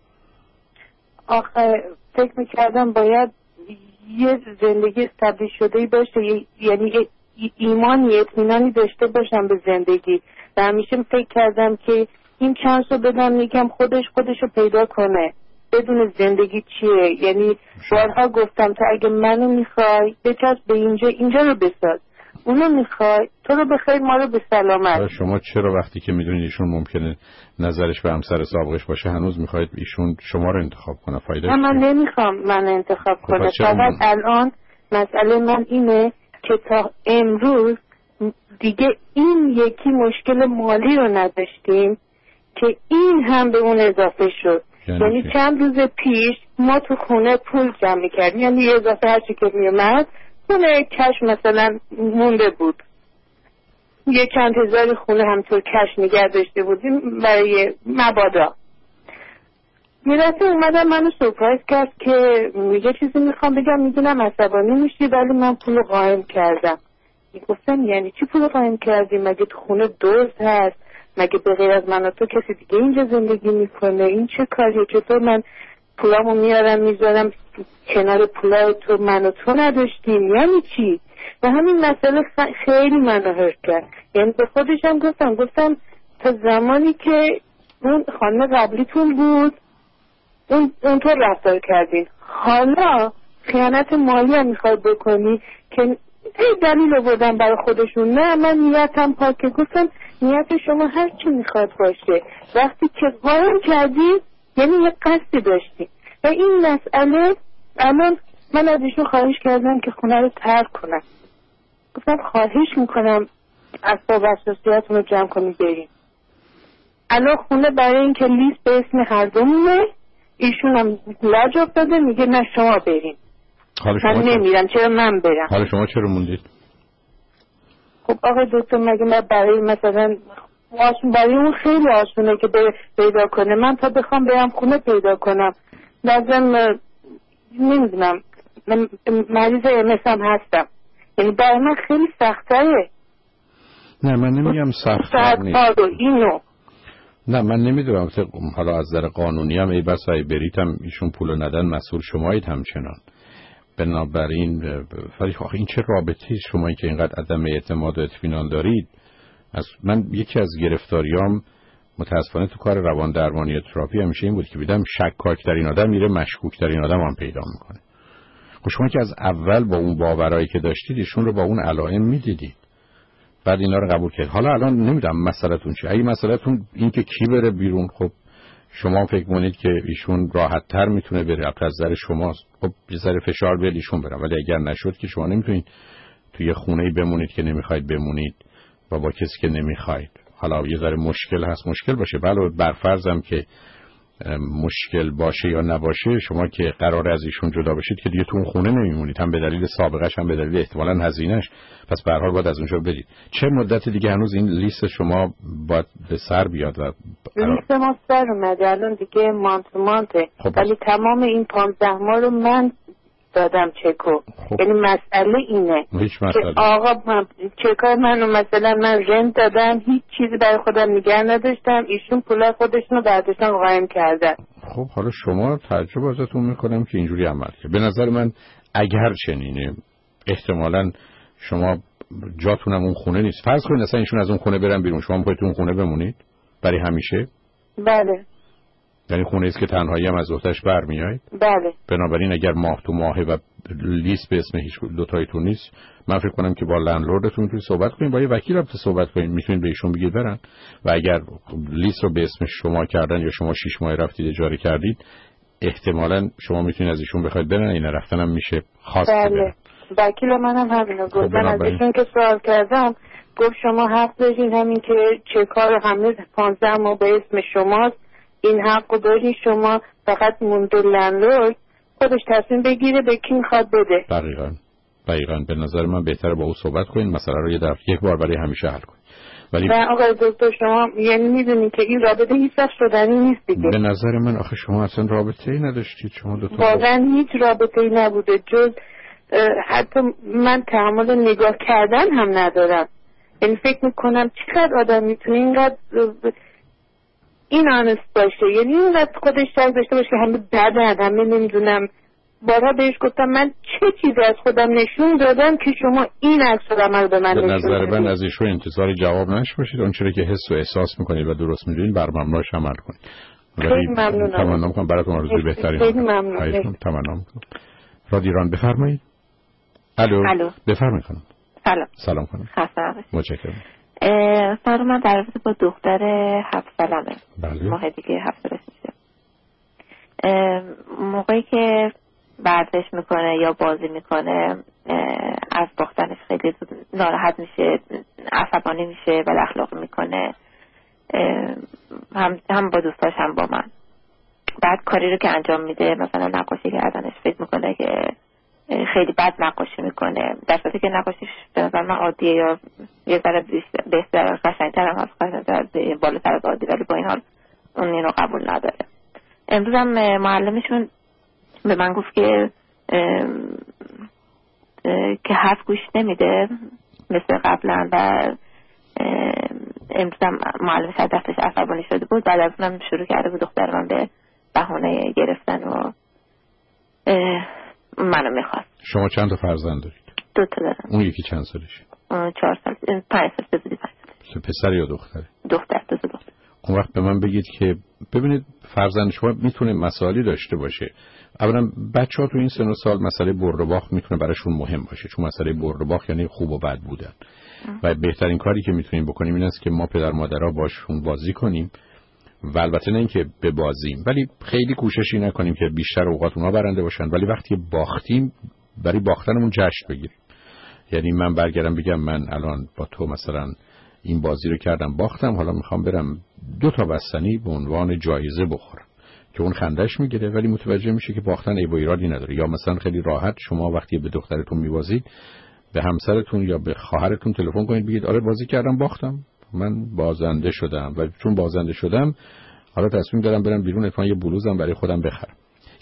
آخه فکر می‌کردم باید یه زندگی استبلیش شده‌ای باشه، یعنی ایمانی اطمینانی داشته باشم به زندگی و همیشه فکر کردم که این چانس رو بدم یکم خودش رو پیدا کنه بدون زندگی چیه. یعنی بارها گفتم تو اگه منو میخوای بچسب به اینجا رو بساز، اونو میخوای تو رو بخیر ما رو به سلامت. شما چرا وقتی که میدونید ایشون ممکنه نظرش به همسر سابقش باشه هنوز میخواید ایشون شما رو انتخاب کنه؟ فایده نه من نمیخوام من انتخاب کنه. فقط الان مسئله من اینه که تا امروز دیگه این یکی مشکل مالی رو نداشتیم که این هم به اون اضافه شد. یعنی چند روز پیش ما تو خونه پول جمع کردیم، یعنی یه اضافه هرچی که میومد خونه کش مثلا مونده بود، یه چند هزار خونه همطور کش نگه داشته بودیم برای مبادا. یه دفعه اومدم منو سورپرایز کرد که یه چیزی میخوام بگم، میدونم عصبانی میشی ولی من پولو قایم کردم. گفتم یعنی چی پولو قایم کردی؟ مگه تو خونه دزد هست؟ مگه به غیر از من و تو کسی دیگه اینجا زندگی میکنه؟ این چه کاریه؟ چطور من پولامو میارم میذارم کنار پولای تو من و تو نداشتیم؟ یعنی چی؟ و همین مسئله خیلی منو هرت کرد. یعنی به خودشم گفتم تا زمانی که اون خانم قبلیتون بود اونطور رفتار کردین، حالا خیانت مالی هم میخواد بکنی که دلیل آوردن برای خودشون. نه من نیتم پاکه. گفتم نیت شما هر چی میخواد باشه، وقتی که قایم کردی یعنی یه قصدی داشتی. و این مسئله الان من از ایشون خواهش کردم که خونه رو ترک کنم. گفتم خواهش میکنم اسباب اساسیاتون رو جمع کنی بریم. الان خونه برای این که لیست به اسم هر دومونه، ایشون هم لاج افتاده میگه نه شما بریم. من نمیرم، چرا من برم؟ حالا شما چرا موندید؟ خب آقای دکتر مگه من برای مثلا برای اون خیلی آسونه که پیدا کنه، من تا بخوام برم خونه پیدا کنم لازم نمیدونم مریض MS هم هستم، یعنی برای من خیلی سخت‌تره. نه من نمیگم سخت نیست. اینو نه من نمیدونم حالا از نظر قانونی هم ای بس ای برید هم ایشون پولو ندن مسئول شمایید همچنان. بنابراین فرید آخه این چه رابطه‌ای شما که اینقدر عدم اعتماد و اطمینان دارید؟ من یکی از گرفتاریام متاسفانه تو کار روان درمانی تراپی همیشه این بود که دیدم شکاک ترین آدم میره مشکوک ترین آدم هم پیدا میکنه. خب شما که از اول با اون باورایی که داشتید ایشون رو با اون علائم میدیدید، بعد اینا رو قبول کرد. حالا الان نمیدونم مسئله‌تون چیه. اگه مسئله‌تون این که کی بره بیرون، خب شما فکر کنید که ایشون راحت‌تر میتونه بره، از نظر شماست. خب یه ذره فشار بیاد ایشون بره، ولی اگر نشد که شما نمیتونید توی خونه‌ای بمونید که نمیخواید بمونید و با کسی که نمیخواید. حالا یه ذره مشکل هست، مشکل باشه، بله برفرضم که مشکل باشه یا نباشه، شما که قرار از ایشون جدا بشید که دیگه تو اون خونه نمیمونید، هم به دلیل سابقه‌اش هم به دلیل احتمالاً هزینه‌اش، پس به هر حال باید از اونجا برید. چه مدت دیگه هنوز این لیست شما باید به سر بیاد؟ و لیست ما سر اومده الان دیگه مانته، ولی تمام این 15 ماه رو من دادم چکو. یعنی مسئله اینه که آقا چکای منو مثلا من رنت دادم، هیچ چیزی برای خودم نگه نداشتم، ایشون پولای خودشونو برداشتن قایم کردن. خب حالا شما تعجب ازتون میکنم که اینجوری عمل کرد. به نظر من اگر چنینه احتمالاً شما جاتونم اون خونه نیست. فرض کنید اصلا ایشون از اون خونه برن بیرون، شما میخواید تو اون خونه بمونید برای همیشه؟ بله. یعنی خونه است که تنهایی هم از وقتش برمیایید؟ بله. بنابراین اگر ماه تو ماهه و لیست به اسم هیچ دوتایتون نیست، من فکر کنم که با لندلوردتون میتونید صحبت کنید، با یه وکیل هم صحبت کنید، میتونید به ایشون بگید برن. و اگر لیست رو به اسم شما کردن یا شما 6 ماه رفتید اجاره کردید، احتمالاً شما میتونید از ایشون بخواید برن. این رفتن هم میشه خاص. بله. وکیل منم همینو گفت. من از ایشون که سوال کردم گفت شما حق دارین، همین که چکار همه 15 ماه به اسم شماست، این حقو داری شما، فقط مونده لندلورد خودش تصمیم بگیره به کی میخواد بده. دقیقاً به نظر من بهتره با او صحبت کنید، مسئله رو یک بار برای همیشه حل کنید. ولی آقای دکتر شما یعنی میدونید که این رابطه هیچ وقت شدنی نیست دیگه. به نظر من آخه شما اصلا رابطه‌ای نداشتید، شما دو تا واقعا هیچ رابطه‌ای نبوده، جز حتی من تحمل نگاه کردن هم ندارم. یعنی فکر میکنم چقدر آدم میتونه اینقدر این آنست باشه، یعنی اینقدر خودش شک داشته باشه که همه بدن، همه نمیدونم. بارها بهش گفتم من چه چیزی از خودم نشون دادم که شما این عکس العمل به من نشون دادید. به نظر من از ایشون انتظار جواب نشید، اون چیزی که حس و احساس میکنید و درست میدونید بر مبناش عمل کنید. خیلی ممنونم. تمنا میکنم براتون آرزوی بهتری. خیلی ممنونم. تمنا میکنم. رادیو ایران بفرمایید. الو. بفرمایید خانم. سلام خانم. متشکرم. سلام، من در رابطه با دختر 7 سالمه. بله. ماه دیگه 7 سالش میشه. موقعی که ورزش میکنه یا بازی میکنه از باختنش خیلی ناراحت میشه، عصبانی میشه، بد اخلاقی میکنه، هم با دوستاش هم با من. بعد کاری رو که انجام میده، مثلا نقاشی کردنش، فکر میکنه که خیلی بد نقاشی میکنه، در صورتی که نقاشیش به نظر من عادیه یا یه ذره بهتر قشنگتر هم هست، بالاتر از عادی، ولی با این حال اون اینو قبول نداره. امروز هم معلمشون به من گفت که حرف گوش نمیده مثل قبلا و امروز هم معلمش از دستش عصبانی شده بود. بعد از اونم شروع کرده بود دختر من به بهانه گرفتن و منو میخواست. شما چند تا فرزند دارید؟ 2 تا دارم. اون یکی چند سالشه؟ 4 سال، 5 سال بزودی 5 سال. پسر یا دختره؟ دختر. 2 تا دختر. اون وقت به من بگید که ببینید فرزند شما میتونه مسائلی داشته باشه. اولا بچه‌ها تو این سن و سال مسئله برد و باخت میتونه براشون مهم باشه، چون مسئله برد و باخت یعنی خوب و بد بودن. و بهترین کاری که میتونیم بکنیم این است که ما پدر مادرها باشون بازی کنیم، و البته نه اینکه ببازیم، ولی خیلی کوششی نکنیم که بیشتر اوقات اونها برنده باشن، ولی وقتی باختیم برای باختنمون جشن بگیریم. یعنی من برگردم بگم من الان با تو مثلا این بازی رو کردم باختم، حالا میخوام برم 2 تا بستنی به عنوان جایزه بخورم، که اون خندش میگیره ولی متوجه میشه که باختن عیب و ایرادی نداره. یا مثلا خیلی راحت شما وقتی به دخترتون میبازید به همسرتون یا به خواهرتون تلفن کنید بگید آره بازی کردم باختم، من بازنده شدم و چون بازنده شدم حالا تصمیم دارم برم بیرون اتفاقا یه بلوزم برای خودم بخرم.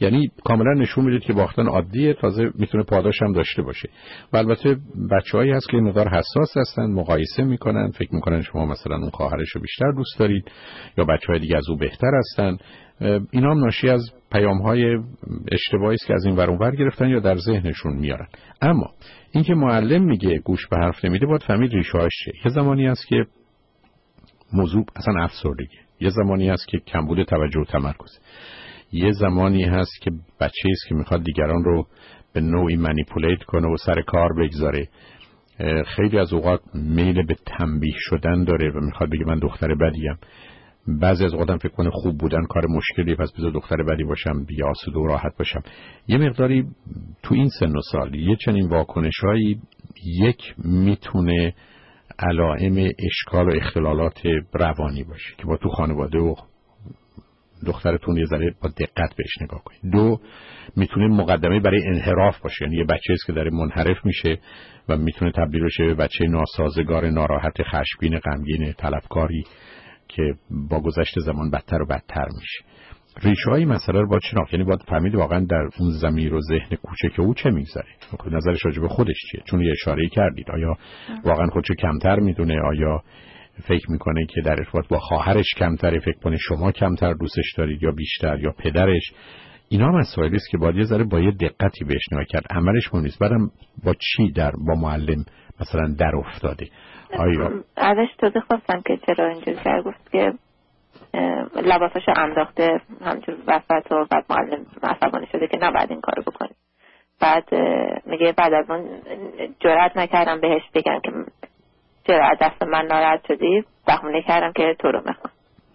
یعنی کاملا نشون میدید که باختن عادیه، تازه میتونه پاداش هم داشته باشه. و البته بچه‌هایی هست که مقدار حساس هستن، مقایسه میکنن، فکر میکنن شما مثلا اون خواهرش رو بیشتر دوست دارید یا بچه‌های دیگه از او بهتر هستن. اینا هم ناشی از پیام‌های اشتباهی است که از این ور اون ور گرفتن یا در ذهنشون میارن. اما اینکه معلم میگه گوش به حرف نمیده، باید فهمید ریشه‌اش چیه. یه زمانی هست که موضوع اصلا افسردگی، یه زمانی هست که کمبود توجه و تمرکز، یه زمانی هست که بچه‌ای است که میخواد دیگران رو به نوعی منیپولیت کنه و سر کار بگذاره. خیلی از اوقات میل به تنبیه شدن داره و میخواد بگه من دختر بدیم. بعضی از اوقات فکر کنه خوب بودن کار مشکلی، پس بذار دختر بدی باشم، بیا آسوده و راحت باشم. یه مقداری تو این سن و سال یه چنین واکنشایی یک میتونه علائم اشکال و اختلالات روانی باشه که با تو خانواده و دخترتون یه ذره با دقت بهش نگاه کنید. دو، میتونه مقدمه برای انحراف باشه، یعنی یه بچه‌ای است که داره منحرف میشه و میتونه تبدیل بشه به بچه ناسازگار، ناراحت، خشمگین، غمگین، طلبکاری که با گذشت زمان بدتر و بدتر میشه. ریشه‌های مسئله رو باید شناخت، یعنی باید فهمید واقعا در اون ضمیر و ذهن کوچک او چه میگذره، نظرش راجع به خودش چیه. چون یه اشاره‌ای کردید، آیا واقعا خودشو کمتر میدونه؟ آیا فکر میکنه که در ارتباط با خواهرش کمتره؟ فکر کنه شما کمتر دوستش دارید یا بیشتر، یا پدرش؟ اینا مسائلی است که باید یه ذره با یه دقتی بهش نگاه کرد. عملش مهم نیست، بعدم با چی با معلم مثلا در افتاده. آیا ازش توضیح خواستم که چرا اینجوری کرد، گفت که لباساشو انداخته همجور وسط و بعد معلم عصبانی شده که نباید این کارو بکنی. بعد میگه بعد از اون جرئت نکردم بهش بگم که چرا از دست من ناراحت شدی، بهونه کردم که تو رو میخوام.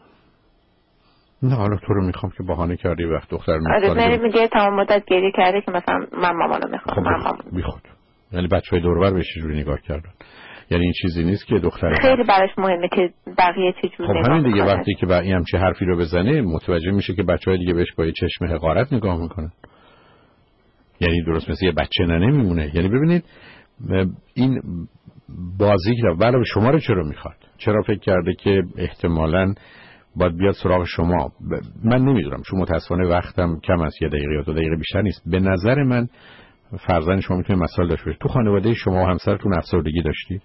نه حالا تو رو میخوام که بهانه کردی وقت دختر میخوام. میگه تمام مدت گریه کرده که مثلا من مامانو میخوام. من مامان بیخود. یعنی بچهای دور و بر بهش جوری نگاه کردن. یعنی این چیزی نیست که دختر خیلی براش مهمه که بقیه چه جوری نگاه همین دیگه کنن. وقتی که این همچه حرفی رو بزنه متوجه میشه که بچهای دیگه بهش با یه چشم حقارت نگاه میکنن. یعنی درست مثل یه بچه نمیمونه. یعنی ببینید این بازی که علاوه شما رو چرا میخواد؟ چرا فکر کرده که احتمالاً باید بیاد سراغ شما؟ من نمیدونم، چون متاسفانه وقتم کم است، 1 دقیقه یا 2 دقیقه بیشتر نیست. به نظر من فرزند شما میتونه مسائل داشته باشه. تو خانواده شما و همسرتون افسردگی داشتید؟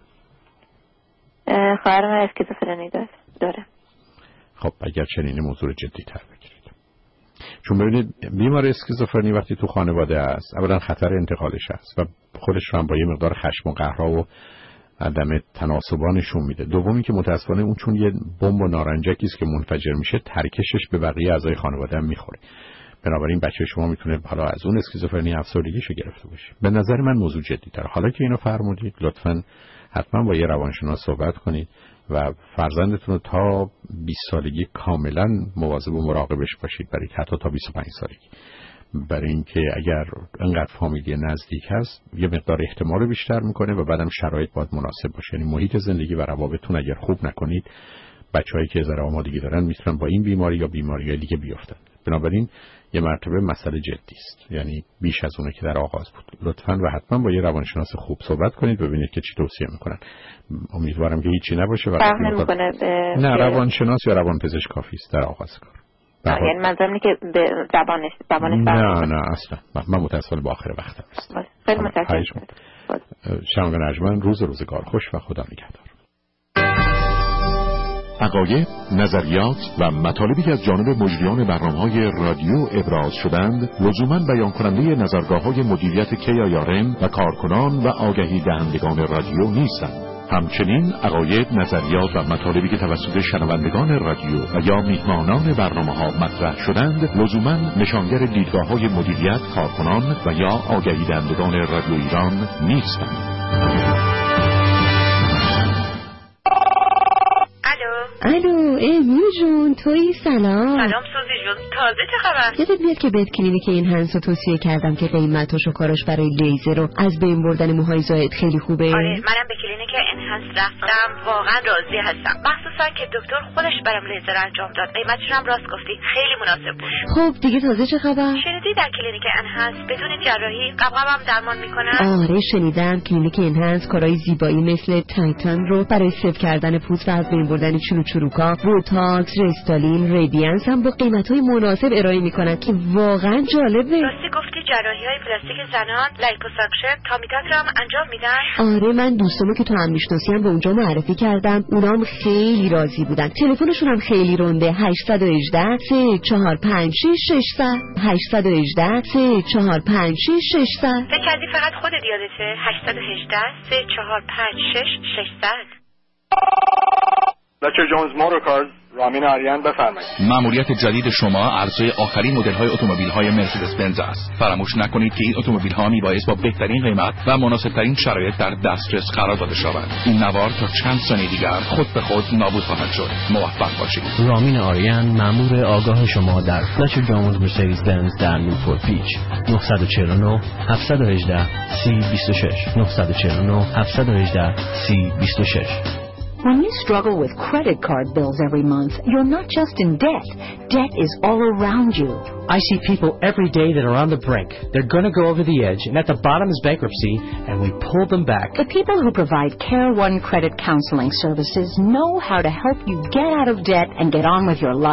خواهر من اسکیزوفرنی داره. خب اگر چنین موضوع جدی تر بگیرید، چون ببینید بیمار اسکیزوفرنی وقتی تو خانواده است اولا خطر انتقالش است و خودش رو هم با یه مقدار خشم و قهر و عدم تناسبا نشون میده. دومی که متاسفانه اون چون یه بمب و نارنجکی است که منفجر میشه، ترکشش به بقیه اعضای خانواده هم میخوره. بنابراین بچه شما میتونه حالا از اون اسکیزوفرنی افسردگیشو گرفته باشه. به نظر من موضوع جدی‌تر. حالا که اینو فرمودید لطفاً حتما با یه روانشناس صحبت کنید و فرزندتون رو تا 20 سالگی کاملا مواظب و مراقبش باشید، برای حتی تا 25 سالگی. برای اینکه اگر انقدر فامیلی نزدیک هست یه مقدار احتمال بیشتر میکنه و بعدم شرایط باید مناسب باشه. یعنی محیط زندگی و روابطتون اگر خوب نکنید، بچه‌هایی که ذره آمادگی دارن میتونن با این بیماری یا بیماری‌های دیگه بیفتن. بنابراین یه مرتبه مسئله جدی است، یعنی بیش از اونه که در آغاز بود. لطفاً و حتما با یه روانشناس خوب صحبت کنید، ببینید که چی توصیه میکنن. امیدوارم که هیچی نباشه. نه روانشناس یا روانپزشک کافی است در آغاز کار. یعنی منظورم اینه که به زبانش نه اصلا من متاسفانه با آخر وقتم است. خیلی متاسفم. شنگ نجمن روزگار خوش و خدا نگهدار. عقاید، نظریات و مطالبی که از جانب مجریان برنامه‌های رادیو ابراز شدند لزوماً بیان کننده نظرگاه‌های مدیریت KIRN و کارکنان و آگهی دهندگان رادیو نیستند. همچنین عقاید، نظریات و مطالبی که توسط شنوندگان رادیو و یا میهمانان برنامه‌ها مطرح شدند لزوماً نشانگر دیدگاه‌های مدیریت، کارکنان و یا آگهی دهندگان رادیو ایران نیستند. الو ایمی جون، تویی؟ سلام. سلام سوزی جون، تازه چه خبر؟ یادت میاد که بهت کلینیک این هنسو توصیه کردم که قیمتش و کارش برای لیزر و از بین بردن موهای زائد خیلی خوبه؟ آره منم به کلینیک کلینیک انهانس رفتم واقعا راضی هستم، مخصوصا که دکتر خودش برام لیزر انجام داد. قیمتش هم راست گفتی خیلی مناسب بود. خب دیگه تازه چه خبر؟ شنیدی در کلینیک انهانس بدون جراحی قبقبم درمان میکنن؟ آره شنیدم. کلینیک انهانس کارهای زیبایی مثل تایتان رو برای سفت کردن پوست و از بین بردن چروکا، بوتاکس، رستالین، ریدینس هم با قیمت‌های مناسب ارائه میکنن که واقعا جالبه. راستی گفتی جراحی‌های پلاستیک زنان، لایپوساکشن، تامیتاتر هم انجام میدن؟ آره من دوستامو که تو هم میشناسیم به اونجا معرفی کردم، اونام خیلی راضی بودن. تلفنشون هم خیلی رنده، 818 3456 600 818 3456 600. فکر کردی فقط خودت یادته؟ 818 3456 600. دکتر جونز موتورکارز، رامین آریان، بفرمایید. مأموریت جدید شما عرضه آخرین مدل‌های اتومبیل‌های مرسدس بنز است. فراموش نکنید که این اتومبیل‌ها میبایست با بهترین قیمت و مناسب‌ترین شرایط در دسترس قرار داده شود. این نوار تا چند ثانیه دیگر خود به خود نابود خواهد شد. موفق باشید. رامین آریان، مأمور آگاه شما در فلچر جونز مرسدس بنز در نیوپورت بیچ. 949 718 3026 949 718 3026. When you struggle with credit card bills every month, you're not just in debt. Debt is all around you. I see people every day that are on the brink. They're going to go over the edge, and at the bottom is bankruptcy, and we pull them back. The people who provide Care One Credit Counseling Services know how to help you get out of debt and get on with your life.